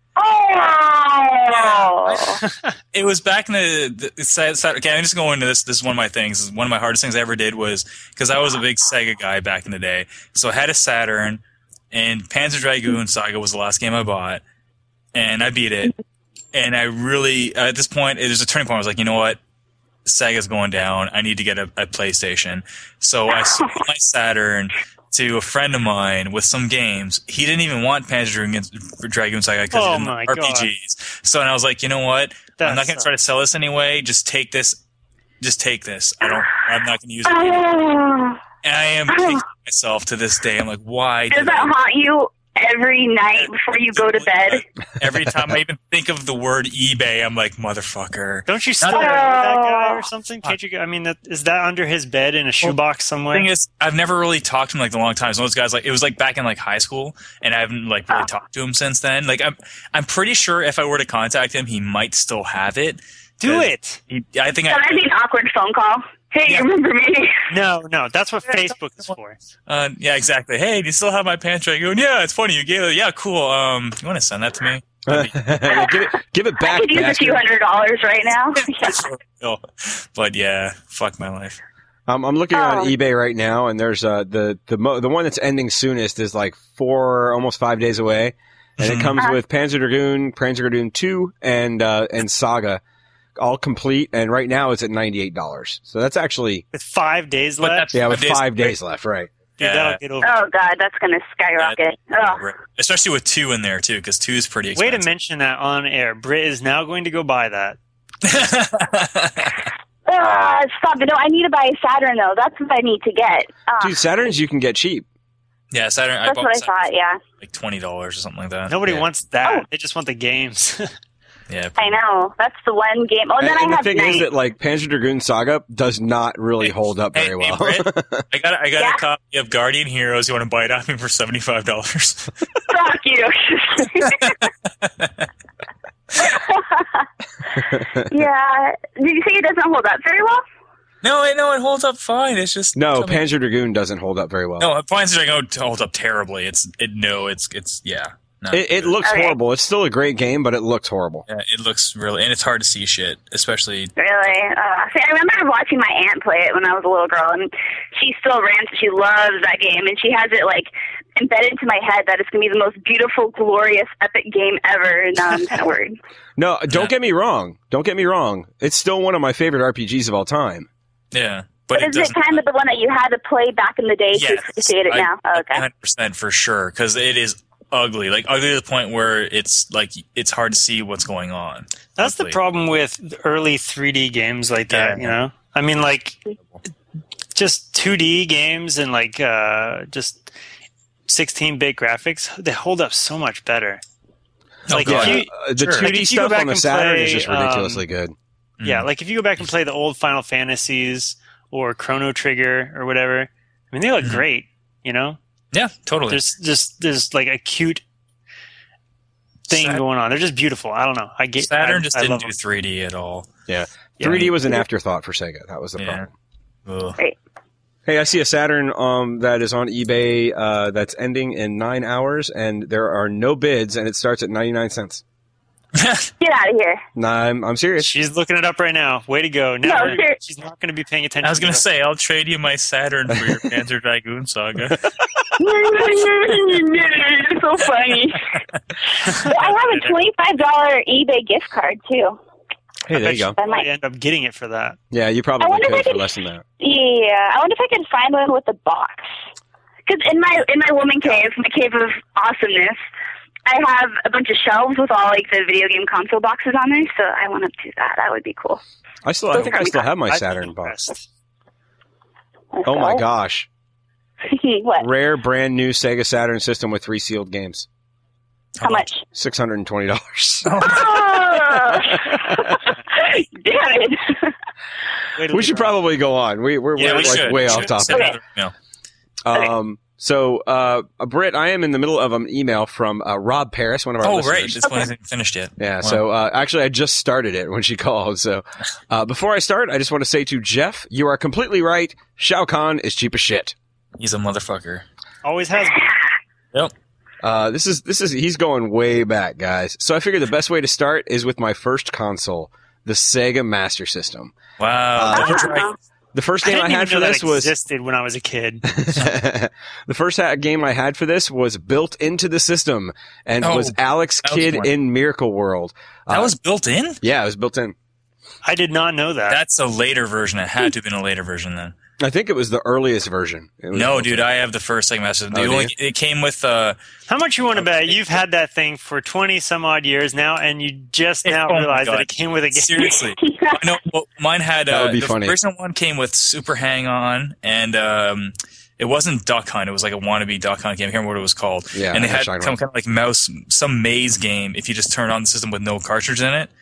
[SPEAKER 8] Oh!
[SPEAKER 2] It was back in the okay, I'm just going into this. This is one of my things. One of my hardest things I ever did was, because I was a big Sega guy back in the day. So I had a Saturn, and Panzer Dragoon Saga was the last game I bought, and I beat it. And I really, at this point, it was a turning point. I was like, you know what? Sega's going down. I need to get a PlayStation. So I sold my Saturn to a friend of mine with some games. He didn't even want Panzer Dragoon Saga because he didn't like RPGs. So and I was like, you know what? I'm not going to try to sell this anyway. Just take this. I'm not going to use it. And I am kicking myself to this day. I'm like, why?
[SPEAKER 8] Does that haunt you every night before you go to bed?
[SPEAKER 2] Every time I even think of the word eBay, I'm like, motherfucker.
[SPEAKER 3] Don't you still know that guy or something? Can't you? I mean, is that under his bed in a shoebox somewhere?
[SPEAKER 2] The thing is, I've never really talked to him like a long time. So those guys, like, it was like back in like high school, and I haven't like really talked to him since then. Like, I'm pretty sure if I were to contact him, he might still have it.
[SPEAKER 3] Do it.
[SPEAKER 2] I think
[SPEAKER 8] That'd be an awkward phone call. Hey, you remember me?
[SPEAKER 3] No, that's what Facebook is for.
[SPEAKER 2] Yeah, exactly. Hey, do you still have my pants Dragoon? Yeah, it's funny. You gave it. Yeah, cool. You want to send that to me?
[SPEAKER 1] Give it back.
[SPEAKER 8] I could use a few $100 right now.
[SPEAKER 2] But yeah, fuck my life.
[SPEAKER 1] I'm looking on eBay right now, and there's the one that's ending soonest is like almost 5 days away, and it comes with Panzer Dragoon 2, and Saga, all complete. And right now it's at $98. So that's actually
[SPEAKER 3] with 5 days left.
[SPEAKER 1] Yeah, with 5 days left, right?
[SPEAKER 3] Dude, that'll get over.
[SPEAKER 8] Oh god, that's gonna skyrocket.
[SPEAKER 2] Especially with 2 in there too, because 2 is pretty expensive.
[SPEAKER 3] Way to mention that on air. Britt is now going to go buy that.
[SPEAKER 8] Stop it. No, I need to buy a Saturn though. That's what I need to get.
[SPEAKER 1] Dude, Saturns you can get cheap.
[SPEAKER 2] Yeah, Saturn.
[SPEAKER 8] That's what I thought. Yeah,
[SPEAKER 2] like $20 or something like that.
[SPEAKER 3] Nobody wants that. They just want the games.
[SPEAKER 2] Yeah,
[SPEAKER 8] I know. That's the one game. Oh, then
[SPEAKER 1] and
[SPEAKER 8] I have
[SPEAKER 1] the thing
[SPEAKER 8] Night.
[SPEAKER 1] is that like Panzer Dragoon Saga does not really hold up very well.
[SPEAKER 2] Britt, I got a copy of Guardian Heroes. You want to buy it off me for $75?
[SPEAKER 8] Fuck you. Yeah. Did you say it doesn't hold up very well?
[SPEAKER 2] No, it holds up fine. It's just
[SPEAKER 1] Panzer Dragoon doesn't hold up very well.
[SPEAKER 2] No, Panzer Dragoon holds up terribly. It's yeah.
[SPEAKER 1] It looks horrible. It's still a great game, but it looks horrible.
[SPEAKER 2] Yeah, it looks really, and it's hard to see shit, especially.
[SPEAKER 8] Really? See, I remember watching my aunt play it when I was a little girl, and she still rants. She loves that game, and she has it like embedded into my head that it's going to be the most beautiful, glorious, epic game ever. And now I'm kind of worried.
[SPEAKER 1] No, don't get me wrong. Don't get me wrong. It's still one of my favorite RPGs of all time.
[SPEAKER 2] Yeah.
[SPEAKER 8] But is it kind of the one that you had to play back in the day to appreciate it now? Oh, okay.
[SPEAKER 2] 100% for sure, because it is ugly to the point where it's like it's hard to see what's going on.
[SPEAKER 3] That's the problem with early 3D games like that. You know, I mean, like just 2D games and like just 16-bit graphics, they hold up so much better. Like
[SPEAKER 1] the 2D stuff on the Saturn is just ridiculously good.
[SPEAKER 3] Yeah, like if you go back and play the old Final Fantasies or Chrono Trigger or whatever, I mean, they look great. You know.
[SPEAKER 2] Yeah, totally.
[SPEAKER 3] There's like a cute thing going on. They're just beautiful. I don't know.
[SPEAKER 2] Saturn just didn't do 3D at all.
[SPEAKER 1] Yeah. 3D was an afterthought for Sega. That was the problem.
[SPEAKER 8] Great.
[SPEAKER 1] Hey, I see a Saturn that is on eBay that's ending in 9 hours, and there are no bids, and it starts at 99 cents.
[SPEAKER 8] Get out of here.
[SPEAKER 1] Nah, I'm serious.
[SPEAKER 3] She's looking it up right now. Way to go. Never.
[SPEAKER 8] No,
[SPEAKER 3] she's not going to be paying attention.
[SPEAKER 2] I was going to say, I'll trade you my Saturn for your Panzer Dragoon Saga.
[SPEAKER 8] It's so funny. I have a $25 eBay gift card, too.
[SPEAKER 1] Hey, there you go.
[SPEAKER 3] I might end up getting it for that.
[SPEAKER 1] Yeah, you probably could for less than that.
[SPEAKER 8] Yeah, I wonder if I can find one with a box. Because in my woman cave, my cave of awesomeness, I have a bunch of shelves with all like the video game console boxes on there. So I want to do that. That would be cool.
[SPEAKER 1] I think I still have my Saturn box. Oh my gosh!
[SPEAKER 8] What?
[SPEAKER 1] Rare, brand new Sega Saturn system with 3 sealed games.
[SPEAKER 8] How much?
[SPEAKER 1] $620.
[SPEAKER 8] Oh! Damn it!
[SPEAKER 1] We should probably go on. We're like way off topic.
[SPEAKER 8] Okay.
[SPEAKER 1] So, Britt, I am in the middle of an email from Rob Paris, one of our listeners.
[SPEAKER 2] Oh, right. This one isn't finished yet.
[SPEAKER 1] Yeah,
[SPEAKER 2] wow.
[SPEAKER 1] So actually I just started it when she called. So before I start, I just want to say to Jeff, you are completely right. Shao Kahn is cheap as shit.
[SPEAKER 2] He's a motherfucker.
[SPEAKER 3] Always has been.
[SPEAKER 2] Yep.
[SPEAKER 1] He's going way back, guys. So I figured the best way to start is with my first console, the Sega Master System.
[SPEAKER 2] Wow.
[SPEAKER 1] The first game I had for this was
[SPEAKER 3] existed when I was a kid.
[SPEAKER 1] The first game I had for this was built into the system and was Alex Kidd in Miracle World.
[SPEAKER 2] That was built in?
[SPEAKER 1] Yeah, it was built in.
[SPEAKER 3] I did not know that.
[SPEAKER 2] That's a later version. It had to have been a later version then.
[SPEAKER 1] I think it was the earliest version.
[SPEAKER 2] No, dude, I have the first Sega Master System. It came with
[SPEAKER 3] How much you want to bet? You've had that thing for 20 some odd years now, and you just now realize that it came with a game.
[SPEAKER 2] Seriously. No, well, mine had
[SPEAKER 1] that would be
[SPEAKER 2] the
[SPEAKER 1] funny.
[SPEAKER 2] original one came with Super Hang-On, and it wasn't Duck Hunt. It was like a wannabe Duck Hunt game. I can't remember what it was called.
[SPEAKER 1] Yeah,
[SPEAKER 2] and they had some kind of like some maze game if you just turn on the system with no cartridge in it.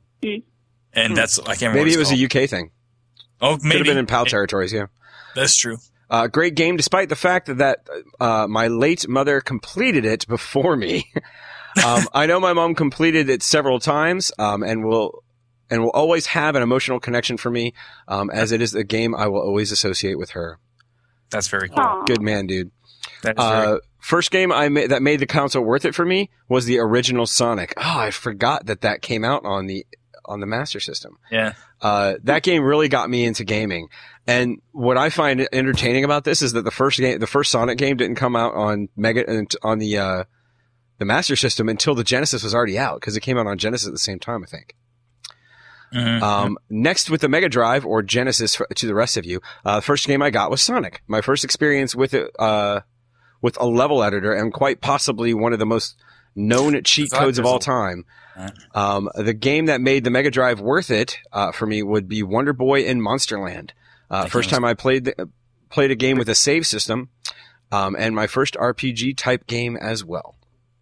[SPEAKER 2] And that's I can't remember.
[SPEAKER 1] Maybe it was a UK thing.
[SPEAKER 2] Oh, maybe.
[SPEAKER 1] Could have been in PAL territories, yeah.
[SPEAKER 2] That's true.
[SPEAKER 1] Great game, despite the fact that my late mother completed it before me. I know my mom completed it several times, and will always have an emotional connection for me, as it is a game I will always associate with her.
[SPEAKER 2] That's very cool.
[SPEAKER 8] Aww.
[SPEAKER 1] Good man, dude.
[SPEAKER 2] That is
[SPEAKER 1] first game that made the console worth it for me was the original Sonic. Oh, I forgot that came out on the Master System.
[SPEAKER 2] Yeah.
[SPEAKER 1] That game really got me into gaming. And what I find entertaining about this is that the first Sonic game didn't come out on the Master System until the Genesis was already out, because it came out on Genesis at the same time, I think.
[SPEAKER 2] Mm-hmm.
[SPEAKER 1] Next with the Mega Drive, or Genesis to the rest of you, the first game I got was Sonic. My first experience with it, with a level editor, and quite possibly one of the most known cheat codes of all time. The game that made the Mega Drive worth it for me would be Wonder Boy in Monsterland. First time I played a game with a save system, and my first RPG type game as well.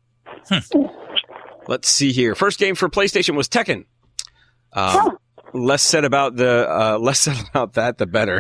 [SPEAKER 1] Let's see here. First game for PlayStation was Tekken. Less said about that, the better.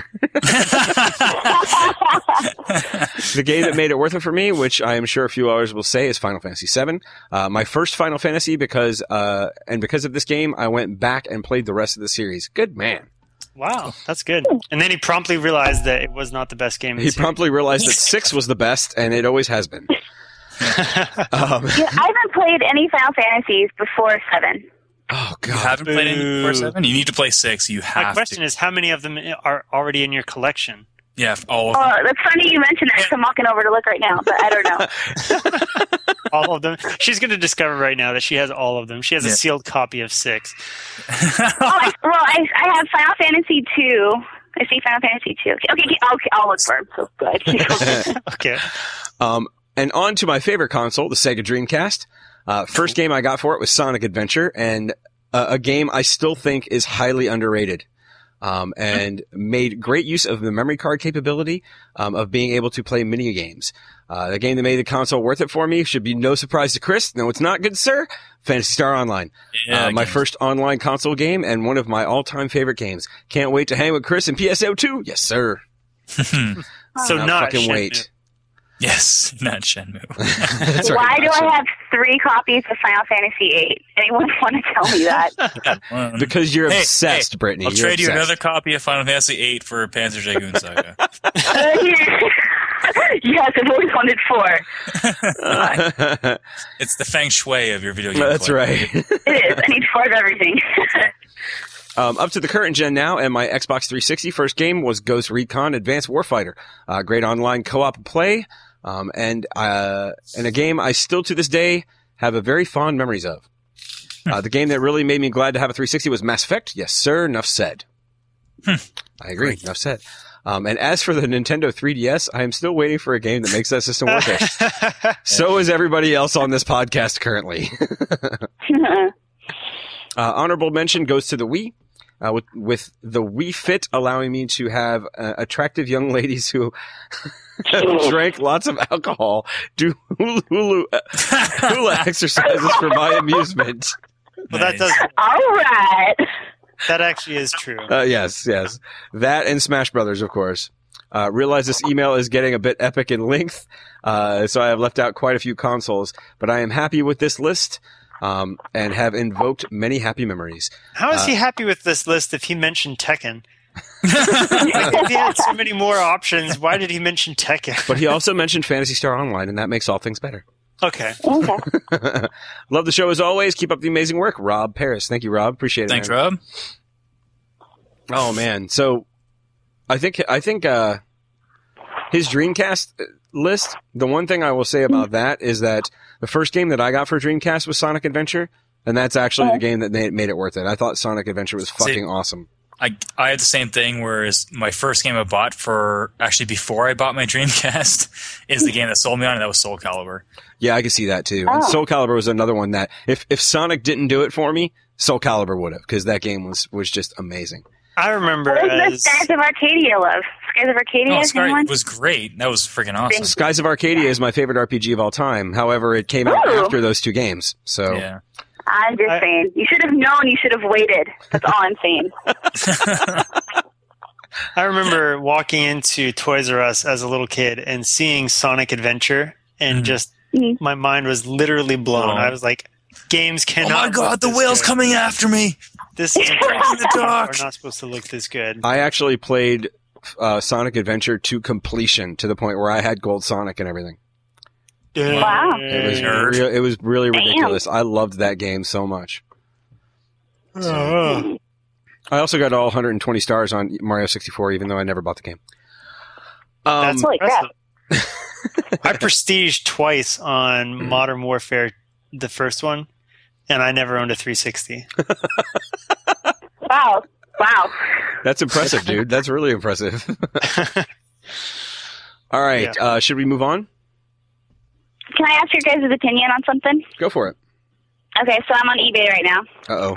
[SPEAKER 1] The game that made it worth it for me, which I am sure a few others will say, is Final Fantasy VII. My first Final Fantasy, because of this game, I went back and played the rest of the series. Good man.
[SPEAKER 3] Wow, that's good. And then he promptly realized that it was not the best game.
[SPEAKER 1] He promptly realized that 6 was the best, and it always has been.
[SPEAKER 8] I haven't played any Final Fantasies before 7.
[SPEAKER 1] Oh, God.
[SPEAKER 2] You haven't played any before 7? You need to play 6. You have to.
[SPEAKER 3] My question is, how many of them are already in your collection?
[SPEAKER 2] Yeah, all of them.
[SPEAKER 8] Oh, that's funny you mentioned that. I'm walking over to look right now, but I don't know.
[SPEAKER 3] All of them? She's going to discover right now that she has all of them. She has a sealed copy of 6.
[SPEAKER 8] I have Final Fantasy 2. I see Final Fantasy 2. Okay, I'll look for them. So good.
[SPEAKER 3] Okay.
[SPEAKER 1] And on to my favorite console, the Sega Dreamcast. First game I got for it was Sonic Adventure, and a game I still think is highly underrated. And made great use of the memory card capability, of being able to play mini games. The game that made the console worth it for me should be no surprise to Chris. No, it's not, good sir. Phantasy Star Online.
[SPEAKER 2] Yeah,
[SPEAKER 1] my first online console game and one of my all-time favorite games. Can't wait to hang with Chris in PSO2. Yes, sir.
[SPEAKER 3] So not
[SPEAKER 1] fucking
[SPEAKER 3] Shenmue.
[SPEAKER 1] wait.
[SPEAKER 2] Yes, not Shenmue.
[SPEAKER 1] That's right,
[SPEAKER 8] Why do
[SPEAKER 1] not
[SPEAKER 8] I have 3 copies of Final Fantasy 8? Anyone want to tell me that?
[SPEAKER 1] Because you're obsessed, Brittany.
[SPEAKER 2] I'll
[SPEAKER 1] You're
[SPEAKER 2] trade you
[SPEAKER 1] obsessed.
[SPEAKER 2] another copy of Final Fantasy 8 for Panzer Dragoon Saga.
[SPEAKER 8] Yes, I've always wanted 4.
[SPEAKER 2] It's the feng shui of your video game.
[SPEAKER 1] That's right.
[SPEAKER 8] It is. I need 4 of everything.
[SPEAKER 1] Up to the current gen now, and my Xbox 360 first game was Ghost Recon Advanced Warfighter. Great online co-op play, and a game I still to this day have a very fond memories of. The game that really made me glad to have a 360 was Mass Effect. Yes, sir. Enough said. I agree.
[SPEAKER 2] Great.
[SPEAKER 1] Enough said. And as for the Nintendo 3DS, I am still waiting for a game that makes that system worth it. So is everybody else on this podcast currently. Honorable mention goes to the Wii. With the Wii Fit allowing me to have attractive young ladies who drank lots of alcohol, do hula exercises for my amusement.
[SPEAKER 3] Well, that does.
[SPEAKER 8] All right.
[SPEAKER 3] That actually is true.
[SPEAKER 1] Yes. That and Smash Brothers, of course. Realize this email is getting a bit epic in length, so I have left out quite a few consoles, but I am happy with this list. And have invoked many happy memories.
[SPEAKER 3] How is he happy with this list if he mentioned Tekken? If he had so many more options, why did he mention Tekken?
[SPEAKER 1] But he also mentioned Phantasy Star Online, and that makes all things better.
[SPEAKER 3] Okay.
[SPEAKER 1] Love the show as always. Keep up the amazing work. Rob Paris. Thank you, Rob. Appreciate it.
[SPEAKER 2] Thanks,
[SPEAKER 1] man.
[SPEAKER 2] Rob.
[SPEAKER 1] Oh, man. So, I think his Dreamcast list, the one thing I will say about that is that the first game that I got for Dreamcast was Sonic Adventure, and that's actually the game that made it worth it. I thought Sonic Adventure was fucking awesome.
[SPEAKER 2] I had the same thing, whereas my first game I bought before I bought my Dreamcast is the game that sold me on it. That was Soul Calibur.
[SPEAKER 1] Yeah, I can see that too. And Soul Calibur was another one that if Sonic didn't do it for me, Soul Calibur would have, because that game was just amazing.
[SPEAKER 3] I remember
[SPEAKER 8] What was the Skies of Arcadia love? Skies of Arcadia?
[SPEAKER 2] It was great. That was freaking awesome.
[SPEAKER 1] Skies of Arcadia is my favorite RPG of all time. However, it came out after those two games. So
[SPEAKER 2] yeah.
[SPEAKER 8] I'm just saying. You should have known. You should have waited. That's all I'm saying.
[SPEAKER 3] I remember walking into Toys R Us as a little kid and seeing Sonic Adventure, and just my mind was literally blown. I was like, games cannot.
[SPEAKER 2] Oh my god, the whale's coming after me!
[SPEAKER 3] This is in the dark. Are not supposed to look this good.
[SPEAKER 1] I actually played Sonic Adventure to completion, to the point where I had Gold Sonic and everything.
[SPEAKER 8] Wow.
[SPEAKER 1] It was really ridiculous. I loved that game so much. I also got all 120 stars on Mario 64, even though I never bought the game.
[SPEAKER 3] That's
[SPEAKER 8] holy crap.
[SPEAKER 3] I prestiged twice on Modern Warfare, the first one, and I never owned a 360.
[SPEAKER 8] Wow.
[SPEAKER 1] That's impressive, dude. That's really impressive. All right.
[SPEAKER 3] Yeah.
[SPEAKER 1] Should we move on?
[SPEAKER 8] Can I ask your guys' opinion on something?
[SPEAKER 1] Go for it.
[SPEAKER 8] Okay, so I'm on eBay right now.
[SPEAKER 1] Uh-oh.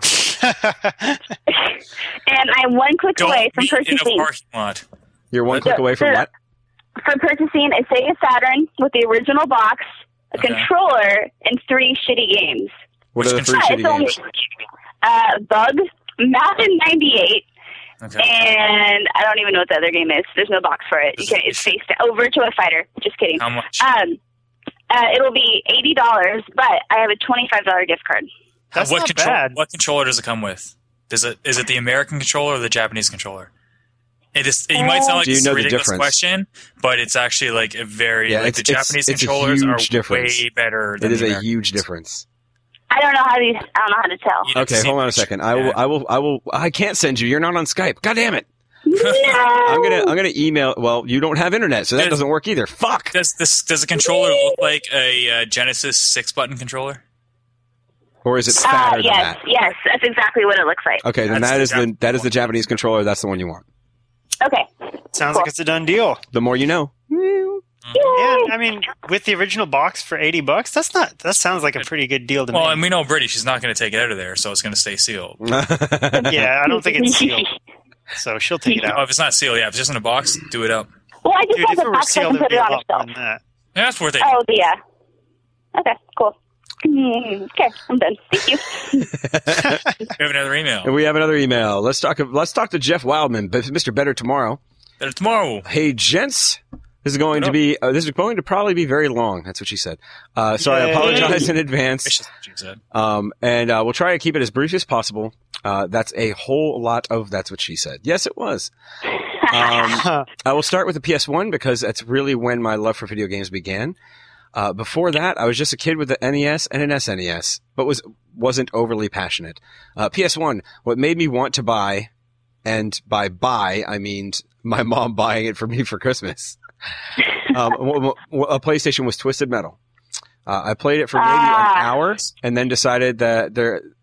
[SPEAKER 8] And I'm one click away from purchasing.
[SPEAKER 2] In a parking lot.
[SPEAKER 1] You're one click away from what?
[SPEAKER 8] From purchasing a Sega Saturn with the original box, a controller, and 3 shitty games.
[SPEAKER 1] What are the 3 shitty games?
[SPEAKER 8] Bug, Madden 98,
[SPEAKER 2] Okay.
[SPEAKER 8] and I don't even know what the other game is. There's no box for it. It's faced over to a fighter. Just kidding.
[SPEAKER 2] How much?
[SPEAKER 8] It'll be $80, but I have a $25 gift card.
[SPEAKER 3] That's not bad.
[SPEAKER 2] What controller does it come with? Is it the American controller or the Japanese controller? It might sound like
[SPEAKER 1] Do you
[SPEAKER 2] it's
[SPEAKER 1] know
[SPEAKER 2] a
[SPEAKER 1] the
[SPEAKER 2] ridiculous
[SPEAKER 1] difference?
[SPEAKER 2] question, but it's actually like a very
[SPEAKER 1] Yeah,
[SPEAKER 2] the Japanese controllers are way better than
[SPEAKER 1] It is
[SPEAKER 2] the
[SPEAKER 1] a
[SPEAKER 2] American.
[SPEAKER 1] huge difference.
[SPEAKER 8] I don't know how to tell.
[SPEAKER 2] You don't
[SPEAKER 1] Okay,
[SPEAKER 2] see
[SPEAKER 1] hold on a
[SPEAKER 2] much.
[SPEAKER 1] second.
[SPEAKER 2] Yeah.
[SPEAKER 1] I will. I can't send you. You're not on Skype. God damn it.
[SPEAKER 8] No.
[SPEAKER 1] I'm gonna email. Well, you don't have internet, so that doesn't work either. Fuck.
[SPEAKER 2] Does the controller look like a Genesis 6-button controller?
[SPEAKER 1] Or is it fatter than
[SPEAKER 8] yes,
[SPEAKER 1] that?
[SPEAKER 8] yes, that's exactly what it looks like.
[SPEAKER 1] Okay, then
[SPEAKER 2] That's
[SPEAKER 1] that is the Japanese controller. That's the one you want.
[SPEAKER 8] Okay.
[SPEAKER 3] Sounds like it's a done deal.
[SPEAKER 1] The more you know.
[SPEAKER 3] Yeah, I mean, with the original box for $80, that sounds like a pretty good deal to me.
[SPEAKER 2] Well, and we know British is not going to take it out of there, so it's going to stay sealed.
[SPEAKER 3] Yeah, I don't think it's sealed, so she'll take it
[SPEAKER 2] Oh,
[SPEAKER 3] out.
[SPEAKER 2] if it's not sealed, if it's just in a box, do it up.
[SPEAKER 8] Well, I just
[SPEAKER 3] Dude,
[SPEAKER 8] have
[SPEAKER 3] if
[SPEAKER 8] the
[SPEAKER 3] it were
[SPEAKER 8] box so I
[SPEAKER 3] sealed,
[SPEAKER 8] can
[SPEAKER 3] it'd
[SPEAKER 8] put
[SPEAKER 3] be
[SPEAKER 8] it
[SPEAKER 3] a
[SPEAKER 8] on a
[SPEAKER 3] lot more
[SPEAKER 8] shelf.
[SPEAKER 3] than that.
[SPEAKER 2] Yeah, that's worth it.
[SPEAKER 8] Oh, yeah. Okay, cool. Okay, I'm done. Thank you.
[SPEAKER 2] We have another email.
[SPEAKER 1] And we have another email. Let's talk to Jeff Wildman, Mr. Better Tomorrow.
[SPEAKER 2] Better tomorrow.
[SPEAKER 1] Hey, gents. This is going to be. This is going to probably be very long. That's what she said. So I apologize in advance.
[SPEAKER 2] That's what she said.
[SPEAKER 1] And we'll try to keep it as brief as possible. That's a whole lot of. That's what she said. Yes, it was. I will start with the PS1 because that's really when my love for video games began. Before that, I was just a kid with an NES and an SNES, but wasn't overly passionate. PS1, what made me want to buy, and by buy, I mean my mom buying it for me for Christmas. A PlayStation was Twisted Metal. I played it for maybe an hour and then decided that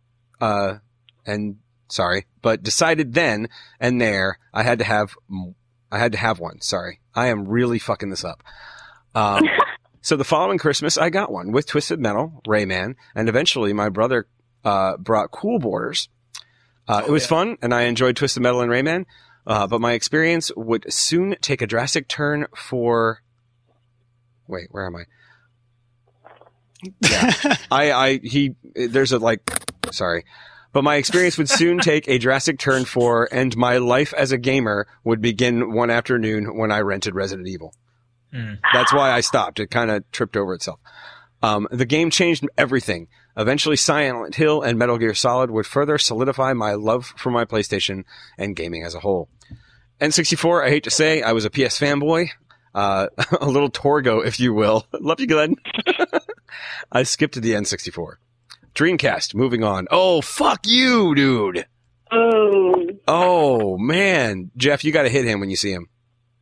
[SPEAKER 1] decided then and there I had to have one. Sorry. I am really fucking this up. So the following Christmas, I got one with Twisted Metal, Rayman, and eventually my brother brought Cool Borders. It was fun, and I enjoyed Twisted Metal and Rayman, but my experience would soon take a drastic turn for... Wait, where am I? Yeah. Sorry. But my experience would soon take a drastic turn and my life as a gamer would begin one afternoon when I rented Resident Evil. That's why I stopped. It kind of tripped over itself. The game changed everything. Eventually, Silent Hill and Metal Gear Solid would further solidify my love for my PlayStation and gaming as a whole. N64, I hate to say, I was a PS fanboy. A little Torgo, if you will. Love you, Glenn. I skipped to the N64. Dreamcast, moving on. Oh, fuck you, dude. Oh, man. Jeff, you got to hit him when you see him.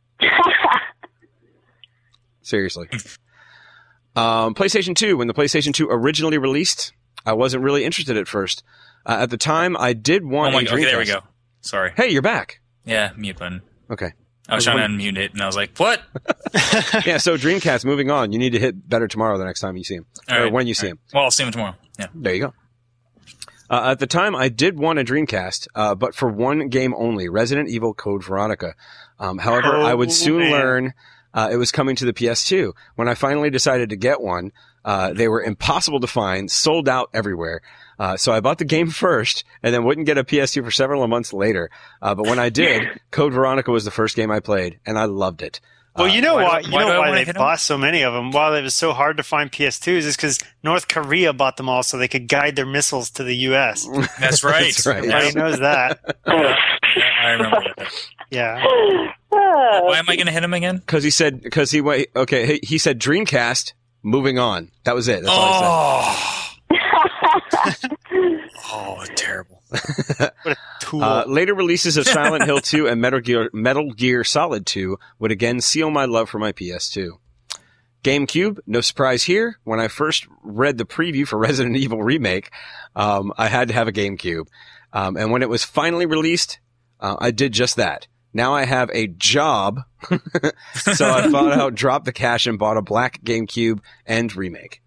[SPEAKER 1] Seriously. PlayStation 2. When the PlayStation 2 originally released, I wasn't really interested at first. At the time, I did want a Dreamcast.
[SPEAKER 2] Okay, there we go. Sorry.
[SPEAKER 1] Hey, you're back.
[SPEAKER 2] Yeah, mute button.
[SPEAKER 1] Okay.
[SPEAKER 2] I was trying to unmute it, and I was like, what?
[SPEAKER 1] Yeah, so Dreamcast, moving on. You need to hit better tomorrow the next time you see him. When you see him.
[SPEAKER 2] Well, I'll see him tomorrow. Yeah.
[SPEAKER 1] There you go. At the time, I did want a Dreamcast, but for one game only, Resident Evil Code Veronica. However, I would soon learn it was coming to the PS2. When I finally decided to get one, they were impossible to find, sold out everywhere. So I bought the game first and then wouldn't get a PS2 for several months later. But when I did, Code Veronica was the first game I played, and I loved it.
[SPEAKER 3] Well, you know why they bought so many of them? Why it was so hard to find PS2s is because North Korea bought them all so they could guide their missiles to the U.S.
[SPEAKER 2] That's right.
[SPEAKER 1] That's right.
[SPEAKER 3] Everybody knows that.
[SPEAKER 2] I remember that.
[SPEAKER 3] Yeah.
[SPEAKER 2] Why am I going to hit him again?
[SPEAKER 1] He said Dreamcast, moving on. That was it. That's all he said.
[SPEAKER 2] Oh, terrible.
[SPEAKER 3] What a tool.
[SPEAKER 1] Later releases of Silent Hill 2 and Metal Gear Solid 2 would again seal my love for my PS2. GameCube, no surprise here. When I first read the preview for Resident Evil Remake, I had to have a GameCube. And when it was finally released, I did just that. Now I have a job, so I thought out, dropped the cash, and bought a black GameCube and Remake.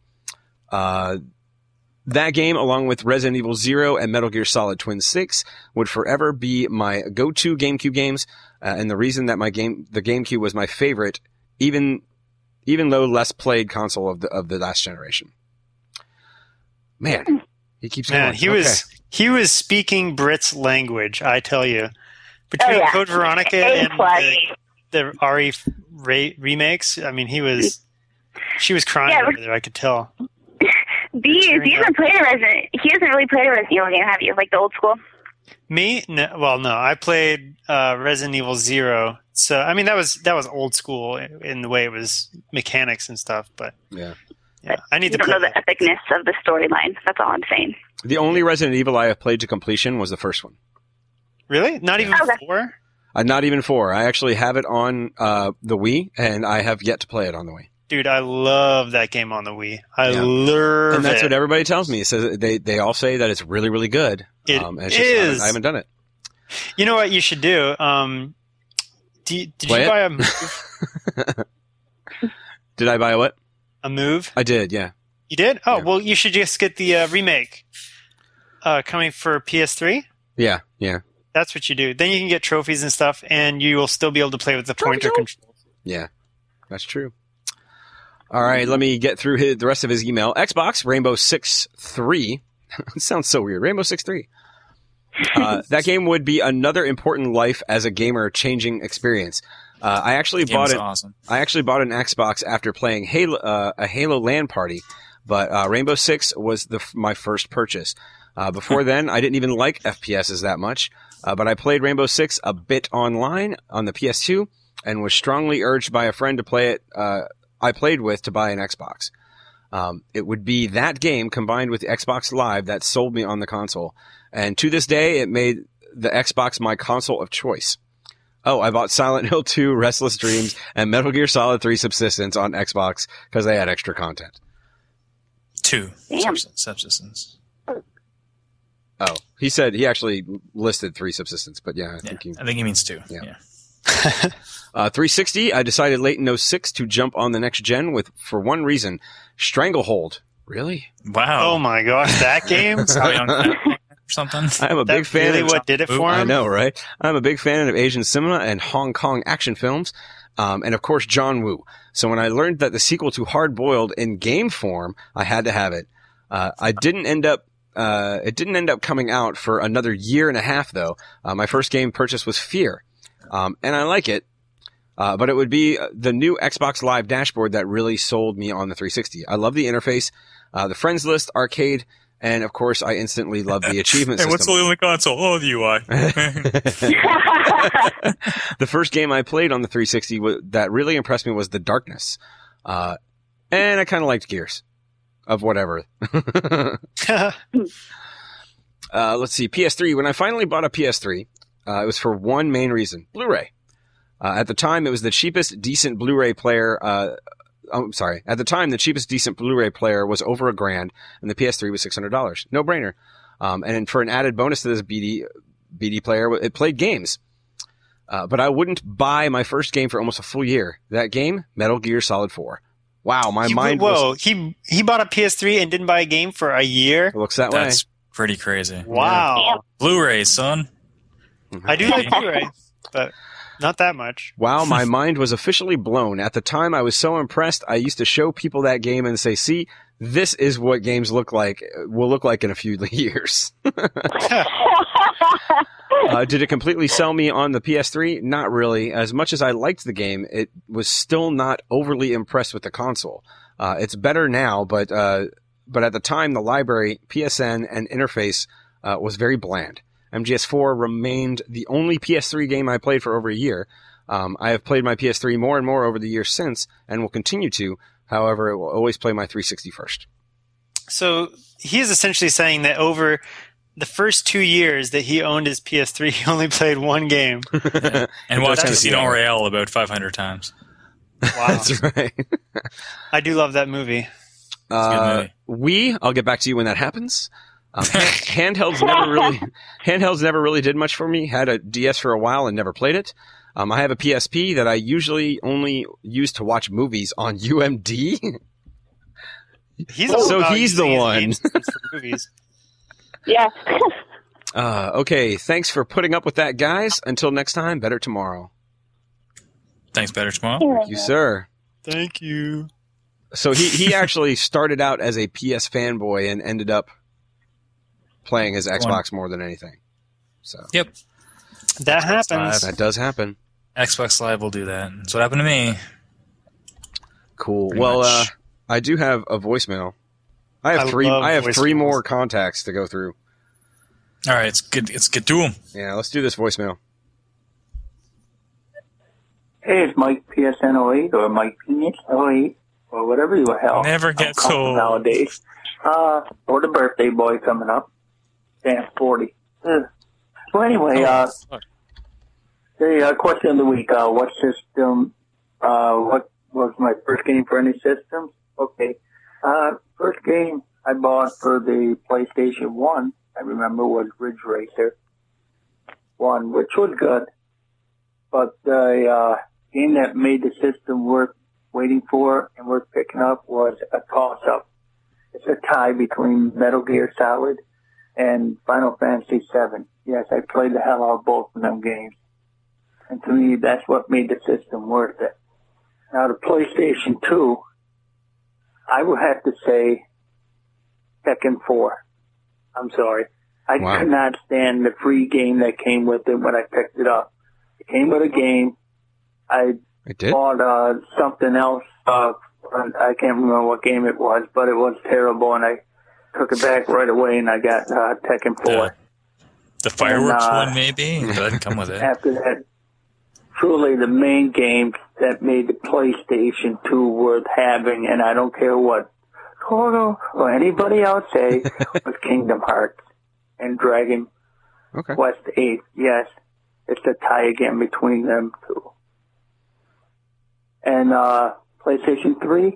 [SPEAKER 1] That game, along with Resident Evil 0 and Metal Gear Solid Twin 6, would forever be my go-to GameCube games, and the reason that the GameCube was my favorite, even though less played console of the last generation. Man, he keeps going.
[SPEAKER 3] He was speaking Brit's language, I tell you. Between Code Veronica and the RE remakes, I mean, she was crying over there, I could tell.
[SPEAKER 8] He hasn't really played a Resident Evil game, have you? Like the old school?
[SPEAKER 3] Me? No. Well, no. I played Resident Evil 0. So, I mean, that was old school in the way it was mechanics and stuff. But
[SPEAKER 1] yeah.
[SPEAKER 3] I need to
[SPEAKER 8] play. You don't know the epicness of the storyline. That's all I'm saying.
[SPEAKER 1] The only Resident Evil I have played to completion was the first one.
[SPEAKER 3] Really? Not even 4?
[SPEAKER 1] Not even 4. I actually have it on the Wii, and I have yet to play it on the Wii.
[SPEAKER 3] Dude, I love that game on the Wii. I love it.
[SPEAKER 1] And that's what everybody tells me. So they all say that it's really, really good.
[SPEAKER 3] It is.
[SPEAKER 1] I haven't done it.
[SPEAKER 3] You know what you should do? Did you buy a Move?
[SPEAKER 1] Did I buy a what?
[SPEAKER 3] A Move?
[SPEAKER 1] I did, yeah.
[SPEAKER 3] You did? Oh,
[SPEAKER 1] yeah.
[SPEAKER 3] Well, you should just get the remake coming for PS3.
[SPEAKER 1] Yeah.
[SPEAKER 3] That's what you do. Then you can get trophies and stuff, and you will still be able to play with the pointer controls.
[SPEAKER 1] Yeah, that's true. All right, let me get through the rest of his email. Xbox, Rainbow Six 3. It sounds so weird. Rainbow Six 3. That game would be another important life as a gamer changing experience. I actually bought it. Awesome. I actually bought an Xbox after playing a Halo LAN party, but Rainbow Six was my first purchase. Before then, I didn't even like FPSs that much. but I played Rainbow Six a bit online on the PS2 and was strongly urged by a friend to play it. I played with to buy an Xbox. It would be that game combined with Xbox Live that sold me on the console. And to this day, it made the Xbox my console of choice. Oh, I bought Silent Hill 2, Restless Dreams, and Metal Gear Solid 3 Subsistence on Xbox because they had extra content.
[SPEAKER 2] 2 Subsistence.
[SPEAKER 1] Oh, he said he actually listed 3 Subsistence, but yeah, I think
[SPEAKER 2] he means 2. Yeah.
[SPEAKER 1] 360, I decided late in 06 to jump on the next gen for one reason. Stranglehold. Really?
[SPEAKER 2] Wow.
[SPEAKER 3] Oh my gosh, that game?
[SPEAKER 2] Something.
[SPEAKER 1] I'm a big fan of
[SPEAKER 3] what did it for him?
[SPEAKER 1] I know, right? I'm a big fan of Asian cinema and Hong Kong action films, and of course John Woo. So when I learned that the sequel to Hard Boiled in game form, I had to have it. It didn't end up coming out for another year and a half though. My first game purchase was Fear, and I like it. But it would be the new Xbox Live dashboard that really sold me on the 360. I love the interface, the friends list, arcade. And, of course, I instantly love the achievement system.
[SPEAKER 2] What's on the console? Oh, the UI.
[SPEAKER 1] The first game I played on the 360 that really impressed me was The Darkness. And I kind of liked Gears. Of whatever. Let's see. PS3. When I finally bought a PS3, it was for one main reason. Blu-ray. At the time, it was the cheapest decent Blu-ray player at the time, the cheapest decent Blu-ray player was over $1,000, and the PS3 was $600. No brainer. And for an added bonus to this BD player, it played games. But I wouldn't buy my first game for almost a full year. That game, Metal Gear Solid 4. Wow, my mind was...
[SPEAKER 3] he bought a PS3 and didn't buy a game for a year?
[SPEAKER 1] It looks that way.
[SPEAKER 2] That's pretty crazy.
[SPEAKER 3] Wow.
[SPEAKER 8] Yeah.
[SPEAKER 2] Blu-ray, son.
[SPEAKER 3] I do like Blu-ray, but... not that much.
[SPEAKER 1] Wow, my mind was officially blown. At the time, I was so impressed, I used to show people that game and say, see, this is what games will look like in a few years. Did it completely sell me on the PS3? Not really. As much as I liked the game, it was still not overly impressed with the console. It's better now, but at the time, the library, PSN, and interface was very bland. MGS4 remained the only PS3 game I played for over a year. I have played my PS3 more and more over the years since, and will continue to. However, it will always play my 360 first.
[SPEAKER 3] So he is essentially saying that over the first 2 years that he owned his PS3, he only played one game.
[SPEAKER 2] And watched Casino Royale about 500 times.
[SPEAKER 3] Wow.
[SPEAKER 1] That's right.
[SPEAKER 3] I do love that movie.
[SPEAKER 2] It's a good movie.
[SPEAKER 1] I'll get back to you when that happens. Handhelds never really did much for me. Had a DS for a while and never played it. I have a PSP that I usually only use to watch movies on UMD.
[SPEAKER 3] He's
[SPEAKER 1] the one.
[SPEAKER 3] Movies.
[SPEAKER 8] Yeah.
[SPEAKER 1] Okay, thanks for putting up with that, guys. Until next time, better tomorrow.
[SPEAKER 2] Thanks, better tomorrow.
[SPEAKER 1] Thank you, sir.
[SPEAKER 3] Thank you.
[SPEAKER 1] So he actually started out as a PS fanboy and ended up playing his Xbox more than anything. So
[SPEAKER 2] yep,
[SPEAKER 3] that happens.
[SPEAKER 1] That does happen.
[SPEAKER 2] Xbox Live will do that. That's what happened to me.
[SPEAKER 1] Cool. Well, I do have a voicemail. I have three more contacts to go through.
[SPEAKER 2] All right, let's get to them.
[SPEAKER 1] Yeah, let's do this voicemail.
[SPEAKER 9] Hey, it's Mike PSN08 or Mike Penis 08 or whatever the hell.
[SPEAKER 2] Never gets old
[SPEAKER 9] nowadays. Or the birthday boy coming up. Damn, 40. So anyway, the question of the week, what system, what was my first game for any systems? Okay. First game I bought for the PlayStation 1, I remember, was Ridge Racer 1, which was good. But the game that made the system worth waiting for and worth picking up was a toss-up. It's a tie between Metal Gear Solid and Final Fantasy VII. Yes, I played the hell out of both of them games. And to me, that's what made the system worth it. Now, the PlayStation 2, I would have to say Tekken 4. I'm sorry. I could not stand the free game that came with it when I picked it up. It came with a game. I bought something else. I can't remember what game it was, but it was terrible, and I took it back right away, and I got Tekken 4.
[SPEAKER 2] The fireworks one, maybe? But that didn't come with it.
[SPEAKER 9] After that, truly the main game that made the PlayStation 2 worth having, and I don't care what Toto or anybody else say, was Kingdom Hearts and Dragon Quest 8. Yes, it's a tie again between them two. And PlayStation 3,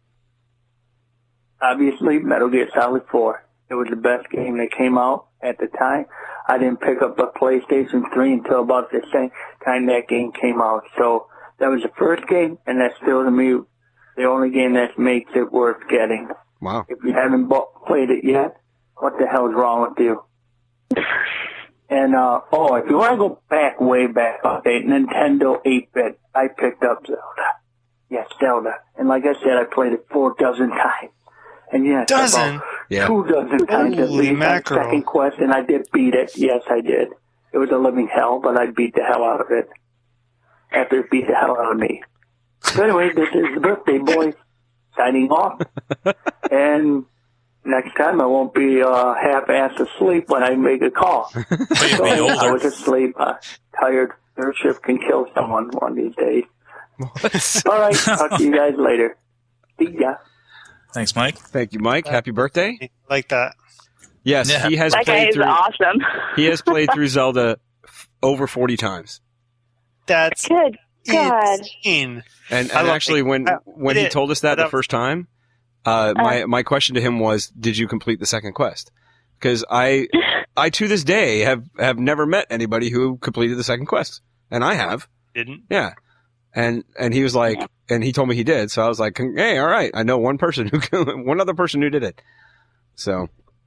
[SPEAKER 9] obviously Metal Gear Solid 4. It was the best game that came out at the time. I didn't pick up a PlayStation 3 until about the same time that game came out. So that was the first game, and that's still to me the only game that makes it worth getting.
[SPEAKER 1] Wow.
[SPEAKER 9] If you haven't played it yet, what the hell's wrong with you? And, if you want to go back, way back, Nintendo 8-bit, I picked up Zelda. Yes, Zelda. And like I said, I played it 4 dozen times. And yes, about 2 dozen times at least on Second Quest, and I did beat it. Yes, I did. It was a living hell, but I beat the hell out of it. After it beat the hell out of me. So anyway, this is the birthday boy signing off. And next time I won't be half-assed asleep when I make a call. So I was asleep. Tired. Third shift can kill someone one of these days. All right. Talk to you guys later. See ya.
[SPEAKER 2] Thanks, Mike.
[SPEAKER 1] Thank you, Mike. Happy birthday.
[SPEAKER 3] I like that.
[SPEAKER 1] Yes, he has
[SPEAKER 8] that
[SPEAKER 1] played
[SPEAKER 8] guy is
[SPEAKER 1] through.
[SPEAKER 8] Awesome.
[SPEAKER 1] He has played through Zelda over 40 times.
[SPEAKER 3] That's
[SPEAKER 8] good. God.
[SPEAKER 3] Insane.
[SPEAKER 1] And actually, when he told us that the first time, my question to him was, "Did you complete the second quest?" Because I to this day have never met anybody who completed the second quest, and I have.
[SPEAKER 3] Didn't?
[SPEAKER 1] Yeah. And he was like, and he told me he did. So I was like, hey, all right. I know one other person who did it. So,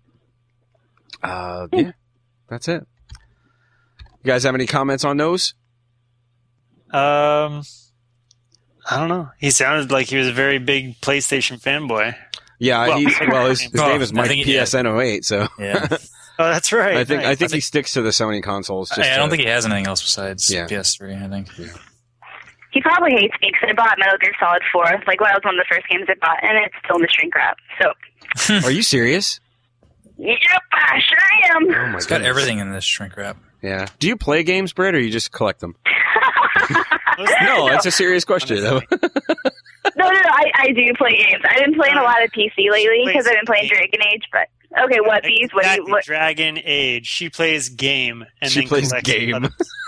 [SPEAKER 1] yeah, that's it. You guys have any comments on those?
[SPEAKER 3] I don't know. He sounded like he was a very big PlayStation fanboy.
[SPEAKER 1] Yeah, his name is Mike PSN08. So
[SPEAKER 2] yeah.
[SPEAKER 3] Oh, that's right.
[SPEAKER 1] I think he sticks to the Sony consoles.
[SPEAKER 2] I don't think he has anything else besides PS3. I think. Yeah.
[SPEAKER 8] He probably hates me because I bought Metal Gear Solid 4. Like, that was one of the first games I bought, and it's still in the shrink wrap. So.
[SPEAKER 1] Are you serious?
[SPEAKER 8] Yep, I sure am.
[SPEAKER 1] Oh my
[SPEAKER 2] It's got everything in this shrink wrap.
[SPEAKER 1] Yeah. Do you play games, Britt, or you just collect them? No, it's a serious question.
[SPEAKER 8] No, I do play games. I've been playing a lot of PC lately because I've been playing Dragon Age, but... Okay, what, Bees? What?
[SPEAKER 3] Dragon Age. She plays game and
[SPEAKER 1] she
[SPEAKER 3] then
[SPEAKER 1] plays
[SPEAKER 3] collects
[SPEAKER 1] game.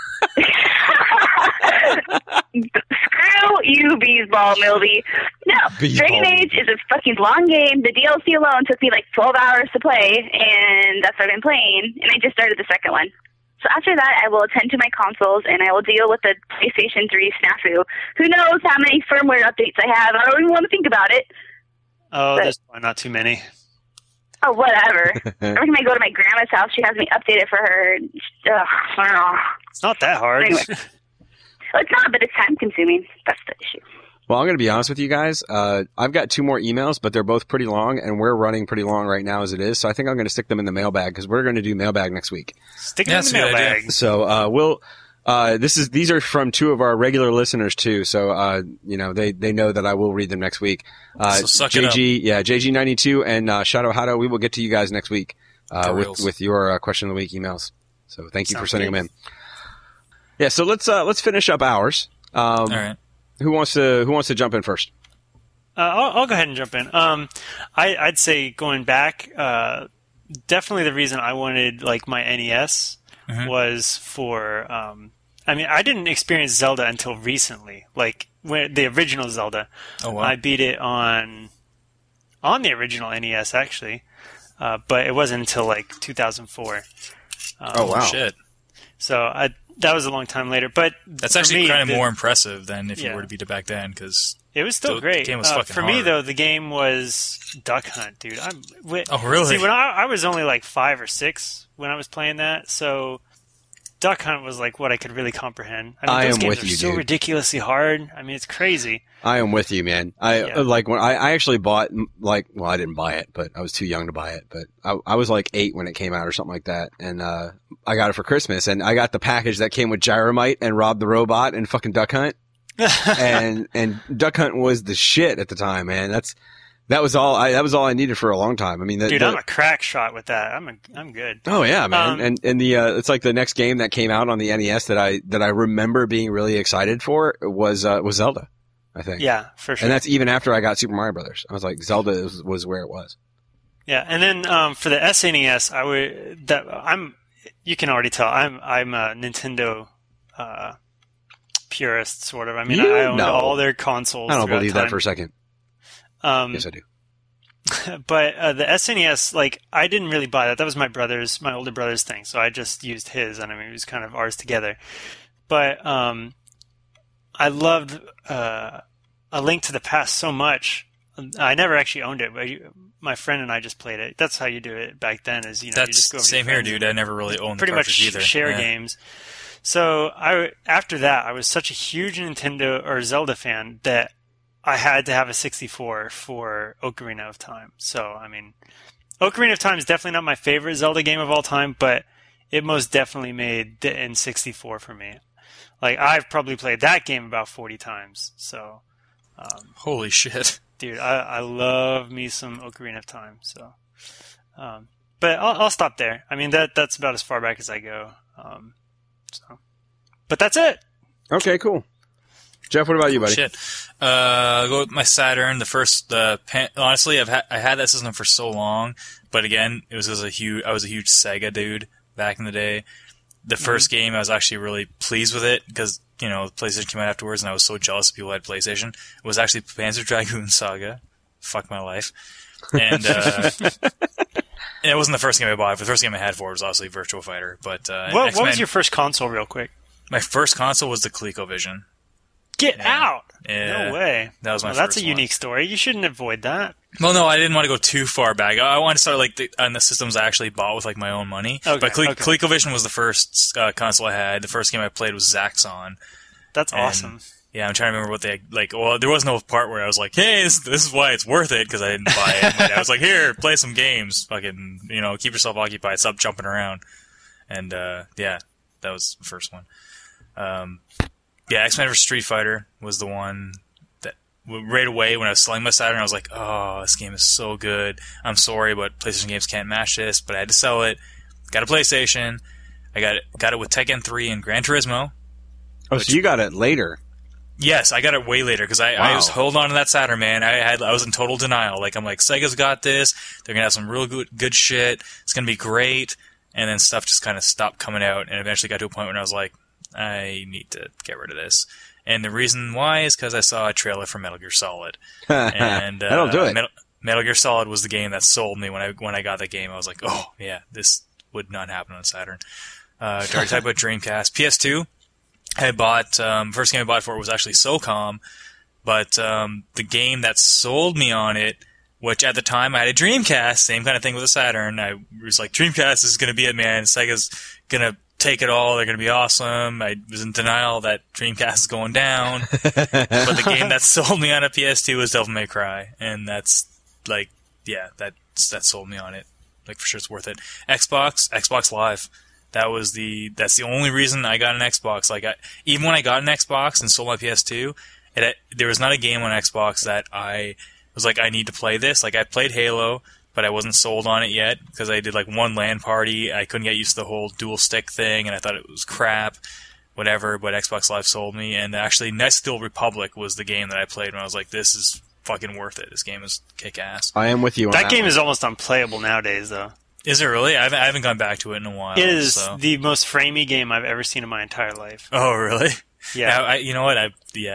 [SPEAKER 8] Screw you, Beesball Milby. No, Dragon Age is a fucking long game. The DLC alone took me like 12 hours to play, and that's what I've been playing, and I just started the second one. So after that, I will attend to my consoles, and I will deal with the PlayStation 3 snafu. Who knows how many firmware updates I have? I don't even want to think about it.
[SPEAKER 3] Oh, there's probably not too many.
[SPEAKER 8] Oh, whatever. Every time I go to my grandma's house, she has me update it for her. I don't know.
[SPEAKER 3] It's not that hard.
[SPEAKER 8] Anyway. Well, it's not, but it's time-consuming. That's the issue.
[SPEAKER 1] Well, I'm going to be honest with you guys. I've got 2 more emails, but they're both pretty long, and we're running pretty long right now as it is. So I think I'm going to stick them in the mailbag because we're going to do mailbag next week.
[SPEAKER 3] Stick them in the mailbag.
[SPEAKER 1] So these are from 2 of our regular listeners too. So they know that I will read them next week.
[SPEAKER 2] So suck it up.
[SPEAKER 1] JG92 and Shadow Hado. We will get to you guys next week with your question of the week emails. So thank you for sending them in. Yeah, so let's finish up ours.
[SPEAKER 2] All right.
[SPEAKER 1] Who wants to jump in first?
[SPEAKER 3] I'll go ahead and jump in. I'd say going back, definitely the reason I wanted like my NES was for. I didn't experience Zelda until recently, like when the original Zelda.
[SPEAKER 2] Oh wow!
[SPEAKER 3] I beat it on the original NES actually, but it wasn't until like 2004.
[SPEAKER 1] Oh wow!
[SPEAKER 2] Shit.
[SPEAKER 3] So that was a long time later, but
[SPEAKER 2] that's actually kind of more impressive than if you were to beat it back then, because
[SPEAKER 3] it was still great.
[SPEAKER 2] The game was fucking
[SPEAKER 3] for
[SPEAKER 2] hard.
[SPEAKER 3] me, though, the game was Duck Hunt, dude.
[SPEAKER 2] Oh, really?
[SPEAKER 3] See, when I was only like 5 or 6 when I was playing that, so Duck Hunt was like what I could really comprehend. Those games are so ridiculously hard. I mean, it's crazy.
[SPEAKER 1] I am with you, man. Like when I actually bought, like, well, I didn't buy it, but I was too young to buy it. But I was like 8 when it came out or something like that, and I got it for Christmas, and I got the package that came with Gyromite and Rob the Robot and fucking Duck Hunt, and Duck Hunt was the shit at the time, man. That was all I needed for a long time. I mean,
[SPEAKER 3] dude, I'm a crack shot with that. I'm good.
[SPEAKER 1] Oh yeah, man. And the it's like the next game that came out on the NES that I remember being really excited for was Zelda, I think.
[SPEAKER 3] Yeah, for sure.
[SPEAKER 1] And that's even after I got Super Mario Brothers. I was like, Zelda was where it was.
[SPEAKER 3] Yeah, and then for the SNES, you can already tell I'm a Nintendo purist, sort of. I mean, I owned all their consoles.
[SPEAKER 1] I don't believe that for a second. Yes, I do.
[SPEAKER 3] But the SNES, like, I didn't really buy that. That was my older brother's thing, so I just used his, and I mean, it was kind of ours together. But I loved A Link to the Past so much. I never actually owned it, but my friend and I just played it. That's how you do it back then. Is you just go over
[SPEAKER 2] same here, dude. I never really owned
[SPEAKER 3] pretty
[SPEAKER 2] the
[SPEAKER 3] much
[SPEAKER 2] either.
[SPEAKER 3] Share games. So after that, I was such a huge Nintendo or Zelda fan that I had to have a 64 for Ocarina of Time. So, I mean, Ocarina of Time is definitely not my favorite Zelda game of all time, but it most definitely made the N64 for me. Like, I've probably played that game about 40 times. So,
[SPEAKER 2] holy shit.
[SPEAKER 3] Dude, I love me some Ocarina of Time. So, but I'll stop there. I mean, that's about as far back as I go. But that's it.
[SPEAKER 1] Okay, cool. Jeff, what about you, buddy?
[SPEAKER 2] Shit. I'll go with my Saturn. Honestly, I had that system for so long, but again, it was I was a huge Sega dude back in the day. The first game, I was actually really pleased with it because, PlayStation came out afterwards, and I was so jealous of people who had PlayStation. It was actually Panzer Dragoon Saga. Fuck my life. And it wasn't the first game I bought. The first game I had for it was obviously Virtua Fighter. But
[SPEAKER 3] what was your first console, real quick?
[SPEAKER 2] My first console was the ColecoVision.
[SPEAKER 3] Get out!
[SPEAKER 2] Yeah.
[SPEAKER 3] No way.
[SPEAKER 2] That was my first
[SPEAKER 3] That's a
[SPEAKER 2] one.
[SPEAKER 3] unique story. You shouldn't avoid that.
[SPEAKER 2] Well, no, I didn't want to go too far back. I wanted to start on the systems I actually bought with my own money.
[SPEAKER 3] Okay,
[SPEAKER 2] but ColecoVision was the first console I had. The first game I played was Zaxxon.
[SPEAKER 3] That's awesome.
[SPEAKER 2] Yeah, I'm trying to remember what they Well, there was no part where I was like, "Hey, this is why it's worth it," because I didn't buy it. I was like, "Here, play some games. Fucking, keep yourself occupied. Stop jumping around." And that was the first one. X-Men vs. Street Fighter was the one that right away when I was selling my Saturn, I was like, "Oh, this game is so good. I'm sorry, but PlayStation games can't match this." But I had to sell it. Got a PlayStation. I got it with Tekken 3 and Gran Turismo.
[SPEAKER 1] Oh, so you got it later?
[SPEAKER 2] Yes, I got it way later because I was holding on to that Saturn, man. I was in total denial. Like, I'm like, Sega's got this. They're gonna have some real good shit. It's gonna be great. And then stuff just kind of stopped coming out, and eventually got to a point when I was like, I need to get rid of this. And the reason why is because I saw a trailer for Metal Gear Solid. And
[SPEAKER 1] that'll do it.
[SPEAKER 2] Metal Gear Solid was the game that sold me when I got that game. I was like, oh yeah, this would not happen on Saturn. Already talked about Dreamcast. PS2, I bought first game I bought for it was actually SOCOM, but the game that sold me on it, which at the time I had a Dreamcast, same kind of thing with a Saturn. I was like, Dreamcast is going to be it, man. Sega's going to take it all. They're going to be awesome. I was in denial that Dreamcast is going down. But the game that sold me on a PS2 was Devil May Cry. And that's like, yeah, that sold me on it. Like, for sure it's worth it. Xbox Live. That's the only reason I got an Xbox. Like, even when I got an Xbox and sold my PS2, there was not a game on Xbox that I was like, I need to play this. Like, I played Halo, but I wasn't sold on it yet because I did like one LAN party. I couldn't get used to the whole dual stick thing, and I thought it was crap, whatever. But Xbox Live sold me, and actually, Knights of the Old Republic was the game that I played when I was like, this is fucking worth it. This game is kick ass.
[SPEAKER 1] I am with you on that.
[SPEAKER 3] That game is almost unplayable nowadays, though.
[SPEAKER 2] Is it really? I haven't gone back to it in a while.
[SPEAKER 3] It is the most framey game I've ever seen in my entire life.
[SPEAKER 2] Oh, really?
[SPEAKER 3] Yeah.
[SPEAKER 2] You know what?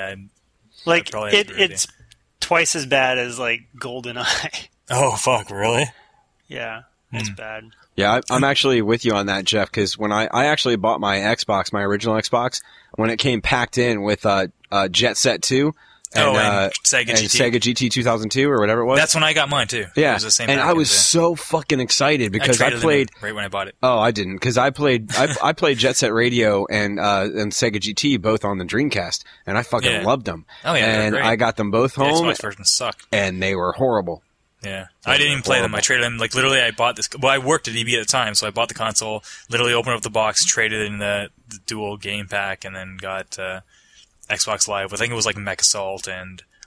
[SPEAKER 3] It's twice as bad as like GoldenEye.
[SPEAKER 2] Oh, fuck, really?
[SPEAKER 3] Yeah, it's bad.
[SPEAKER 1] Yeah, I'm actually with you on that, Jeff, because when I actually bought my Xbox, my original Xbox, when it came packed in with Jet Set 2 and
[SPEAKER 2] Sega
[SPEAKER 1] GT 2002 or whatever it was.
[SPEAKER 2] That's when I got mine, too.
[SPEAKER 1] Yeah,
[SPEAKER 2] it was the same
[SPEAKER 1] and I was so fucking excited because I played...
[SPEAKER 2] right when I bought it.
[SPEAKER 1] Oh, I didn't, because I played I played Jet Set Radio and Sega GT both on the Dreamcast, and I fucking loved them.
[SPEAKER 2] Oh, yeah,
[SPEAKER 1] and I got them both home.
[SPEAKER 2] The Xbox versions suck.
[SPEAKER 1] And they were horrible.
[SPEAKER 2] Yeah. I didn't even play them. I traded them. Like, literally, I bought this. Well, I worked at EB at the time, so I bought the console, literally opened up the box, traded in the dual game pack, and then got Xbox Live. I think it was like Mech Assault and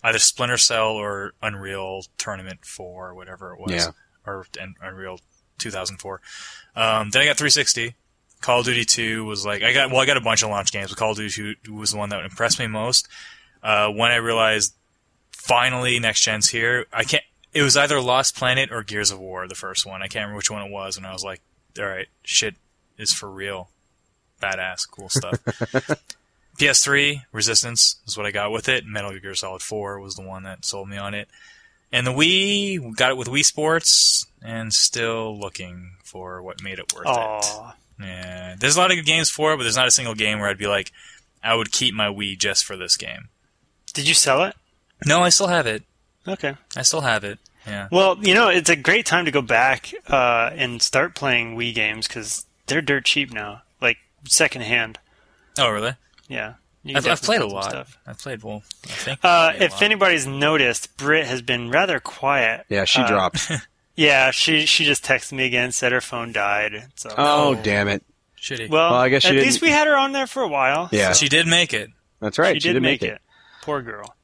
[SPEAKER 2] either Splinter Cell or Unreal Tournament 4 or whatever it was.
[SPEAKER 1] Yeah.
[SPEAKER 2] Or Unreal 2004. Then I got 360. Call of Duty 2 was like, I got a bunch of launch games, but Call of Duty 2 was the one that impressed me most. When I realized, finally, next gen's here, it was either Lost Planet or Gears of War, the first one. I can't remember which one it was, and I was like, alright, shit is for real. Badass, cool stuff. PS3, Resistance is what I got with it. Metal Gear Solid 4 was the one that sold me on it. And the Wii, got it with Wii Sports, and still looking for what made it worth it. Yeah, there's a lot of good games for it, but there's not a single game where I'd be like, I would keep my Wii just for this game.
[SPEAKER 3] Did you sell it?
[SPEAKER 2] No, I still have it.
[SPEAKER 3] Okay.
[SPEAKER 2] I still have it, yeah.
[SPEAKER 3] Well, it's a great time to go back and start playing Wii games, because they're dirt cheap now, like secondhand.
[SPEAKER 2] Oh, really?
[SPEAKER 3] Yeah.
[SPEAKER 2] I've played a lot. I've played, I think.
[SPEAKER 3] If anybody's noticed, Britt has been rather quiet.
[SPEAKER 1] Yeah, she dropped.
[SPEAKER 3] Yeah, she just texted me again, said her phone died. So.
[SPEAKER 1] Oh, damn it.
[SPEAKER 2] Shitty.
[SPEAKER 3] Well,
[SPEAKER 1] I guess
[SPEAKER 3] at least we had her on there for a while.
[SPEAKER 1] Yeah.
[SPEAKER 2] She did make it.
[SPEAKER 1] That's right.
[SPEAKER 3] She did make it. Poor girl.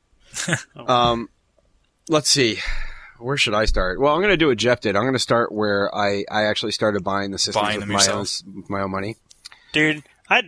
[SPEAKER 1] Let's see. Where should I start? Well, I'm going to do what Jeff did. I'm going to start where I actually started buying the systems with my own money.
[SPEAKER 3] Dude,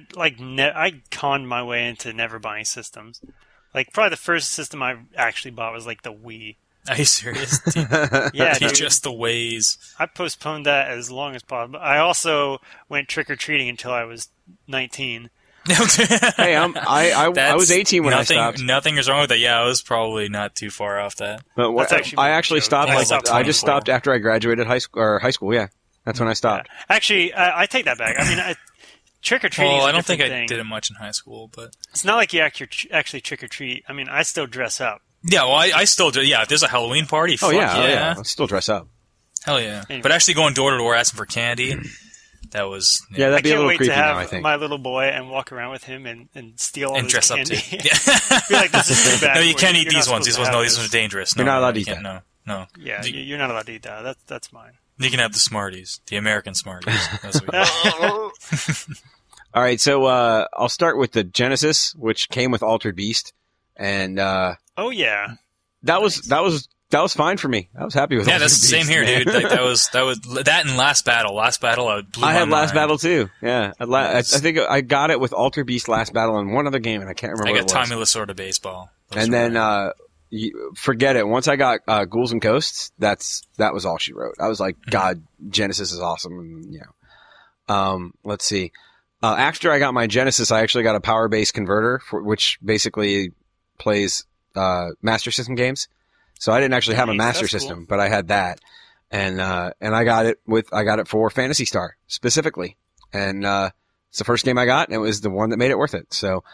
[SPEAKER 3] I conned my way into never buying systems. Like, probably the first system I actually bought was like the Wii.
[SPEAKER 2] Are you serious?
[SPEAKER 3] Yeah,
[SPEAKER 2] teach us the ways.
[SPEAKER 3] I postponed that as long as possible. I also went trick-or-treating until I was 19.
[SPEAKER 1] Hey, I was 18 when I stopped.
[SPEAKER 2] Nothing is wrong with that. Yeah, I was probably not too far off that.
[SPEAKER 1] But I actually stopped. I just stopped after I graduated high school. Yeah, that's when I stopped.
[SPEAKER 3] Yeah. Actually, I take that back. I mean, trick-or-treating is a different thing.
[SPEAKER 2] I don't think I did it much in high school, but it's
[SPEAKER 3] not like you actually trick-or-treat. I mean, I still dress up.
[SPEAKER 2] Yeah, well, I still do. Yeah, if there's a Halloween party,
[SPEAKER 1] yeah. I'll still dress up.
[SPEAKER 2] Hell yeah. Anyway. But actually going door to door asking for candy, that was...
[SPEAKER 1] Yeah, that'd be a little creepy now, I think.
[SPEAKER 3] I can't wait to have my little boy and walk around with him and steal all his
[SPEAKER 2] dress
[SPEAKER 3] candy.
[SPEAKER 2] Up too. Yeah.
[SPEAKER 3] Be like, this is too bad.
[SPEAKER 2] No, you can't eat these ones. These ones are dangerous.
[SPEAKER 1] You're not allowed to eat that.
[SPEAKER 2] No.
[SPEAKER 3] Yeah, you're not allowed to eat that. That's mine.
[SPEAKER 2] You can have the Smarties. The American Smarties. That's what
[SPEAKER 1] All right, so I'll start with the Genesis, which came with Altered Beast. And...
[SPEAKER 3] oh, yeah.
[SPEAKER 1] That was fine for me. I was happy with.
[SPEAKER 2] Yeah, that's the same here, dude. Like, that was that and Last Battle. Last Battle, I had
[SPEAKER 1] Last Battle too. Yeah, I think I got it with Altered Beast, Last Battle, and one other game, and I can't remember.
[SPEAKER 2] I got Tommy Lasorda Baseball.
[SPEAKER 1] And then forget it. Once I got Ghouls and Ghosts, that was all she wrote. I was like, God, Genesis is awesome. And, let's see. After I got my Genesis, I actually got a Power Base converter, which basically plays Master System games. So I didn't actually have a Master System, but I had that. And I got it for Phantasy Star specifically. And, it's the first game I got, and it was the one that made it worth it. So,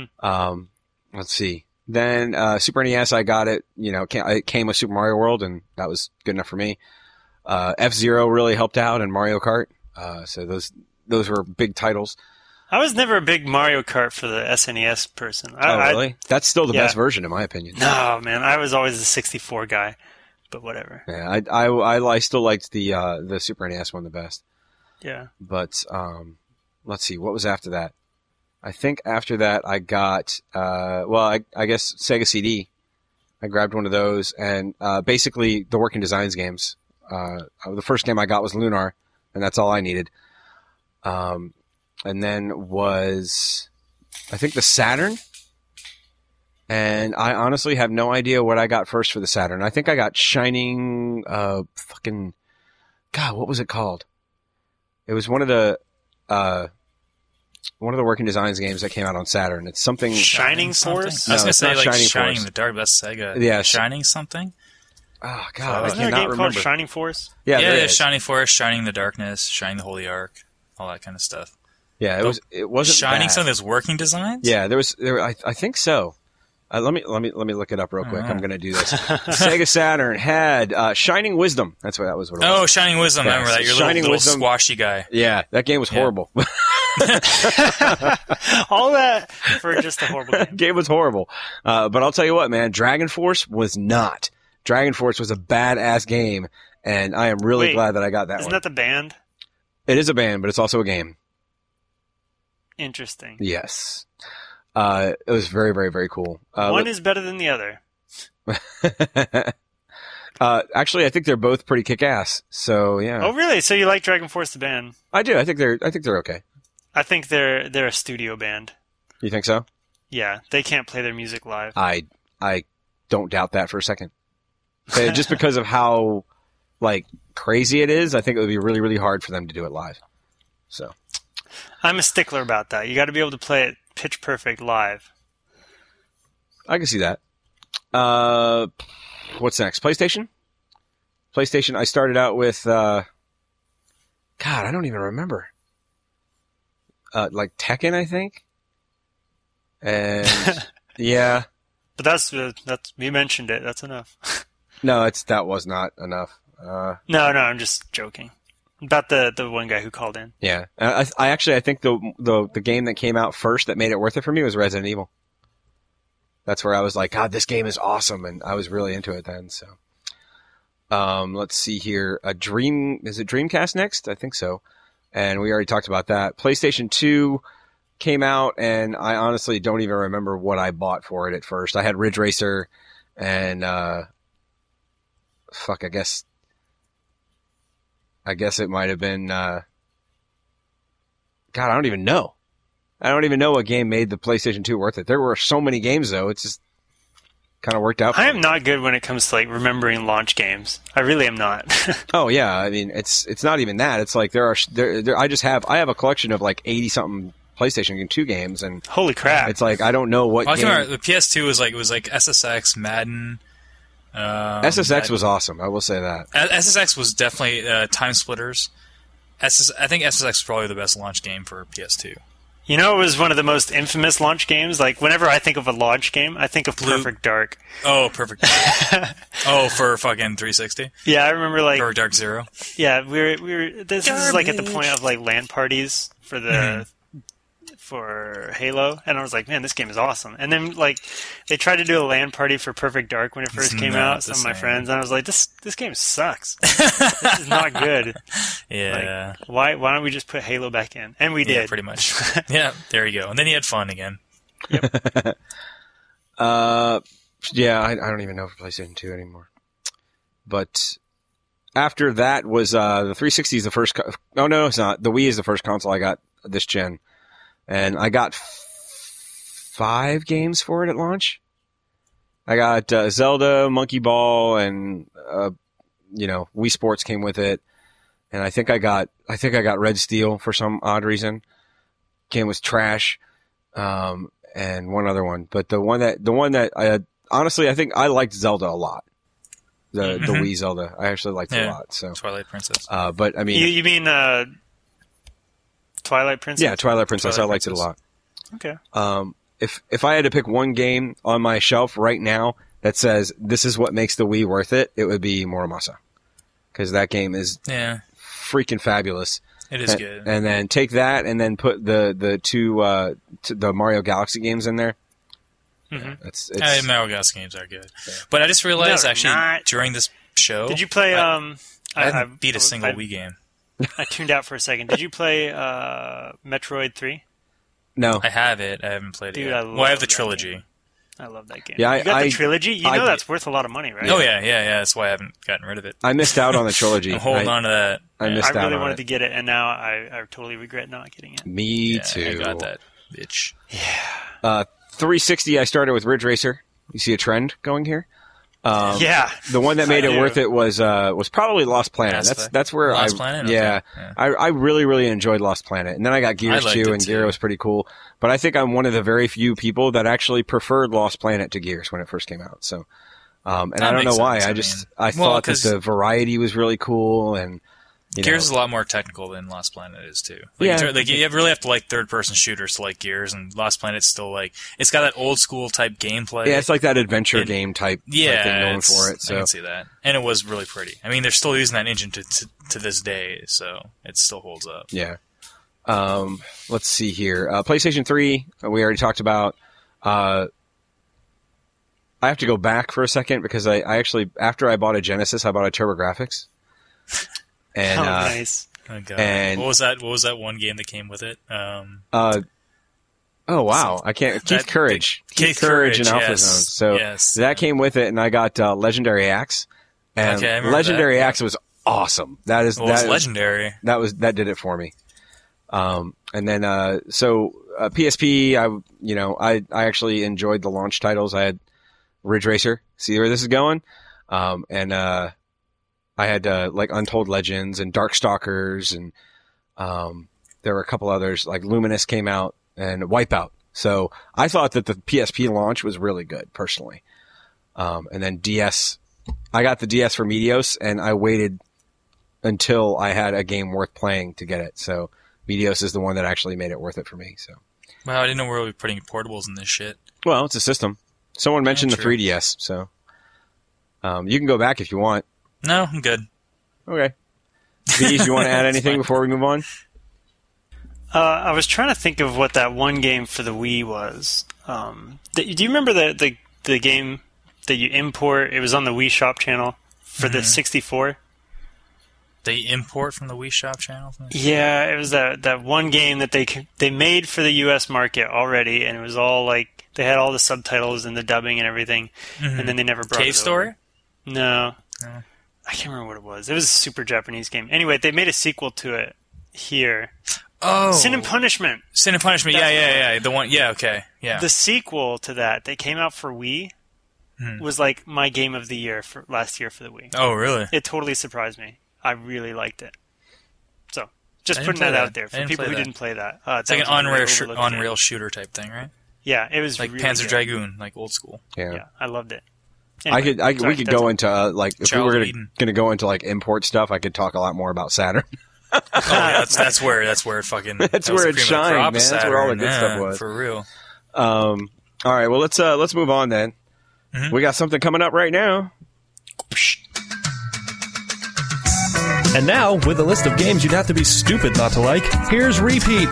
[SPEAKER 1] let's see. Then, Super NES, I got it, it came with Super Mario World, and that was good enough for me. F-Zero really helped out, and Mario Kart. So those were big titles.
[SPEAKER 3] I was never a big Mario Kart for the SNES person.
[SPEAKER 1] Really? That's still the best version, in my opinion.
[SPEAKER 3] No, man. I was always the 64 guy, but whatever.
[SPEAKER 1] Yeah, I still liked the Super NES one the best.
[SPEAKER 3] Yeah.
[SPEAKER 1] But, let's see, what was after that? I think after that I got, I guess Sega CD. I grabbed one of those, and basically the Working Designs games. The first game I got was Lunar, and that's all I needed. And then was, I think, the Saturn. And I honestly have no idea what I got first for the Saturn. I think I got Shining, God, what was it called? It was one of the Working Designs games that came out on Saturn. It's something...
[SPEAKER 3] Shining Force?
[SPEAKER 2] I was going to say, like,
[SPEAKER 1] Shining
[SPEAKER 2] in the Dark, that's Sega.
[SPEAKER 1] Yeah.
[SPEAKER 2] Shining something?
[SPEAKER 1] Oh, God,
[SPEAKER 3] Isn't there a game called Shining Force?
[SPEAKER 2] Yeah, Shining Force, Shining in the Darkness, Shining the Holy Ark, all that kind of stuff.
[SPEAKER 1] Yeah, it wasn't
[SPEAKER 2] Shining
[SPEAKER 1] bad.
[SPEAKER 2] something that's Working Designs?
[SPEAKER 1] Yeah, I think so. Let me look it up real quick. I'm going to do this. Sega Saturn had Shining Wisdom. That's what it was.
[SPEAKER 2] Oh, Shining Wisdom. I remember that. Your little squashy guy.
[SPEAKER 1] Yeah, that game was horrible.
[SPEAKER 3] All that for just a horrible game.
[SPEAKER 1] Game was horrible. But I'll tell you what, man. Dragon Force was not. Dragon Force was a badass game, and I am really glad that I got that one.
[SPEAKER 3] Isn't that the band?
[SPEAKER 1] It is a band, but it's also a game.
[SPEAKER 3] Interesting.
[SPEAKER 1] Yes. It was very, very, very cool.
[SPEAKER 3] One is better than the other.
[SPEAKER 1] Actually, I think they're both pretty kick-ass. So yeah.
[SPEAKER 3] Oh, really? So you like Dragon Force the band?
[SPEAKER 1] I do. I think they're okay.
[SPEAKER 3] I think they're a studio band.
[SPEAKER 1] You think so?
[SPEAKER 3] Yeah, they can't play their music live.
[SPEAKER 1] I don't doubt that for a second. Just because of how like crazy it is, I think it would be really, really hard for them to do it live. So
[SPEAKER 3] I'm a stickler about that. You got to be able to play it pitch perfect live.
[SPEAKER 1] I can see that. What's next? PlayStation? PlayStation, I started out with, God, I don't even remember. Like Tekken, I think? And, yeah.
[SPEAKER 3] But that's, you mentioned it, that's enough.
[SPEAKER 1] No, that was not enough.
[SPEAKER 3] No, I'm just joking. About the one guy who called in.
[SPEAKER 1] Yeah. I think the game that came out first that made it worth it for me was Resident Evil. That's where I was like, God, this game is awesome, and I was really into it then. So, let's see here. Is it Dreamcast next? I think so. And we already talked about that. PlayStation 2 came out, and I honestly don't even remember what I bought for it at first. I had Ridge Racer, and I guess it might have been. God, I don't even know. I don't even know what game made the PlayStation 2 worth it. There were so many games, though. It just kind of worked out for me.
[SPEAKER 3] I am not good when it comes to like remembering launch games. I really am not.
[SPEAKER 1] Oh yeah, I mean it's not even that. It's like I have a collection of like 80-something PlayStation 2 games, and
[SPEAKER 3] holy crap!
[SPEAKER 1] It's like I don't know what.
[SPEAKER 2] Well, I can remember the PS2 was like SSX, Madden.
[SPEAKER 1] SSX was awesome. I will say that.
[SPEAKER 2] SSX was definitely Time Splitters. I think SSX was probably the best launch game for PS2.
[SPEAKER 3] You know, it was one of the most infamous launch games. Like, whenever I think of a launch game, I think of Perfect Dark.
[SPEAKER 2] Oh, Perfect Dark. Oh, for fucking 360?
[SPEAKER 3] Yeah, I remember, like...
[SPEAKER 2] Perfect Dark Zero?
[SPEAKER 3] Yeah, we were this is, like, at the point of, like, LAN parties for the... for Halo, and I was like, man, this game is awesome. And then, like, they tried to do a LAN party for Perfect Dark when it first came out, some of my friends, and I was like, this game sucks. This is not good.
[SPEAKER 2] Yeah.
[SPEAKER 3] Like, why don't we just put Halo back in? And we did.
[SPEAKER 2] Yeah, pretty much. Yeah, there you go. And then you had fun again.
[SPEAKER 3] Yep.
[SPEAKER 1] Yeah, I don't even know for PlayStation 2 anymore. But after that was the 360 is the first... Oh, no, it's not. The Wii is the first console I got this gen. And I got 5 games for it at launch. I got Zelda, Monkey Ball, and Wii Sports came with it. And I think I got Red Steel for some odd reason. Game was trash. And one other one, but the one that I honestly I think I liked Zelda a lot. The Wii Zelda, I actually liked it a lot. So
[SPEAKER 2] Twilight Princess.
[SPEAKER 1] But I mean,
[SPEAKER 3] you mean Twilight Princess?
[SPEAKER 1] Yeah, Twilight Princess. I liked it a lot.
[SPEAKER 3] Okay.
[SPEAKER 1] If I had to pick one game on my shelf right now that says this is what makes the Wii worth it, it would be Muramasa, because that game is freaking fabulous.
[SPEAKER 2] It is good.
[SPEAKER 1] And then take that and then put the two the Mario Galaxy games in there.
[SPEAKER 2] Mm-hmm. Mario Galaxy games are good. Yeah. But I just realized during this show,
[SPEAKER 3] did you play?
[SPEAKER 2] I haven't beat a single Wii game.
[SPEAKER 3] I tuned out for a second. Did you play Metroid 3?
[SPEAKER 1] No,
[SPEAKER 3] I
[SPEAKER 2] have it. I haven't played it yet. I have the trilogy.
[SPEAKER 3] I love that game.
[SPEAKER 1] Yeah,
[SPEAKER 3] you got the trilogy? You know that's worth a lot of money, right?
[SPEAKER 2] Oh, yeah. That's why I haven't gotten rid of it.
[SPEAKER 1] I missed out on the trilogy.
[SPEAKER 2] I'm holding on to that.
[SPEAKER 1] I
[SPEAKER 3] really wanted to get it, and now I totally regret not getting it.
[SPEAKER 1] Me too.
[SPEAKER 2] I got that bitch.
[SPEAKER 3] Yeah.
[SPEAKER 1] 360, I started with Ridge Racer. You see a trend going here?
[SPEAKER 3] Yeah.
[SPEAKER 1] The one that made it worth it was probably Lost Planet. That's where
[SPEAKER 2] Lost Planet?
[SPEAKER 1] Yeah. I really, really enjoyed Lost Planet. And then I got Gears 2, and Gears was pretty cool. But I think I'm one of the very few people that actually preferred Lost Planet to Gears when it first came out. So, and I don't know why. I thought that the variety was really cool, and
[SPEAKER 2] Gears is a lot more technical than Lost Planet is too. You really have to like third-person shooters to like Gears, and Lost Planet's still like it's got that old-school type gameplay.
[SPEAKER 1] Yeah, it's like that adventure game type thing going for it. So
[SPEAKER 2] I can see that, and it was really pretty. I mean, they're still using that engine to this day, so it still holds up.
[SPEAKER 1] Yeah. Let's see here. PlayStation 3, we already talked about. I have to go back for a second because I actually, after I bought a Genesis, I bought a TurboGrafx. And,
[SPEAKER 3] nice.
[SPEAKER 2] Oh, God. And what was that one game that came with it?
[SPEAKER 1] Oh wow! I can't. Keith Courage. Keith Courage in Alpha Zone. So that came with it, and I got Legendary Axe. And Legendary Axe was awesome. That is
[SPEAKER 2] legendary.
[SPEAKER 1] That did it for me. And then PSP. I actually enjoyed the launch titles. I had Ridge Racer. See where this is going? And I had like Untold Legends and Darkstalkers, and there were a couple others like Luminous came out and Wipeout. So I thought that the PSP launch was really good personally. And then DS, I got the DS for Meteos, and I waited until I had a game worth playing to get it. So Meteos is the one that actually made it worth it for me. So.
[SPEAKER 2] Wow, I didn't know we were putting portables in this shit.
[SPEAKER 1] Well, it's a system. Someone mentioned the 3DS, so you can go back if you want.
[SPEAKER 2] No, I'm good.
[SPEAKER 1] Okay. Bees, you want to add anything before we move on?
[SPEAKER 3] I was trying to think of what that one game for the Wii was. Do you remember the game that you import? It was on the Wii Shop channel for the 64.
[SPEAKER 2] They import from the Wii Shop channel?
[SPEAKER 3] Yeah, it was that one game that they made for the U.S. market already, and it was all like they had all the subtitles and the dubbing and everything, and then they never brought
[SPEAKER 2] Cave
[SPEAKER 3] it
[SPEAKER 2] Story?
[SPEAKER 3] over. No. I can't remember what it was. It was a super Japanese game. Anyway, they made a sequel to it here.
[SPEAKER 2] Oh.
[SPEAKER 3] Sin and Punishment.
[SPEAKER 2] Sin and Punishment, yeah. The one, yeah, okay, yeah.
[SPEAKER 3] The sequel to that came out for Wii was like my game of the year for last year for the Wii.
[SPEAKER 2] Oh, really?
[SPEAKER 3] It totally surprised me. I really liked it. So, just putting that out there for people who didn't play that.
[SPEAKER 2] It's like an on-rail shooter type thing, right?
[SPEAKER 3] Yeah, it was
[SPEAKER 2] like
[SPEAKER 3] really
[SPEAKER 2] Panzer
[SPEAKER 3] good.
[SPEAKER 2] Dragoon, like old school.
[SPEAKER 3] Yeah, I loved it. Anyway,
[SPEAKER 1] we could go into like if
[SPEAKER 2] Child
[SPEAKER 1] we were going to go into like import stuff, I could talk a lot more about Saturn.
[SPEAKER 2] That's where it fucking
[SPEAKER 1] that's where it shined, man. That's where all the good stuff was.
[SPEAKER 2] For real.
[SPEAKER 1] All right, well let's move on then. We got something coming up right now.
[SPEAKER 10] And now, with a list of games you'd have to be stupid not to like, here's Repeat.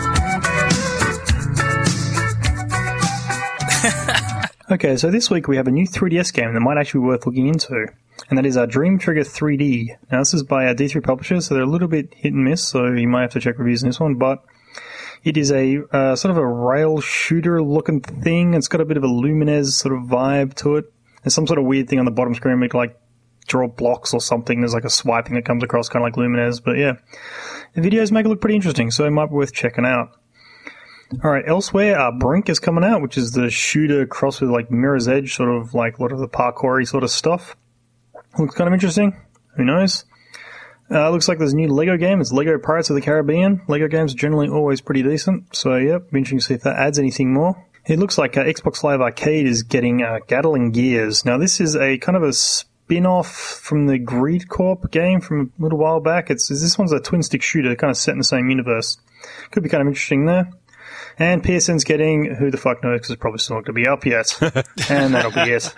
[SPEAKER 11] Okay, so this week we have a new 3DS game that might actually be worth looking into, and that is Dream Trigger 3D. Now, this is by D3 Publishers, so they're a little bit hit and miss, so you might have to check reviews on this one, but it is a sort of a rail shooter-looking thing. It's got a bit of a Lumines sort of vibe to it. There's some sort of weird thing on the bottom screen, like draw blocks or something. There's like a swiping that comes across, kind of like Lumines, but yeah. The videos make it look pretty interesting, so it might be worth checking out. Alright, elsewhere, Brink is coming out, which is the shooter cross with like Mirror's Edge, sort of like a lot of the parkour-y sort of stuff. Looks kind of interesting. Who knows? Looks like there's a new Lego game. It's Lego Pirates of the Caribbean. Lego games are generally always pretty decent, so yeah, be interesting to see if that adds anything more. It looks like Xbox Live Arcade is getting Gatling Gears. Now, this is a kind of a spin-off from the Greed Corp game from a little while back. This one's a twin-stick shooter, kind of set in the same universe. Could be kind of interesting there. And PSN's getting, who the fuck knows, because it's probably still not going to be up yet. And that'll be it.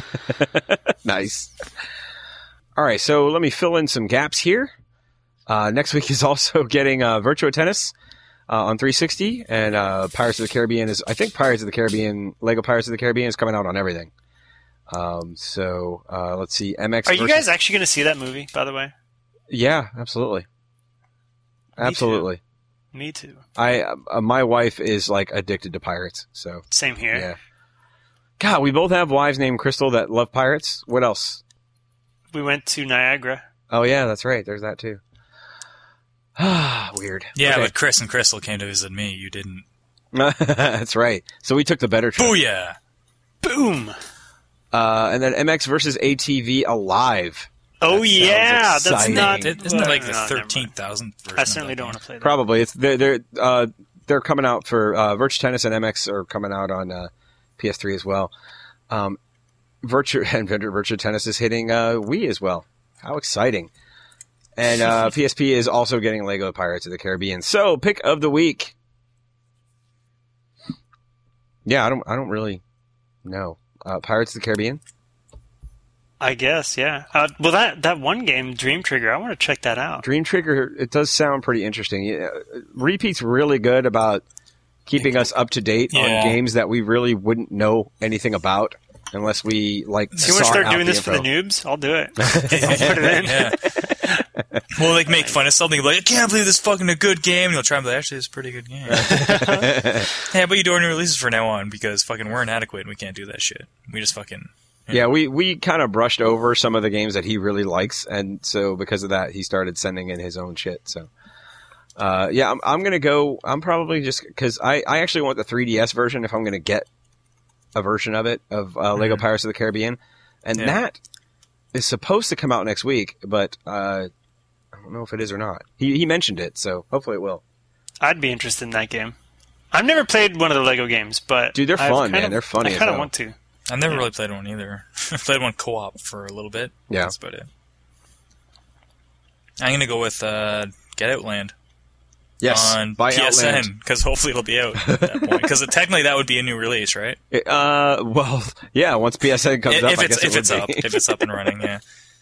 [SPEAKER 1] Nice. All right, so let me fill in some gaps here. Next week is also getting Virtua Tennis on 360, and Pirates of the Caribbean is, I think Lego Pirates of the Caribbean is coming out on everything. So let's see, MX.
[SPEAKER 3] Are you guys actually going to see that movie, by the way?
[SPEAKER 1] Yeah, absolutely. Absolutely.
[SPEAKER 3] Me too.
[SPEAKER 1] My wife is like addicted to pirates, so.
[SPEAKER 3] Same here.
[SPEAKER 1] Yeah. God, we both have wives named Crystal that love pirates. What else?
[SPEAKER 3] We went to Niagara.
[SPEAKER 1] Oh yeah, that's right. There's that too. Weird.
[SPEAKER 2] Yeah,
[SPEAKER 1] okay.
[SPEAKER 2] But Chris and Crystal came to visit me. You didn't.
[SPEAKER 1] That's right. So we took the better trip.
[SPEAKER 2] Booyah!
[SPEAKER 3] Boom!
[SPEAKER 1] And then MX versus ATV Alive.
[SPEAKER 3] Oh yeah, that's not.
[SPEAKER 2] Isn't it like the 13,000th version?
[SPEAKER 3] I certainly don't want to play that.
[SPEAKER 1] Probably. It's they're coming out for Virtua Tennis and MX are coming out on PS3 as well. Virtua Tennis is hitting Wii as well. How exciting! And PSP is also getting Lego Pirates of the Caribbean. So pick of the week. Yeah, I don't really know. Pirates of the Caribbean.
[SPEAKER 3] I guess, yeah. Well, that one game, Dream Trigger, I want to check that out.
[SPEAKER 1] Dream Trigger, it does sound pretty interesting. Yeah, Repeat's really good about keeping us up to date on games that we really wouldn't know anything about. unless we like.
[SPEAKER 3] Do you want to start doing this for the noobs? I'll do it. I'll put it in.
[SPEAKER 2] Yeah. We'll like make fun of something like, I can't believe this is fucking a good game. And you'll try and be like, actually, it's a pretty good game. Yeah, but you do our new releases from now on because fucking we're inadequate and we can't do that shit. We just fucking.
[SPEAKER 1] Yeah, we kind of brushed over some of the games that he really likes, and so because of that, he started sending in his own shit. So, yeah, I'm gonna go. I'm probably just because I actually want the 3DS version if I'm gonna get a version of it of Lego Pirates of the Caribbean, and that is supposed to come out next week, but I don't know if it is or not. He mentioned it, so hopefully it will.
[SPEAKER 3] I'd be interested in that game. I've never played one of the Lego games, but
[SPEAKER 1] dude, they're fun, man. They're funny.
[SPEAKER 3] I kind of want to.
[SPEAKER 2] I've never really played one either. I played one co-op for a little bit.
[SPEAKER 1] Yeah.
[SPEAKER 2] That's about it. I'm going to go with Get Outland.
[SPEAKER 1] Yes,
[SPEAKER 2] on PSN, because hopefully it'll be out at that point. Because technically that would be a new release, right?
[SPEAKER 1] Well, yeah, once PSN comes up, I guess
[SPEAKER 2] if it's up and running, yeah.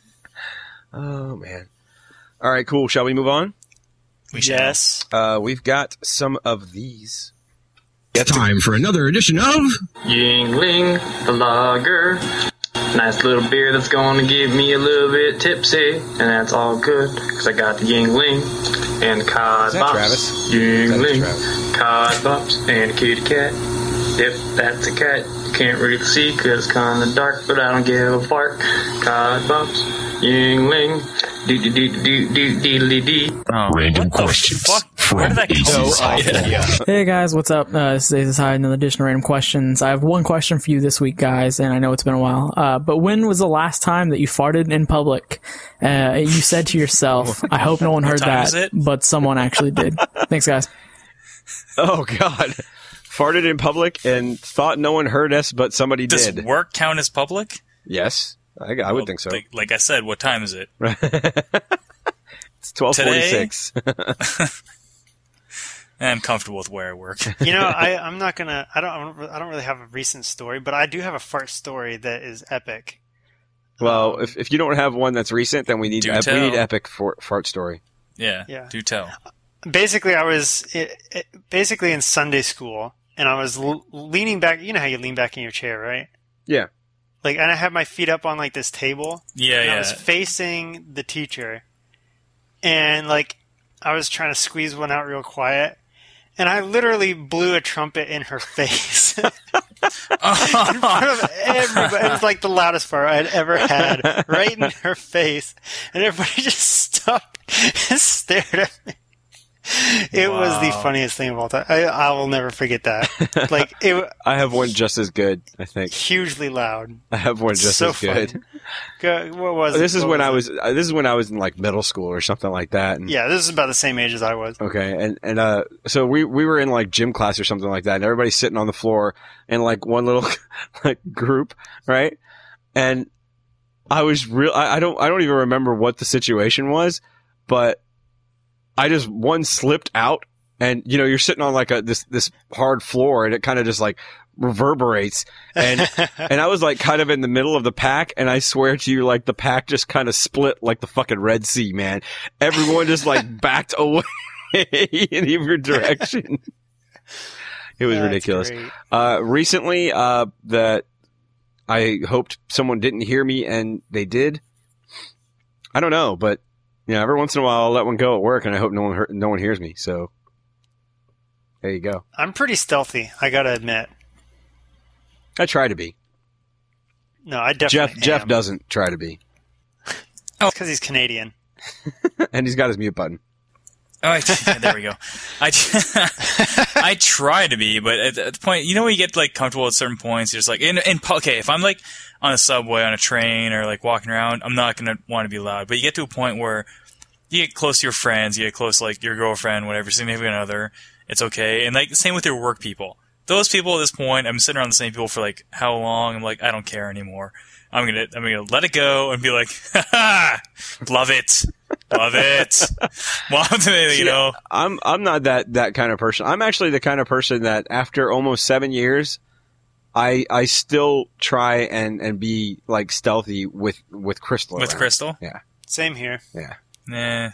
[SPEAKER 1] Oh, man. All right, cool. Shall we move on?
[SPEAKER 3] Yes.
[SPEAKER 1] We've got some of these.
[SPEAKER 12] Time for another edition of
[SPEAKER 13] Yingling, the lager. Nice little beer that's going to give me a little bit tipsy, and that's all good, because I got the Yingling and the Cod Bops.
[SPEAKER 1] Travis?
[SPEAKER 13] Yingling, Cod Bops, and a kitty cat. Yep, that's a cat. You can't really see because it's kind of dark, but I don't give a fart. Cod Bops, Yingling, dee-dee-dee-dee-dee-dee-dee.
[SPEAKER 12] Random questions.
[SPEAKER 2] Where did that go?
[SPEAKER 14] Hey guys, what's up? This is Hyde, another edition of Random Questions. I have one question for you this week, guys, and I know it's been a while. But when was the last time that you farted in public? You said to yourself, I hope no one heard that, but someone actually did. Thanks, guys.
[SPEAKER 1] Oh, God. Farted in public and thought no one heard us, but somebody did.
[SPEAKER 2] Does work count as public?
[SPEAKER 1] Yes. I would think so.
[SPEAKER 2] Like I said, what time is it?
[SPEAKER 1] It's 12:46.
[SPEAKER 2] I'm comfortable with where I work.
[SPEAKER 3] You know, I'm not gonna. I don't really have a recent story, but I do have a fart story that is epic.
[SPEAKER 1] Well, if you don't have one that's recent, then we need epic fart story.
[SPEAKER 2] Yeah. Do tell.
[SPEAKER 3] Basically, I was basically in Sunday school, and I was leaning back. You know how you lean back in your chair, right?
[SPEAKER 1] Yeah.
[SPEAKER 3] Like, and I had my feet up on like this table.
[SPEAKER 2] Yeah.
[SPEAKER 3] I was facing the teacher, and like I was trying to squeeze one out real quiet, and I literally blew a trumpet in her face. In front of everybody. It was like the loudest fart I'd ever had, right in her face, and everybody just stopped and stared at me. It was the funniest thing of all time. I will never forget that. Like
[SPEAKER 1] I have one just as good, I think.
[SPEAKER 3] Hugely loud.
[SPEAKER 1] I have one just as good.
[SPEAKER 3] What was it?
[SPEAKER 1] This is when I was in like middle school or something like that. And,
[SPEAKER 3] yeah, this is about the same age as I was.
[SPEAKER 1] Okay, and so we were in like gym class or something like that, and everybody's sitting on the floor in like one little like group, right? And I was I don't even remember what the situation was, but I just slipped out, and you know you're sitting on like this hard floor, and it kind of just like reverberates, and I was like kind of in the middle of the pack, and I swear to you, like the pack just kind of split like the fucking Red Sea, man. Everyone just like backed away in every direction. It was ridiculous. Recently, that I hoped someone didn't hear me, and they did. I don't know, but. Yeah, every once in a while I'll let one go at work, and I hope no one hears me. So there you go.
[SPEAKER 3] I'm pretty stealthy, I gotta admit.
[SPEAKER 1] I try to be.
[SPEAKER 3] No, I definitely
[SPEAKER 1] Jeff doesn't try to be.
[SPEAKER 3] Oh, because he's Canadian,
[SPEAKER 1] and he's got his mute button.
[SPEAKER 2] Oh, there we go. I try to be, but at the point, you know, when you get like comfortable at certain points, you're just like, okay, if I'm like on a subway, on a train, or like walking around, I'm not gonna want to be loud. But you get to a point where you get close to your friends, you get close to like your girlfriend, whatever, significant other. It's okay, and like same with your work people. Those people at this point, I'm sitting around the same people for like how long? I'm like, I don't care anymore. I'm gonna let it go and be like, ha, love it. Well, you know,
[SPEAKER 1] I'm not that kind of person. I'm actually the kind of person that after almost 7 years, I still try and be like stealthy with Crystal.
[SPEAKER 2] With
[SPEAKER 1] around.
[SPEAKER 2] Crystal,
[SPEAKER 3] yeah, same here.
[SPEAKER 1] Yeah,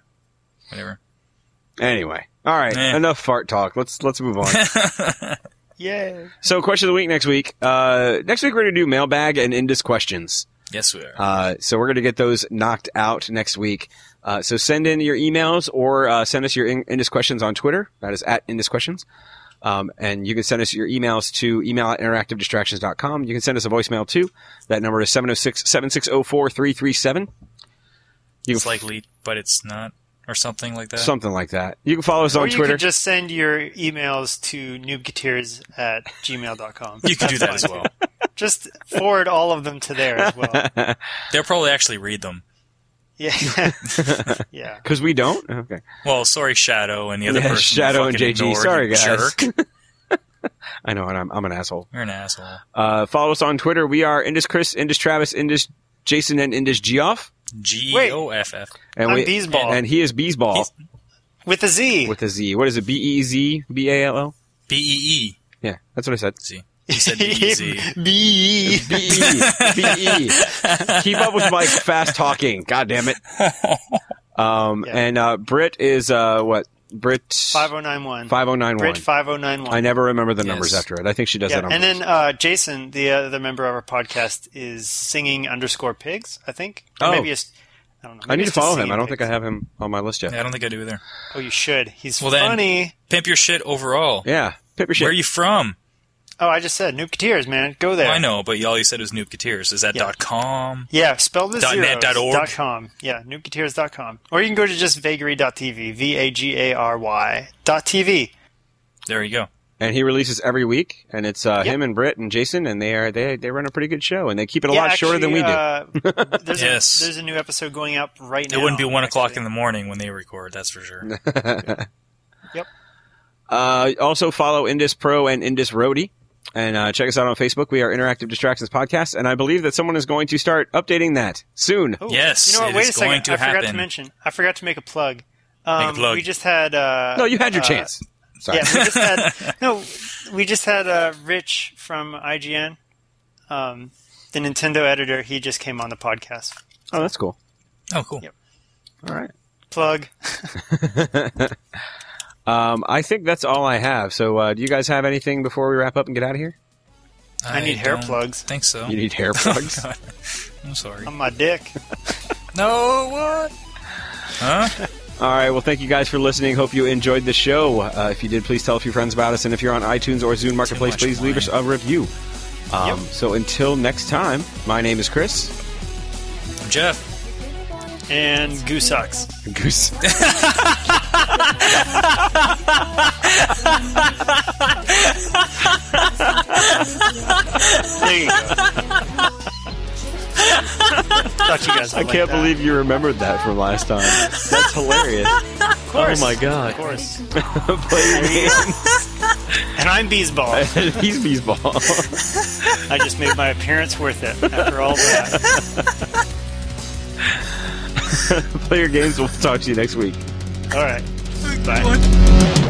[SPEAKER 2] whatever.
[SPEAKER 1] Anyway, all right, enough fart talk. Let's move on.
[SPEAKER 3] Yay.
[SPEAKER 1] So, question of the week next week. Next week we're going to do mailbag and Indus questions.
[SPEAKER 2] Yes, we are.
[SPEAKER 1] So we're going to get those knocked out next week. So send in your emails or send us your Indus questions on Twitter. That is at Indus questions. And you can send us your emails to email@interactivedistractions.com. You can send us a voicemail too. That number is 706-760-4337.
[SPEAKER 2] It's likely, but it's not, or something like that.
[SPEAKER 1] Something like that. You can follow us on Twitter.
[SPEAKER 3] Or you could just send your emails to noobgeteers@gmail.com.
[SPEAKER 2] You could do that as well.
[SPEAKER 3] Just forward all of them to there as well.
[SPEAKER 2] They'll probably actually read them.
[SPEAKER 3] Yeah. Yeah.
[SPEAKER 1] Because we don't? Okay.
[SPEAKER 2] Well, sorry, Shadow and the other person.
[SPEAKER 1] Shadow and JG.
[SPEAKER 2] Ignored,
[SPEAKER 1] Sorry, guys.
[SPEAKER 2] Jerk.
[SPEAKER 1] I know, and I'm an asshole.
[SPEAKER 2] You're an asshole.
[SPEAKER 1] Follow us on Twitter. We are Indus Chris, Indus Travis, Indus Jason, and Indus Geoff.
[SPEAKER 2] Geoff.
[SPEAKER 3] I'm Beesball.
[SPEAKER 1] And he is Beesball.
[SPEAKER 3] With a Z.
[SPEAKER 1] With a Z. What is it? B-E-Z? B-A-L-L?
[SPEAKER 2] B-E-E.
[SPEAKER 1] Yeah, that's what I said.
[SPEAKER 2] Z. He said B-E-Z.
[SPEAKER 3] B-E.
[SPEAKER 1] B-E. B-E. Keep up with my fast talking. God damn it. And Britt is, what? Britt
[SPEAKER 3] 5091.
[SPEAKER 1] 5091.
[SPEAKER 3] Britt 5091.
[SPEAKER 1] I never remember the numbers after it. I think she does that on
[SPEAKER 3] And then Jason, the other member of our podcast, is singing_pigs, I think. Or maybe it's, I don't know.
[SPEAKER 1] I need to follow him. I don't think I have him on my list yet.
[SPEAKER 2] Yeah, I don't think I do either.
[SPEAKER 3] Oh, you should. He's
[SPEAKER 2] funny. Then, pimp your shit overall.
[SPEAKER 1] Yeah, pimp your shit.
[SPEAKER 2] Where are you from?
[SPEAKER 3] Oh, I just said Noobgeteers, man. Go there.
[SPEAKER 2] Well, I know, but all you said was Noobgeteers. Is that .com?
[SPEAKER 3] Yeah, spelled with zeros.
[SPEAKER 2] .net.org?
[SPEAKER 3] .com. Yeah, Noobgeteers.com. Or you can go to just vagary.tv. V-A-G-A-R-Y.tv.
[SPEAKER 2] There you go.
[SPEAKER 1] And he releases every week, and it's him and Britt and Jason, and they run a pretty good show, and they keep it a lot shorter than we do.
[SPEAKER 3] There's a new episode going up right now.
[SPEAKER 2] It wouldn't be 1 o'clock in the morning when they record, that's for sure.
[SPEAKER 3] Yep.
[SPEAKER 1] Also follow Indus Pro and Indus Roadie. And check us out on Facebook. We are Interactive Distractions Podcast, and I believe that someone is going to start updating that soon.
[SPEAKER 3] Oh,
[SPEAKER 2] yes,
[SPEAKER 3] you know what?
[SPEAKER 2] it
[SPEAKER 3] Wait
[SPEAKER 2] is
[SPEAKER 3] a second.
[SPEAKER 2] going to happen.
[SPEAKER 3] I forgot to make a plug.
[SPEAKER 2] Make a plug.
[SPEAKER 3] We just had.
[SPEAKER 1] No, you had your chance. Sorry.
[SPEAKER 3] Yeah, we just had Rich from IGN, the Nintendo editor. He just came on the podcast.
[SPEAKER 1] Oh, that's cool.
[SPEAKER 2] Oh, cool.
[SPEAKER 3] Yep.
[SPEAKER 1] All right.
[SPEAKER 3] Plug.
[SPEAKER 1] I think that's all I have. So, do you guys have anything before we wrap up and get out of here?
[SPEAKER 3] I need hair plugs.
[SPEAKER 2] Think so.
[SPEAKER 1] You need hair plugs?
[SPEAKER 2] Oh, I'm sorry.
[SPEAKER 3] On my dick.
[SPEAKER 2] No, what? Huh?
[SPEAKER 1] All right. Well, thank you guys for listening. Hope you enjoyed the show. If you did, please tell a few friends about us. And if you're on iTunes or Zune Marketplace, please leave us a review. So until next time, my name is Chris.
[SPEAKER 2] I'm Jeff.
[SPEAKER 3] And Goose sucks.
[SPEAKER 1] Goose.
[SPEAKER 3] There you go. Thought you guys
[SPEAKER 1] I can't believe you remembered that from last time. That's hilarious.
[SPEAKER 3] Of course.
[SPEAKER 1] Oh my god.
[SPEAKER 3] Of course.
[SPEAKER 1] Play games.
[SPEAKER 3] And I'm Beesball.
[SPEAKER 1] He's Beesball.
[SPEAKER 3] I just made my appearance worth it after all that.
[SPEAKER 1] Play your games. We'll talk to you next week.
[SPEAKER 3] All right. Bye.